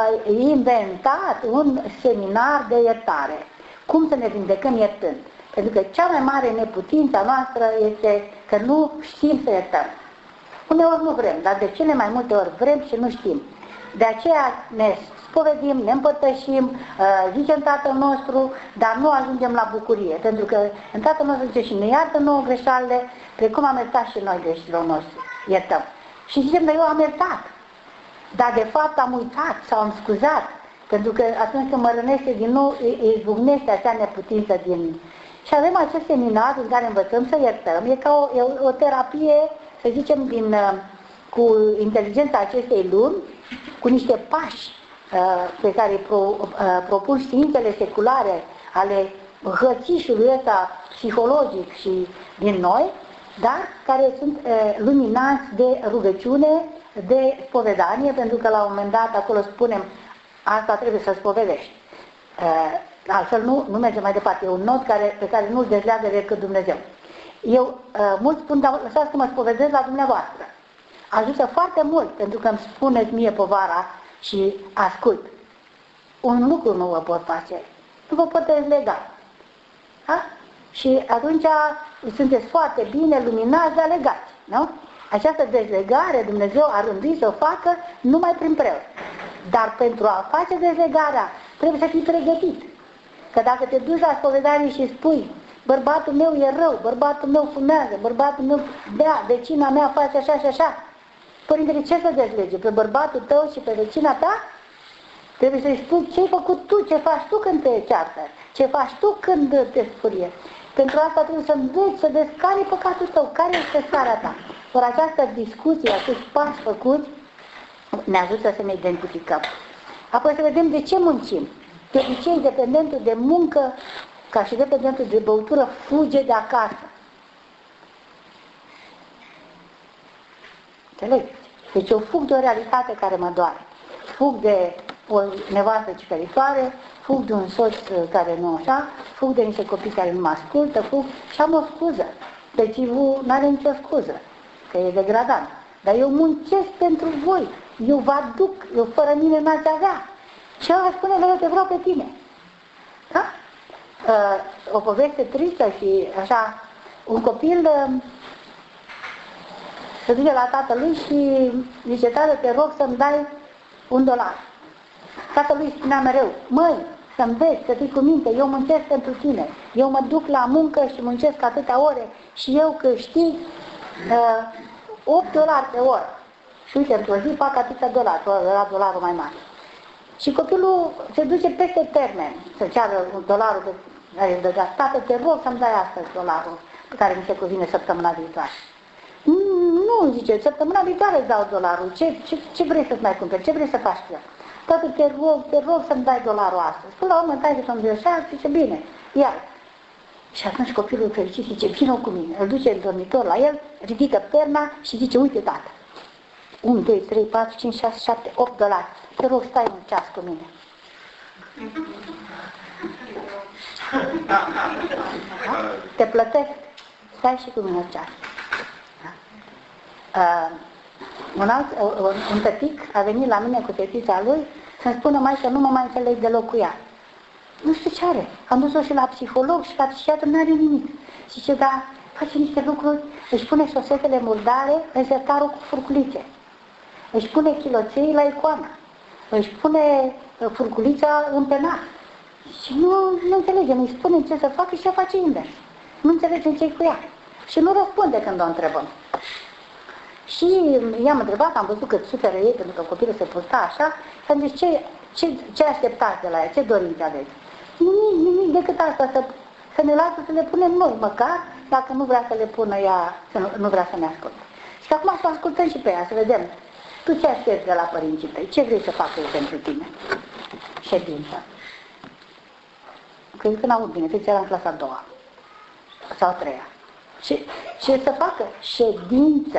inventat un seminar de iertare. Cum să ne vindecăm iertând? Pentru că cea mai mare neputință noastră este că nu știm să iertăm. Uneori nu vrem, dar de cele mai multe ori vrem și nu știm. De aceea ne spovedim, ne împărtășim, zicem Tatăl nostru, dar nu ajungem la bucurie. Pentru că în Tatăl nostru zice și ne iartă nouă greșalile, precum am iertat și noi greșelilor noștri. Iertăm. Și zicem că eu am iertat. Dar de fapt am uitat sau am scuzat. Pentru că atunci când mă rănește din nou, izbucnește acea neputință din... Și avem acest seminar în care învățăm să iertăm. E ca o terapie, să zicem, cu inteligența acestei lumi, cu niște pași pe care îi propun științele seculare ale hățișului ăsta psihologic și din noi, dar care sunt luminați de rugăciune, de spovedanie, pentru că la un moment dat acolo spunem asta trebuie să spovedești. Altfel nu merge mai departe. E un nod pe care nu-l dezleagă decât Dumnezeu. Mulți spun, dar lăsați că mă spovedesc la dumneavoastră. Ajută foarte mult, pentru că îmi spuneți mie povara și ascult. Un lucru nu vă pot face. Nu vă pot dezlega. Ha? Și atunci sunteți foarte bine luminați, dar legați. Nu? Această dezlegare Dumnezeu a rânduit să o facă numai prin preot. Dar pentru a face dezlegarea trebuie să fii pregătit. Că dacă te duci la spovedanie și spui bărbatul meu e rău, bărbatul meu fumează, bărbatul meu bea, vecina mea face așa și așa, Părintele, ce să dezlege? Pe bărbatul tău și pe vecina ta? Trebuie să-i spui ce ai făcut tu, ce faci tu când te ceartă, ce faci tu când te spurie. Pentru asta trebuie să înveți, să vezi care e păcatul tău, care este starea ta. Ori această discuție, acești pași făcuți, ne ajută să ne identificăm. Apoi să vedem de ce muncim. De obicei, dependentul de muncă, ca și dependentul de băutură, fuge de acasă. Înțelegeți? Deci eu fug de o realitate care mă doare. Fug de o nevastă ciferitoare, fug de un soț care nu așa, fug de niște copii care nu mă ascultă, fug și am o scuză. Bețivul nu are nicio scuză, că e degradant. Dar eu muncesc pentru voi. eu vă aduc, eu fără mine n-ați avea. Și ăla spune, te vreau pe tine. Da? O poveste tristă și așa, un copil se duce la tatălui și zice, tată, te rog să-mi dai $1. Tatălui spunea mereu, măi, să înveți, să fii cu minte, eu muncesc pentru tine, eu mă duc la muncă și muncesc atâtea ore și eu câștig $8 pe oră. Și uite, într-o zi fac atâția dolari, era dolarul mai mare. Și copilul se duce peste termen să ceară dolarul pe care îl dă. Tată, te rog să-mi dai astăzi dolarul pe care mi se cuvine săptămâna viitoare. Nu, zice, săptămâna viitoare îți dau dolarul, ce vrei să-ți mai cumperi, ce vrei să faci cu el? Tată, te rog să-mi dai dolarul astăzi. Până la urmă, tai să-mi dă așa, zice, bine, ia. Și atunci copilul fericit zice, vină cu mine, îl duce în dormitor la el, ridică perna și zice, uite, tată, 1, 2, 3, 4, 5, 6, 7, $8. Te rog, stai un ceas cu mine. Da? Te plătesc, stai și cu mine un ceas. Da? Un tătic a venit la mine cu fetița lui să-mi spună, mai că nu mă mai înțeleg deloc cu ea. Nu știu ce are. Am dus-o și la psiholog și la psihiatru, n-are nimic. Zice, da, face niște lucruri, își pune șosetele murdare în sertarul cu furculițe. Își pune chiloței la icoana. Își pune furculița în penal. Și nu înțelege, nu-i spune ce să facă și ea face invers. Nu înțelege ce-i cu ea. Și nu răspunde când o întrebăm. Și i-am întrebat, am văzut că suferă ei pentru că copilul se purta așa și am zis, ce așteptați de la ea, ce dorințe aveți? Nimic decât asta, să ne lasă să le punem noi, măcar dacă nu vrea să le pună ea, nu vrea să ne asculte. Și acum să ascultăm și pe ea, să vedem, tu ce aștepți de la părinții tăi, ce vrei să facă eu pentru tine? Ședință. Cred că n-aud bine, că era în clasa a doua sau a treia. Ce să facă? Ședință.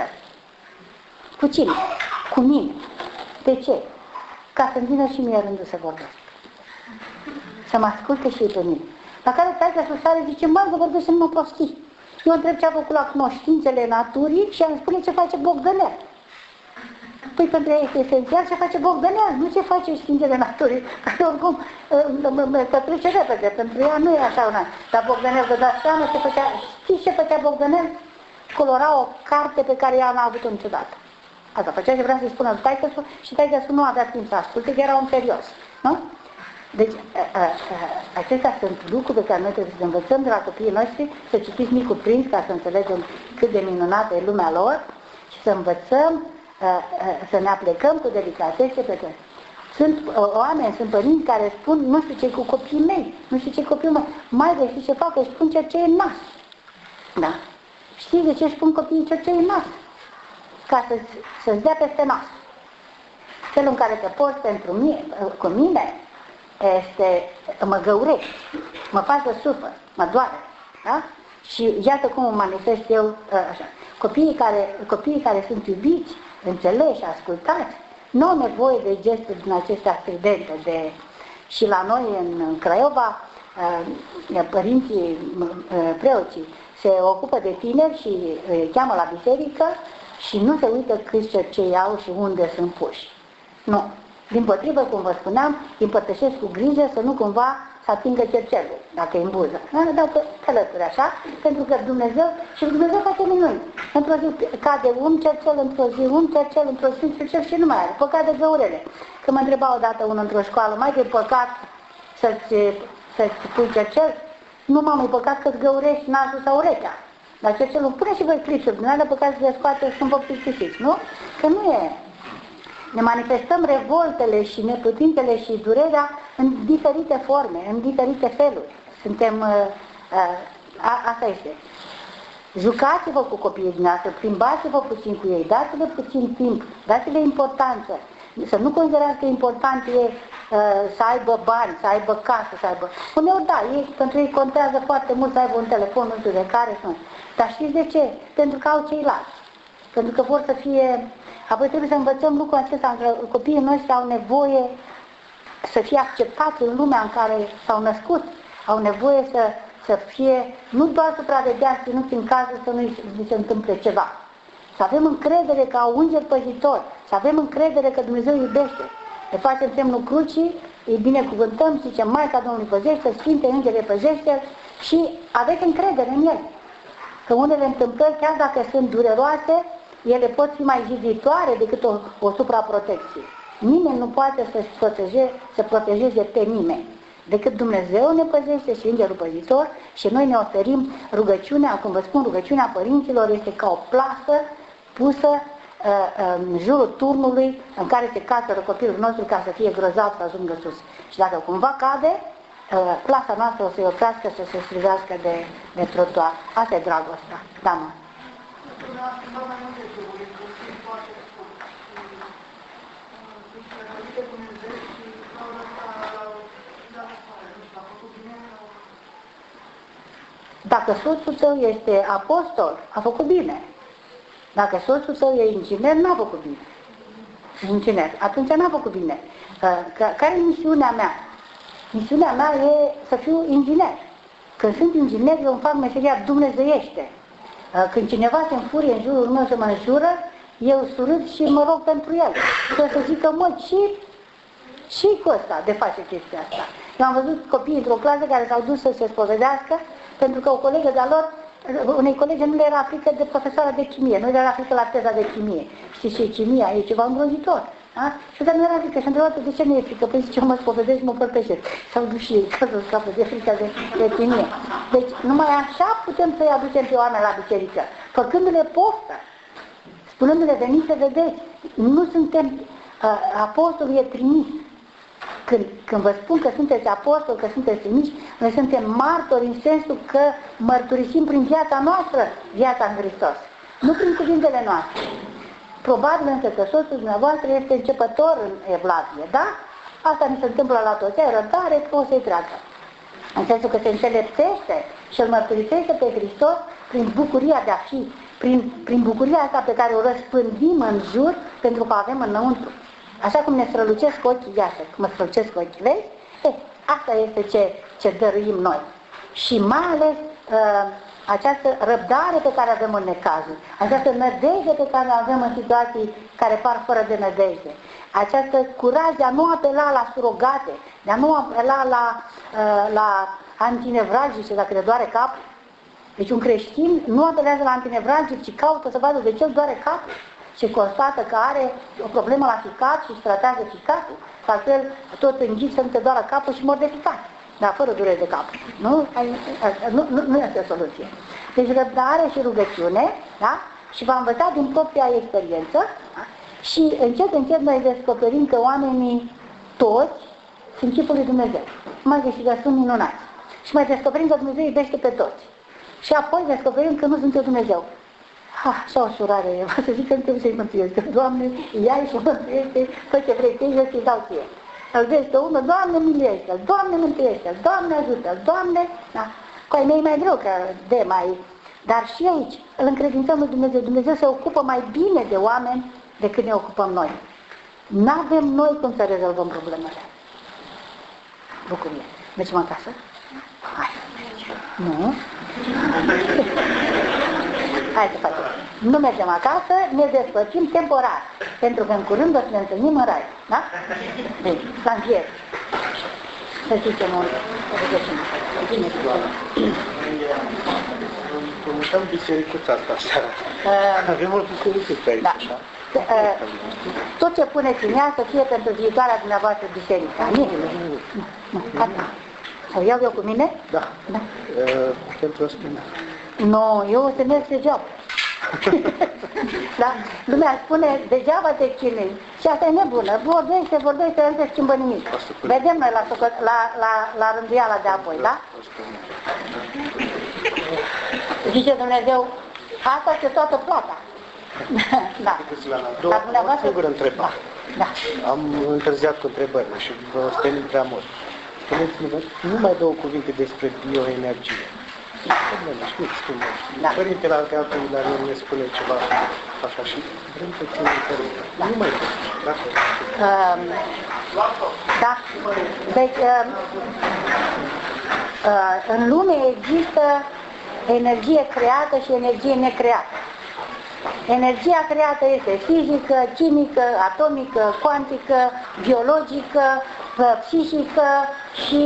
Cu cine? Cu mine. De ce? Ca să-mi vină și mie rândul să vorbesc. Să mă asculte și ei pe mine. La care taică susare zice, mă, vă vorbesc în mă prostii. Eu întreb ce a făcut la cunoștințele naturii și îmi spune ce face Bogdanel. Păi pentru ea este esențial ce face Bogdanel, nu ce face științele naturii, care oricum că trece repede, pentru ea nu e așa una. Dar Bogdanel, vă dați seama ce făcea, știți ce făcea Bogdanel? Colora o carte pe care ea n-a avut-o niciodată. Asta făcea și vrea să-i spună lui taică-su și taică-su nu avea timp să asculte, că era un serios. Nu? Deci, acestea sunt lucruri pe care noi trebuie să învățăm de la copiii noștri, să citiți Micul Prinț ca să înțelegem cât de minunată e lumea lor și să învățăm, să ne aplecăm cu delicatețe pe toate. Sunt oameni, sunt părinți care spun, nu știu ce cu copiii mei, nu știu ce copiii mei, mai de știu ce fac, își spun ce e în nas. Da? Știi de ce își spun copiii ce e în nas? Ca să-ți dea peste nas. Felul în care te porți pentru mine, cu mine, mă găurești, mă faci să sufăr, mă doare. Da? Și iată cum o manifest eu așa. Copiii care sunt iubiți, înțeleși, ascultați, nu au nevoie de gesturi din acestea stridente. Și la noi în Craiova, părinții, preoții, se ocupă de tineri și îi cheamă la biserică și nu se uită câți cercei au și unde sunt puși. Nu. Dimpotrivă, cum vă spuneam, îi împărtășesc cu grijă să nu cumva să atingă cercelul, dacă e în buză. Dacă călături așa, pentru că Dumnezeu face minuni. Într-o zi cade un cercel, într-o zi un cercel, într-o zi un cercel și nu mai are. Păcat de găurele. Că mă întreba odată unul într-o școală, mai de păcat să-ți pui cercel? Nu m-am mai păcat că-ți găurești nasul sau urechea. Dar cercelul, pune și voi clipsuri din alea pe care să le scoate și nu vă plictisiți, nu? Că nu e. Ne manifestăm revoltele și neputințele și durerea în diferite forme, în diferite feluri. Suntem, asta este. Jucați-vă cu copiii dumneavoastră, plimbați-vă puțin cu ei, dați-le puțin timp, dați-le importanță. Să nu considerați că important e să aibă bani, să aibă casă, să aibă... Uneori da, pentru ei contează foarte mult să aibă un telefon, nu știu de care sunt. Dar știți de ce? Pentru că au ceilalți. Pentru că vor să fie... Apoi trebuie să învățăm lucrul acesta, că copiii noștri au nevoie să fie acceptați în lumea în care s-au născut. Au nevoie să fie, nu doar supravegheați, ținuți în cazul să nu se întâmple ceva. să avem încredere ca înger păzitor, să avem încredere că Dumnezeu iubește. Ne facem semnul crucii, îi binecuvântăm, zicem, Maica Domnului păzește, Sfinte Îngere păzește și aveți încredere în El. Că unele întâmplări, chiar dacă sunt dureroase, ele pot fi mai ziditoare decât o supraprotecție. Nimeni nu poate să protejeze pe nimeni, decât Dumnezeu ne păzește și Îngerul păzitor și noi ne oferim rugăciunea. Cum vă spun, rugăciunea părinților este ca o plasă pusă în jurul turnului în care se cațără copilul nostru ca să fie grozav să ajungă sus. Și dacă cumva cade, plasa noastră o să-i oprească să se strivească de trotuar. Asta e dragostea. Da, mă. Dacă soțul tău este apostol, a făcut bine. Dacă soțul tău e inginer, n-a făcut bine. Inginer, atunci n-a făcut bine. Care e misiunea mea? Misiunea mea e să fiu inginer. Când sunt inginer, eu îmi fac meseria dumnezeiește. Când cineva se înfurie în jurul meu să mă înjură, eu surâd și mă rog pentru el. Și o să zică, mă, și cu ăsta de face chestia asta. Eu am văzut copii într-o clasă care s-au dus să se spovedească pentru că o colegă de-a lor, unei colege nu le era frică de profesoara de chimie, nu le era frică la teza de chimie. Știți ce e chimia? E ceva îngrozitor. Da? Și dar nu era frică și a întrebat de ce nu e frică? Păi zice, eu mă spovedesc și mă părtășesc. S-au dus și ei ca să scapă de frica de chimie. Deci numai așa putem să-i aducem pe oameni la biserică, făcându-le poftă, spunându-le veniți să vedeți. Nu suntem, apostolul e trimis. Când vă spun că sunteți apostoli, că sunteți trimiși, noi suntem martori în sensul că mărturisim prin viața noastră viața în Hristos. Nu prin cuvintele noastre. Probabil însă că soțul dumneavoastră este începător în evlavie, da? Asta mi se întâmplă la toți, ai răbdare, o să-i treacă. În sensul că se înțelepțește și îl mărturisește pe Hristos prin bucuria de a fi, prin bucuria asta pe care o răspândim în jur pentru că o avem înăuntru. Așa cum ne strălucesc ochii, iată, cum mă strălucesc ochii, vezi? Asta este ce dăruim noi. Și mai ales această răbdare pe care avem în necazuri, această nădejde pe care o avem în situații care par fără de nădejde, această curaj de a nu apela la surogate, de a nu apela la antinevralgice dacă le doare capul. Deci un creștin nu apelează la antinevralgic, ci caută să vadă de ce îl doare capul. Și constată că are o problemă la ficat și își tratează ficatul, că altfel tot înghit să nu te doară capul și mor de ficat, dar fără durere de cap. Nu este o soluție. Deci răbdare și rugăciune, da? Și v-am învățat din propria experiență, da? Și încet noi descoperim că oamenii toți sunt chipul lui Dumnezeu. Mai găsiți, sunt minunați. Și mai descoperim că Dumnezeu iubește pe toți. Și apoi descoperim că nu sunt eu Dumnezeu. Așa o surare, vă să zic că nu trebuie să-i mântuiesc, că Doamne, ia-i și mântuiește, fă ce vrei, eu ți-i dau ție. Îl vezi pe unul, Doamne, miluiește-l, Doamne, mântuiește-l, Doamne, ajută-l, Doamne, da? Cu ai mei mai greu, că de mai... Dar și aici îl încredințăm lui Dumnezeu. Dumnezeu se ocupă mai bine de oameni decât ne ocupăm noi. N-avem noi cum să rezolvăm problemele. Bucurie. Mergem acasă? Hai. Nu? Hai să facem. Nu mergem acasă, ne despărțim temporar. Pentru că în curând o să ne întâlnim în rai. Da? Bine, la învier. Să zicem unde. Împrumutăm bisericuța asta seara. Avem o bucurică aici, așa. Tot ce puneți în ea să fie pentru viitoarea dumneavoastră biserică. Sau iau eu cu mine? Da. Pentru asta. Nu, eu o să merg degeaba. Da? Lumea spune, degeaba te chinui. Și asta e nebună. Vorbește, nu se schimbă nimic. Vedem noi la rânduiala de apoi, da? Zice Dumnezeu, asta este toată plata. Da. O singură întrebare. Da. Am întârziat cu întrebările și vă stenim prea mult. Spuneți-mi numai două cuvinte despre bioenergie. Știți cum da. Părintele Alcătuilar ne spune ceva așa și vrem să ținem părinte. Da. Nu mai dacă. Da. Deci, în lume există energie creată și energie necreată. Energia creată este fizică, chimică, atomică, cuantică, biologică, psihică și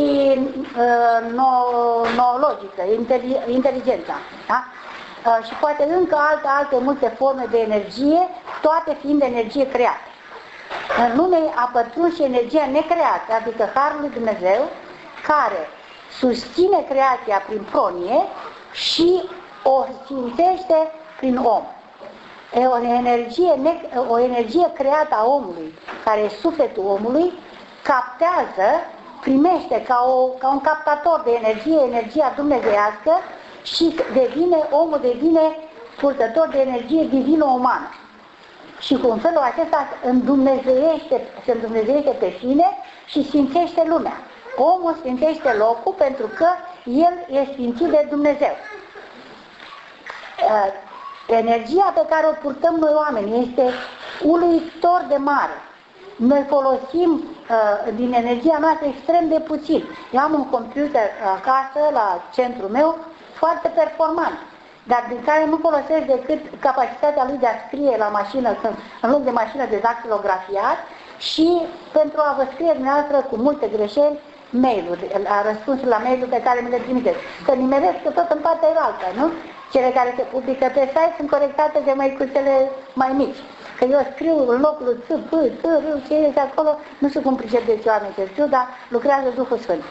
noologică, inteligența. Da? Și poate încă alte multe forme de energie, toate fiind energie creată. În lume a pătruns și energia necreată, adică Harul lui Dumnezeu, care susține creația prin pronie și o simțește prin om. E o energie creată a omului, care e sufletul omului, captează, primește ca un captator de energie, energia dumnezeiască și omul devine purtător de energie divină-umană. Și cu un felul acesta se îndumnezeiește pe sine și sfințește lumea. Omul sfințește locul pentru că el e sfințit de Dumnezeu. Energia pe care o purtăm noi oamenii este uluitor de mare. Noi folosim din energia noastră extrem de puțin. Eu am un computer acasă, la centrul meu, foarte performant, dar din care nu folosesc decât capacitatea lui de a scrie la mașină, în loc de mașină de dactilografiat, și pentru a vă scrie dumneavoastră cu multe greșeli mail-uri, răspunsul la mail-uri pe care mi le trimiteți. Să nimeresc tot în partea alta, nu? Cele care se publică pe site sunt corectate de măicuțele mai mici. Că eu scriu în locul lui ț, p, t, r, ce este acolo, nu știu cum pricepeți oameni ce scriu, dar lucrează Duhul Sfânt.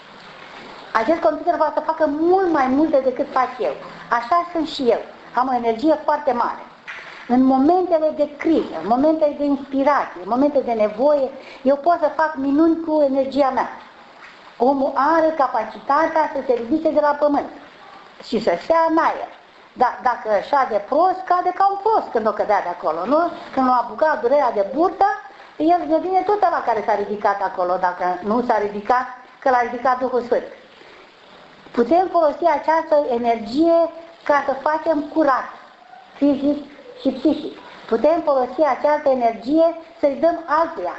Acest computer va să facă mult mai multe decât fac eu. Așa sunt și eu. Am o energie foarte mare. În momentele de criză, în momentele de inspirație, în momentele de nevoie, eu pot să fac minuni cu energia mea. Omul are capacitatea să se ridice de la pământ și să stea în aer. Dar dacă șade prost, cade ca un prost când o cădea de acolo, nu? Când l-a apucat durerea de burtă, el devine tot ăla care s-a ridicat acolo, dacă nu s-a ridicat, că l-a ridicat Duhul Sfânt. Putem folosi această energie ca să facem curat, fizic și psihic. Putem folosi această energie să-i dăm altuia.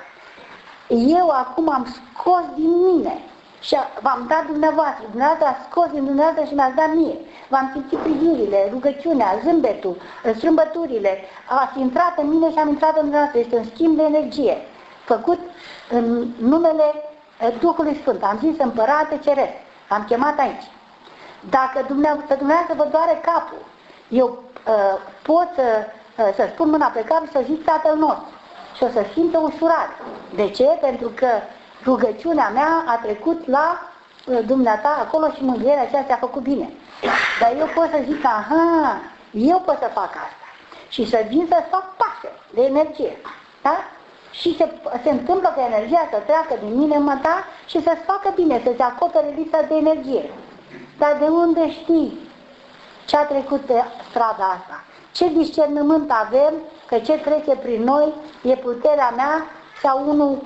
Eu acum am scos din mine și v-am dat dumneavoastră ați scos din dumneavoastră și mi-ați dat mie. V-am simțit privirile, rugăciunea, zâmbetul, strâmbăturile, ați intrat în mine și am intrat în dumneavoastră. Este un schimb de energie, făcut în numele Duhului Sfânt. Am zis Împărate Ceresc, am chemat aici. Dacă dumneavoastră vă doare capul, eu pot să spun mâna pe cap și să zic Tatăl nostru și o să simtă ușurare. De ce? Pentru că rugăciunea mea a trecut la dumneata acolo și mângâierea aceea s-a făcut bine. Dar eu pot să zic, aha, eu pot să fac asta. Și să vin să fac pașe de energie. Da? Și se întâmplă că energia să treacă din mine în ta și să-ți facă bine, să-ți acopere lipsa de energie. Dar de unde știi ce a trecut pe strada asta? Ce discernământ avem că ce trece prin noi e puterea mea sau unul?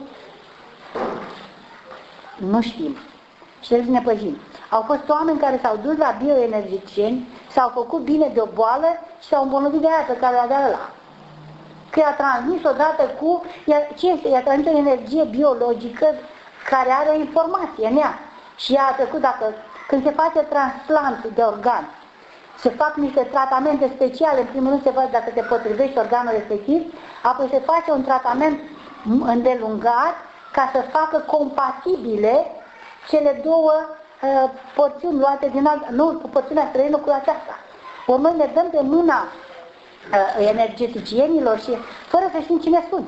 Nu știm. Și trebuie să ne păzim. Au fost oameni care s-au dus la bioenergicieni, s-au făcut bine de o boală și s-au îmbolnăvit de aia pe care avea ăla. Că i-a transmis odată cu... I-a transmis o energie biologică care are informație în ea. Și ea a trecut, când se face transplant de organ, se fac niște tratamente speciale, în primul rând se văd dacă se potrivește organul respectiv, apoi se face un tratament îndelungat ca să facă compatibile cele două porțiuni luate din porțiunea străină cu aceasta. Ori noi ne dăm de mâna energeticienilor și fără să știm cine sunt.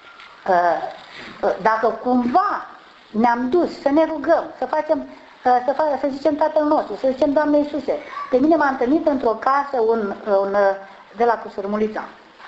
Dacă cumva ne-am dus să ne rugăm, să zicem Tatăl nostru, să zicem Doamne Iisuse. Pe mine m-a întâlnit într-o casă de la Cusărmulița.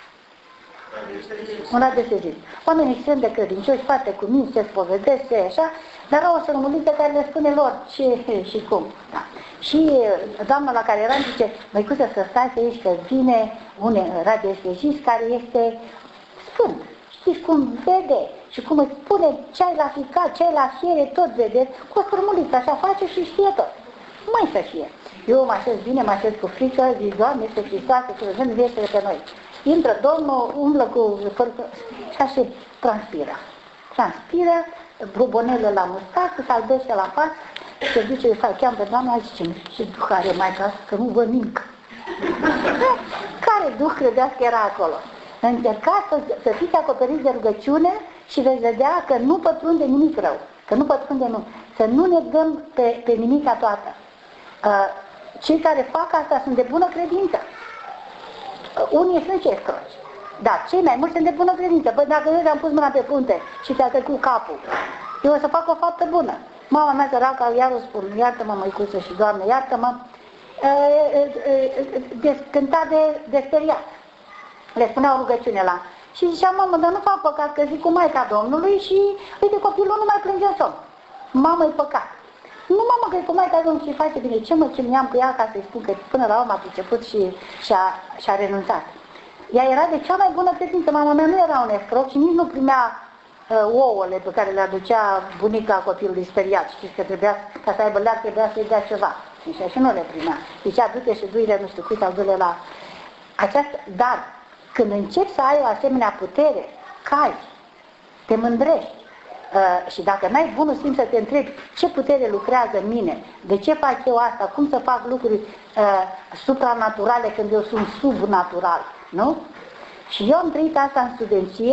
Un adesezit. Oamenii extrem de credincioși, foarte cuminți, se spovedesc, așa, dar au o sărmuliță care le spune lor ce și cum. Da. Și doamna la care eram zice, măicuță, să stai aici, că vine un radiestezist care este sfânt. Știți cum vede și cum îți spune ce ai la ficat, ce ai la fiere, tot vedeți, cu o sărmuliță, așa face și știe tot. Mai să fie. Eu mă așez bine, mă așez cu frică, zic, Doamne, este Hristoase, să vedem viețile pe noi. Intră Domnul, umblă cu și așa transpiră. Transpiră, brubonele la mustață, se albește la față, se duce, cheamă pe Doamna, zice, ce duh are Maica asta, că nu văd nimic. Care mare duh credeați că era acolo. Încercați să fiți acoperiți de rugăciune și veți vedea că nu pătrunde nimic rău. Că nu pătrunde nu. Să nu ne dăm pe nimica toată. Cei care fac asta sunt de bună credință. Unii sunt cei scroci. Da, cei mai mulți sunt de bună credință. Băi, dacă eu am pus mâna pe frunte și te-a trecut capul, eu o să fac o faptă bună. Mama mea săracă, iar o spun, iartă-mă, măicuță și Doamne, iartă-mă, cânta de speriat. Le spuneau rugăciune la. Și zicea, mamă, dar nu fac păcat, că zic cu Maica Domnului și, uite, copilul nu mai plânge somn. Mamă, e păcat. Nu, mamă, că e cu Maica Domnului și face bine. Ce mă chinuiam cu ea ca să-i spun că până la urmă a priceput și a renunțat. Ea era de cea mai bună credință. Mama mea nu era un escroc și nici nu primea ouăle pe care le aducea bunica copilului speriat. Știți că trebuia, ca să aibă leac, trebuia să-i dea ceva. Și nu le primea. Zicea, du-te și du-ile, nu știu cui, sau du-le la... Dar când începi să ai o asemenea putere, cazi, te mândrești. Și dacă n-ai bunul simț să te întrebi ce putere lucrează în mine, de ce fac eu asta, cum să fac lucruri supranaturale când eu sunt subnatural, nu? Și eu am trăit asta în studenție,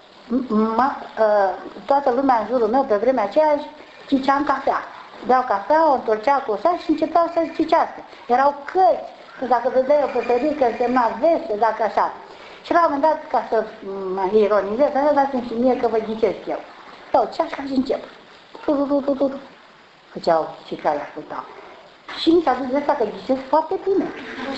toată lumea în jurul meu pe vremea aceea ciceam cafea. Beau cafea, o întorcea cu o sal și începeau să cicească. Erau cărți, că dacă vedeai o pătărică însemna veste, dacă așa. Și la un moment dat, ca să mă ironizez, dați-mi și mie că vă ghicesc eu. Sau ce așa și încep. Făceau și care ascultau. Și mi s-a dus de asta că ghicesc foarte bine.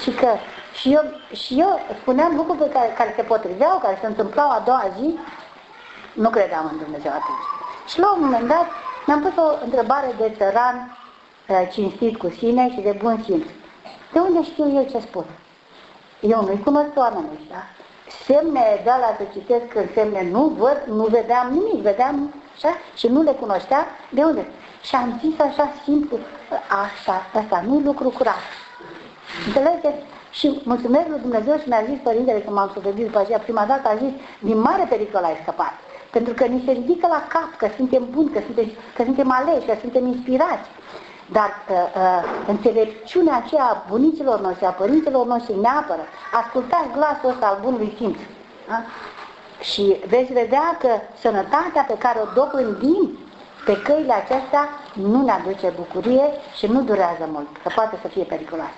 Și eu spuneam lucruri care se potriveau, care se întâmplau a doua zi. Nu credeam în Dumnezeu atunci. Și la un moment dat mi-am pus o întrebare de țăran cinstit cu sine și de bun simț. De unde știu eu ce spun? Eu nu-i cunosc oamenii ăștia. Semne de alea să citesc în semne nu văd, nu vedeam nimic, vedeam așa și nu le cunoștea. De unde? Și am zis așa simplu, așa, asta nu-i lucru curat. Înțelegeți? Și mulțumesc lui Dumnezeu și mi-a zis părintele, când m-am supravit după aceea prima dată, a zis, din mare pericol ai scăpat. Pentru că ni se ridică la cap că suntem buni, că suntem aleși, că suntem inspirați. Dar înțelepciunea aceea a bunicilor noștri, a părinților noștri ne apără. Ascultați glasul ăsta al bunului simț. Da? Și veți vedea că sănătatea pe care o dobândim pe căile acestea nu ne aduce bucurie și nu durează mult, că poate să fie periculoasă.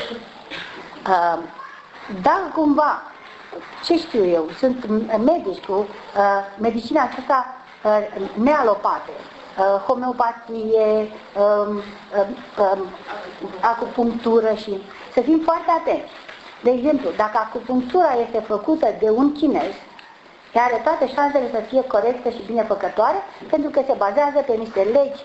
Dacă cumva, ce știu eu, sunt medici cu medicina aceasta nealopate, homeopatie, acupunctură și să fim foarte atenți. De exemplu, dacă acupunctura este făcută de un chinez, ea are toate șansele să fie corectă și binefăcătoare, pentru că se bazează pe niște legi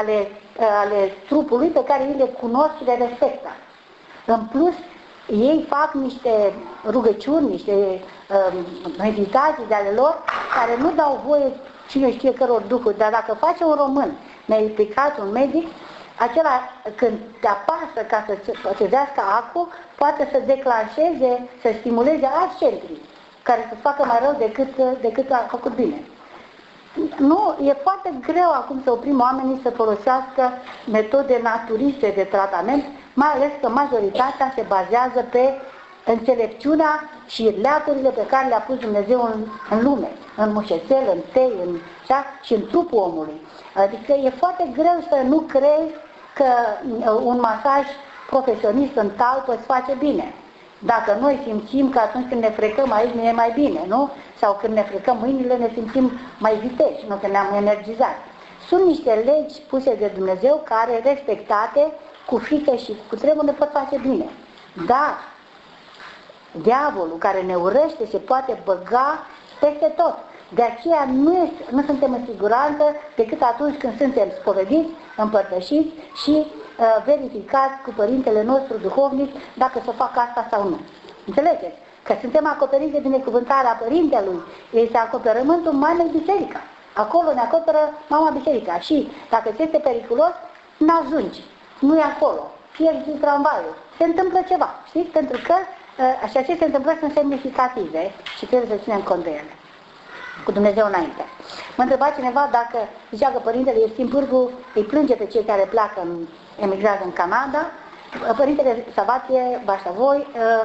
ale trupului pe care ei le cunosc și le respectă. În plus, ei fac niște rugăciuni, niște meditații de ale lor, care nu dau voie cine știe căror duhuri, dar dacă face un român neimplicat, un medic, acela când te apasă ca să potrivească acu, poate să declanșeze, să stimuleze alți centri, care să facă mai rău decât a făcut bine. Nu, e foarte greu acum să oprim oamenii să folosească metode naturiste de tratament, mai ales că majoritatea se bazează pe înțelepciunea și leacurile pe care le-a pus Dumnezeu în lume, în mușețel, în tei, și în trupul omului. Adică e foarte greu să nu crezi că un masaj profesionist în talpă îți face bine. Dacă noi simțim că atunci când ne frecăm aici ne e mai bine, nu? Sau când ne frecăm mâinile ne simțim mai viteși, nu că ne-am energizat. Sunt niște legi puse de Dumnezeu care, respectate, cu frică și cu trebul, ne pot face bine. Dar diavolul care ne urăște se poate băga peste tot. De aceea nu suntem în siguranță decât atunci când suntem spovediți, împărtășiți și verificați cu părintele nostru duhovnic dacă să facă asta sau nu. Înțelegeți? Că suntem acoperiți de binecuvântarea părintelui, este acoperământul mamei biserica. Acolo ne acoperă mama biserica și dacă ți este periculos, n-ajungi. Nu e acolo. Pierzi tramvaiul. Se întâmplă ceva. Știți? Pentru că așa ce se întâmplă sunt semnificative și trebuie să ținem cont de ele. Cu Dumnezeu înainte. Mă întreba cineva dacă zicea că părintele Ieftim Pârgu îi plânge pe cei care pleacă, emigrează în Canada. Părintele Savatie Bașavoi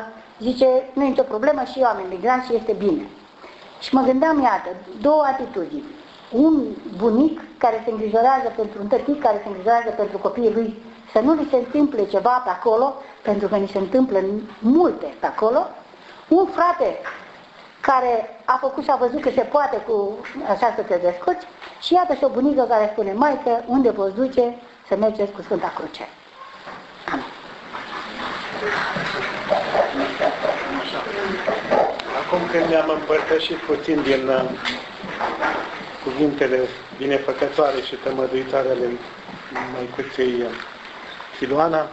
zice, nu e nicio problemă și eu am emigrat și este bine. Și mă gândeam, iată, două atitudini. Un bunic care se îngrijorează pentru un tătic, care se îngrijorează pentru copiii lui, să nu li se întâmple ceva pe acolo, pentru că ni se întâmplă multe pe acolo. Un frate care a făcut și a văzut că se poate cu așa să te descurci și iată și o bunică care spune, maică, unde poți duce să mergeți cu Sfânta Cruce. Amin. Acum când ne-am împărtășit puțin din cuvintele binefăcătoare și tămăduitoare ale măicuței Siluana,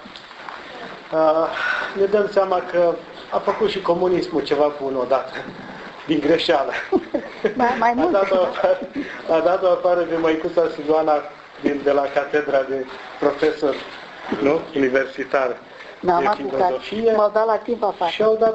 ne dăm seama că a făcut și comunismul ceva bun odată, din greșeală. Mai mult. A dat-o afară de măicuța Siluana de la catedra de profesor, nu? Universitar de filozofie. M-au dat la timp afară. Și au dat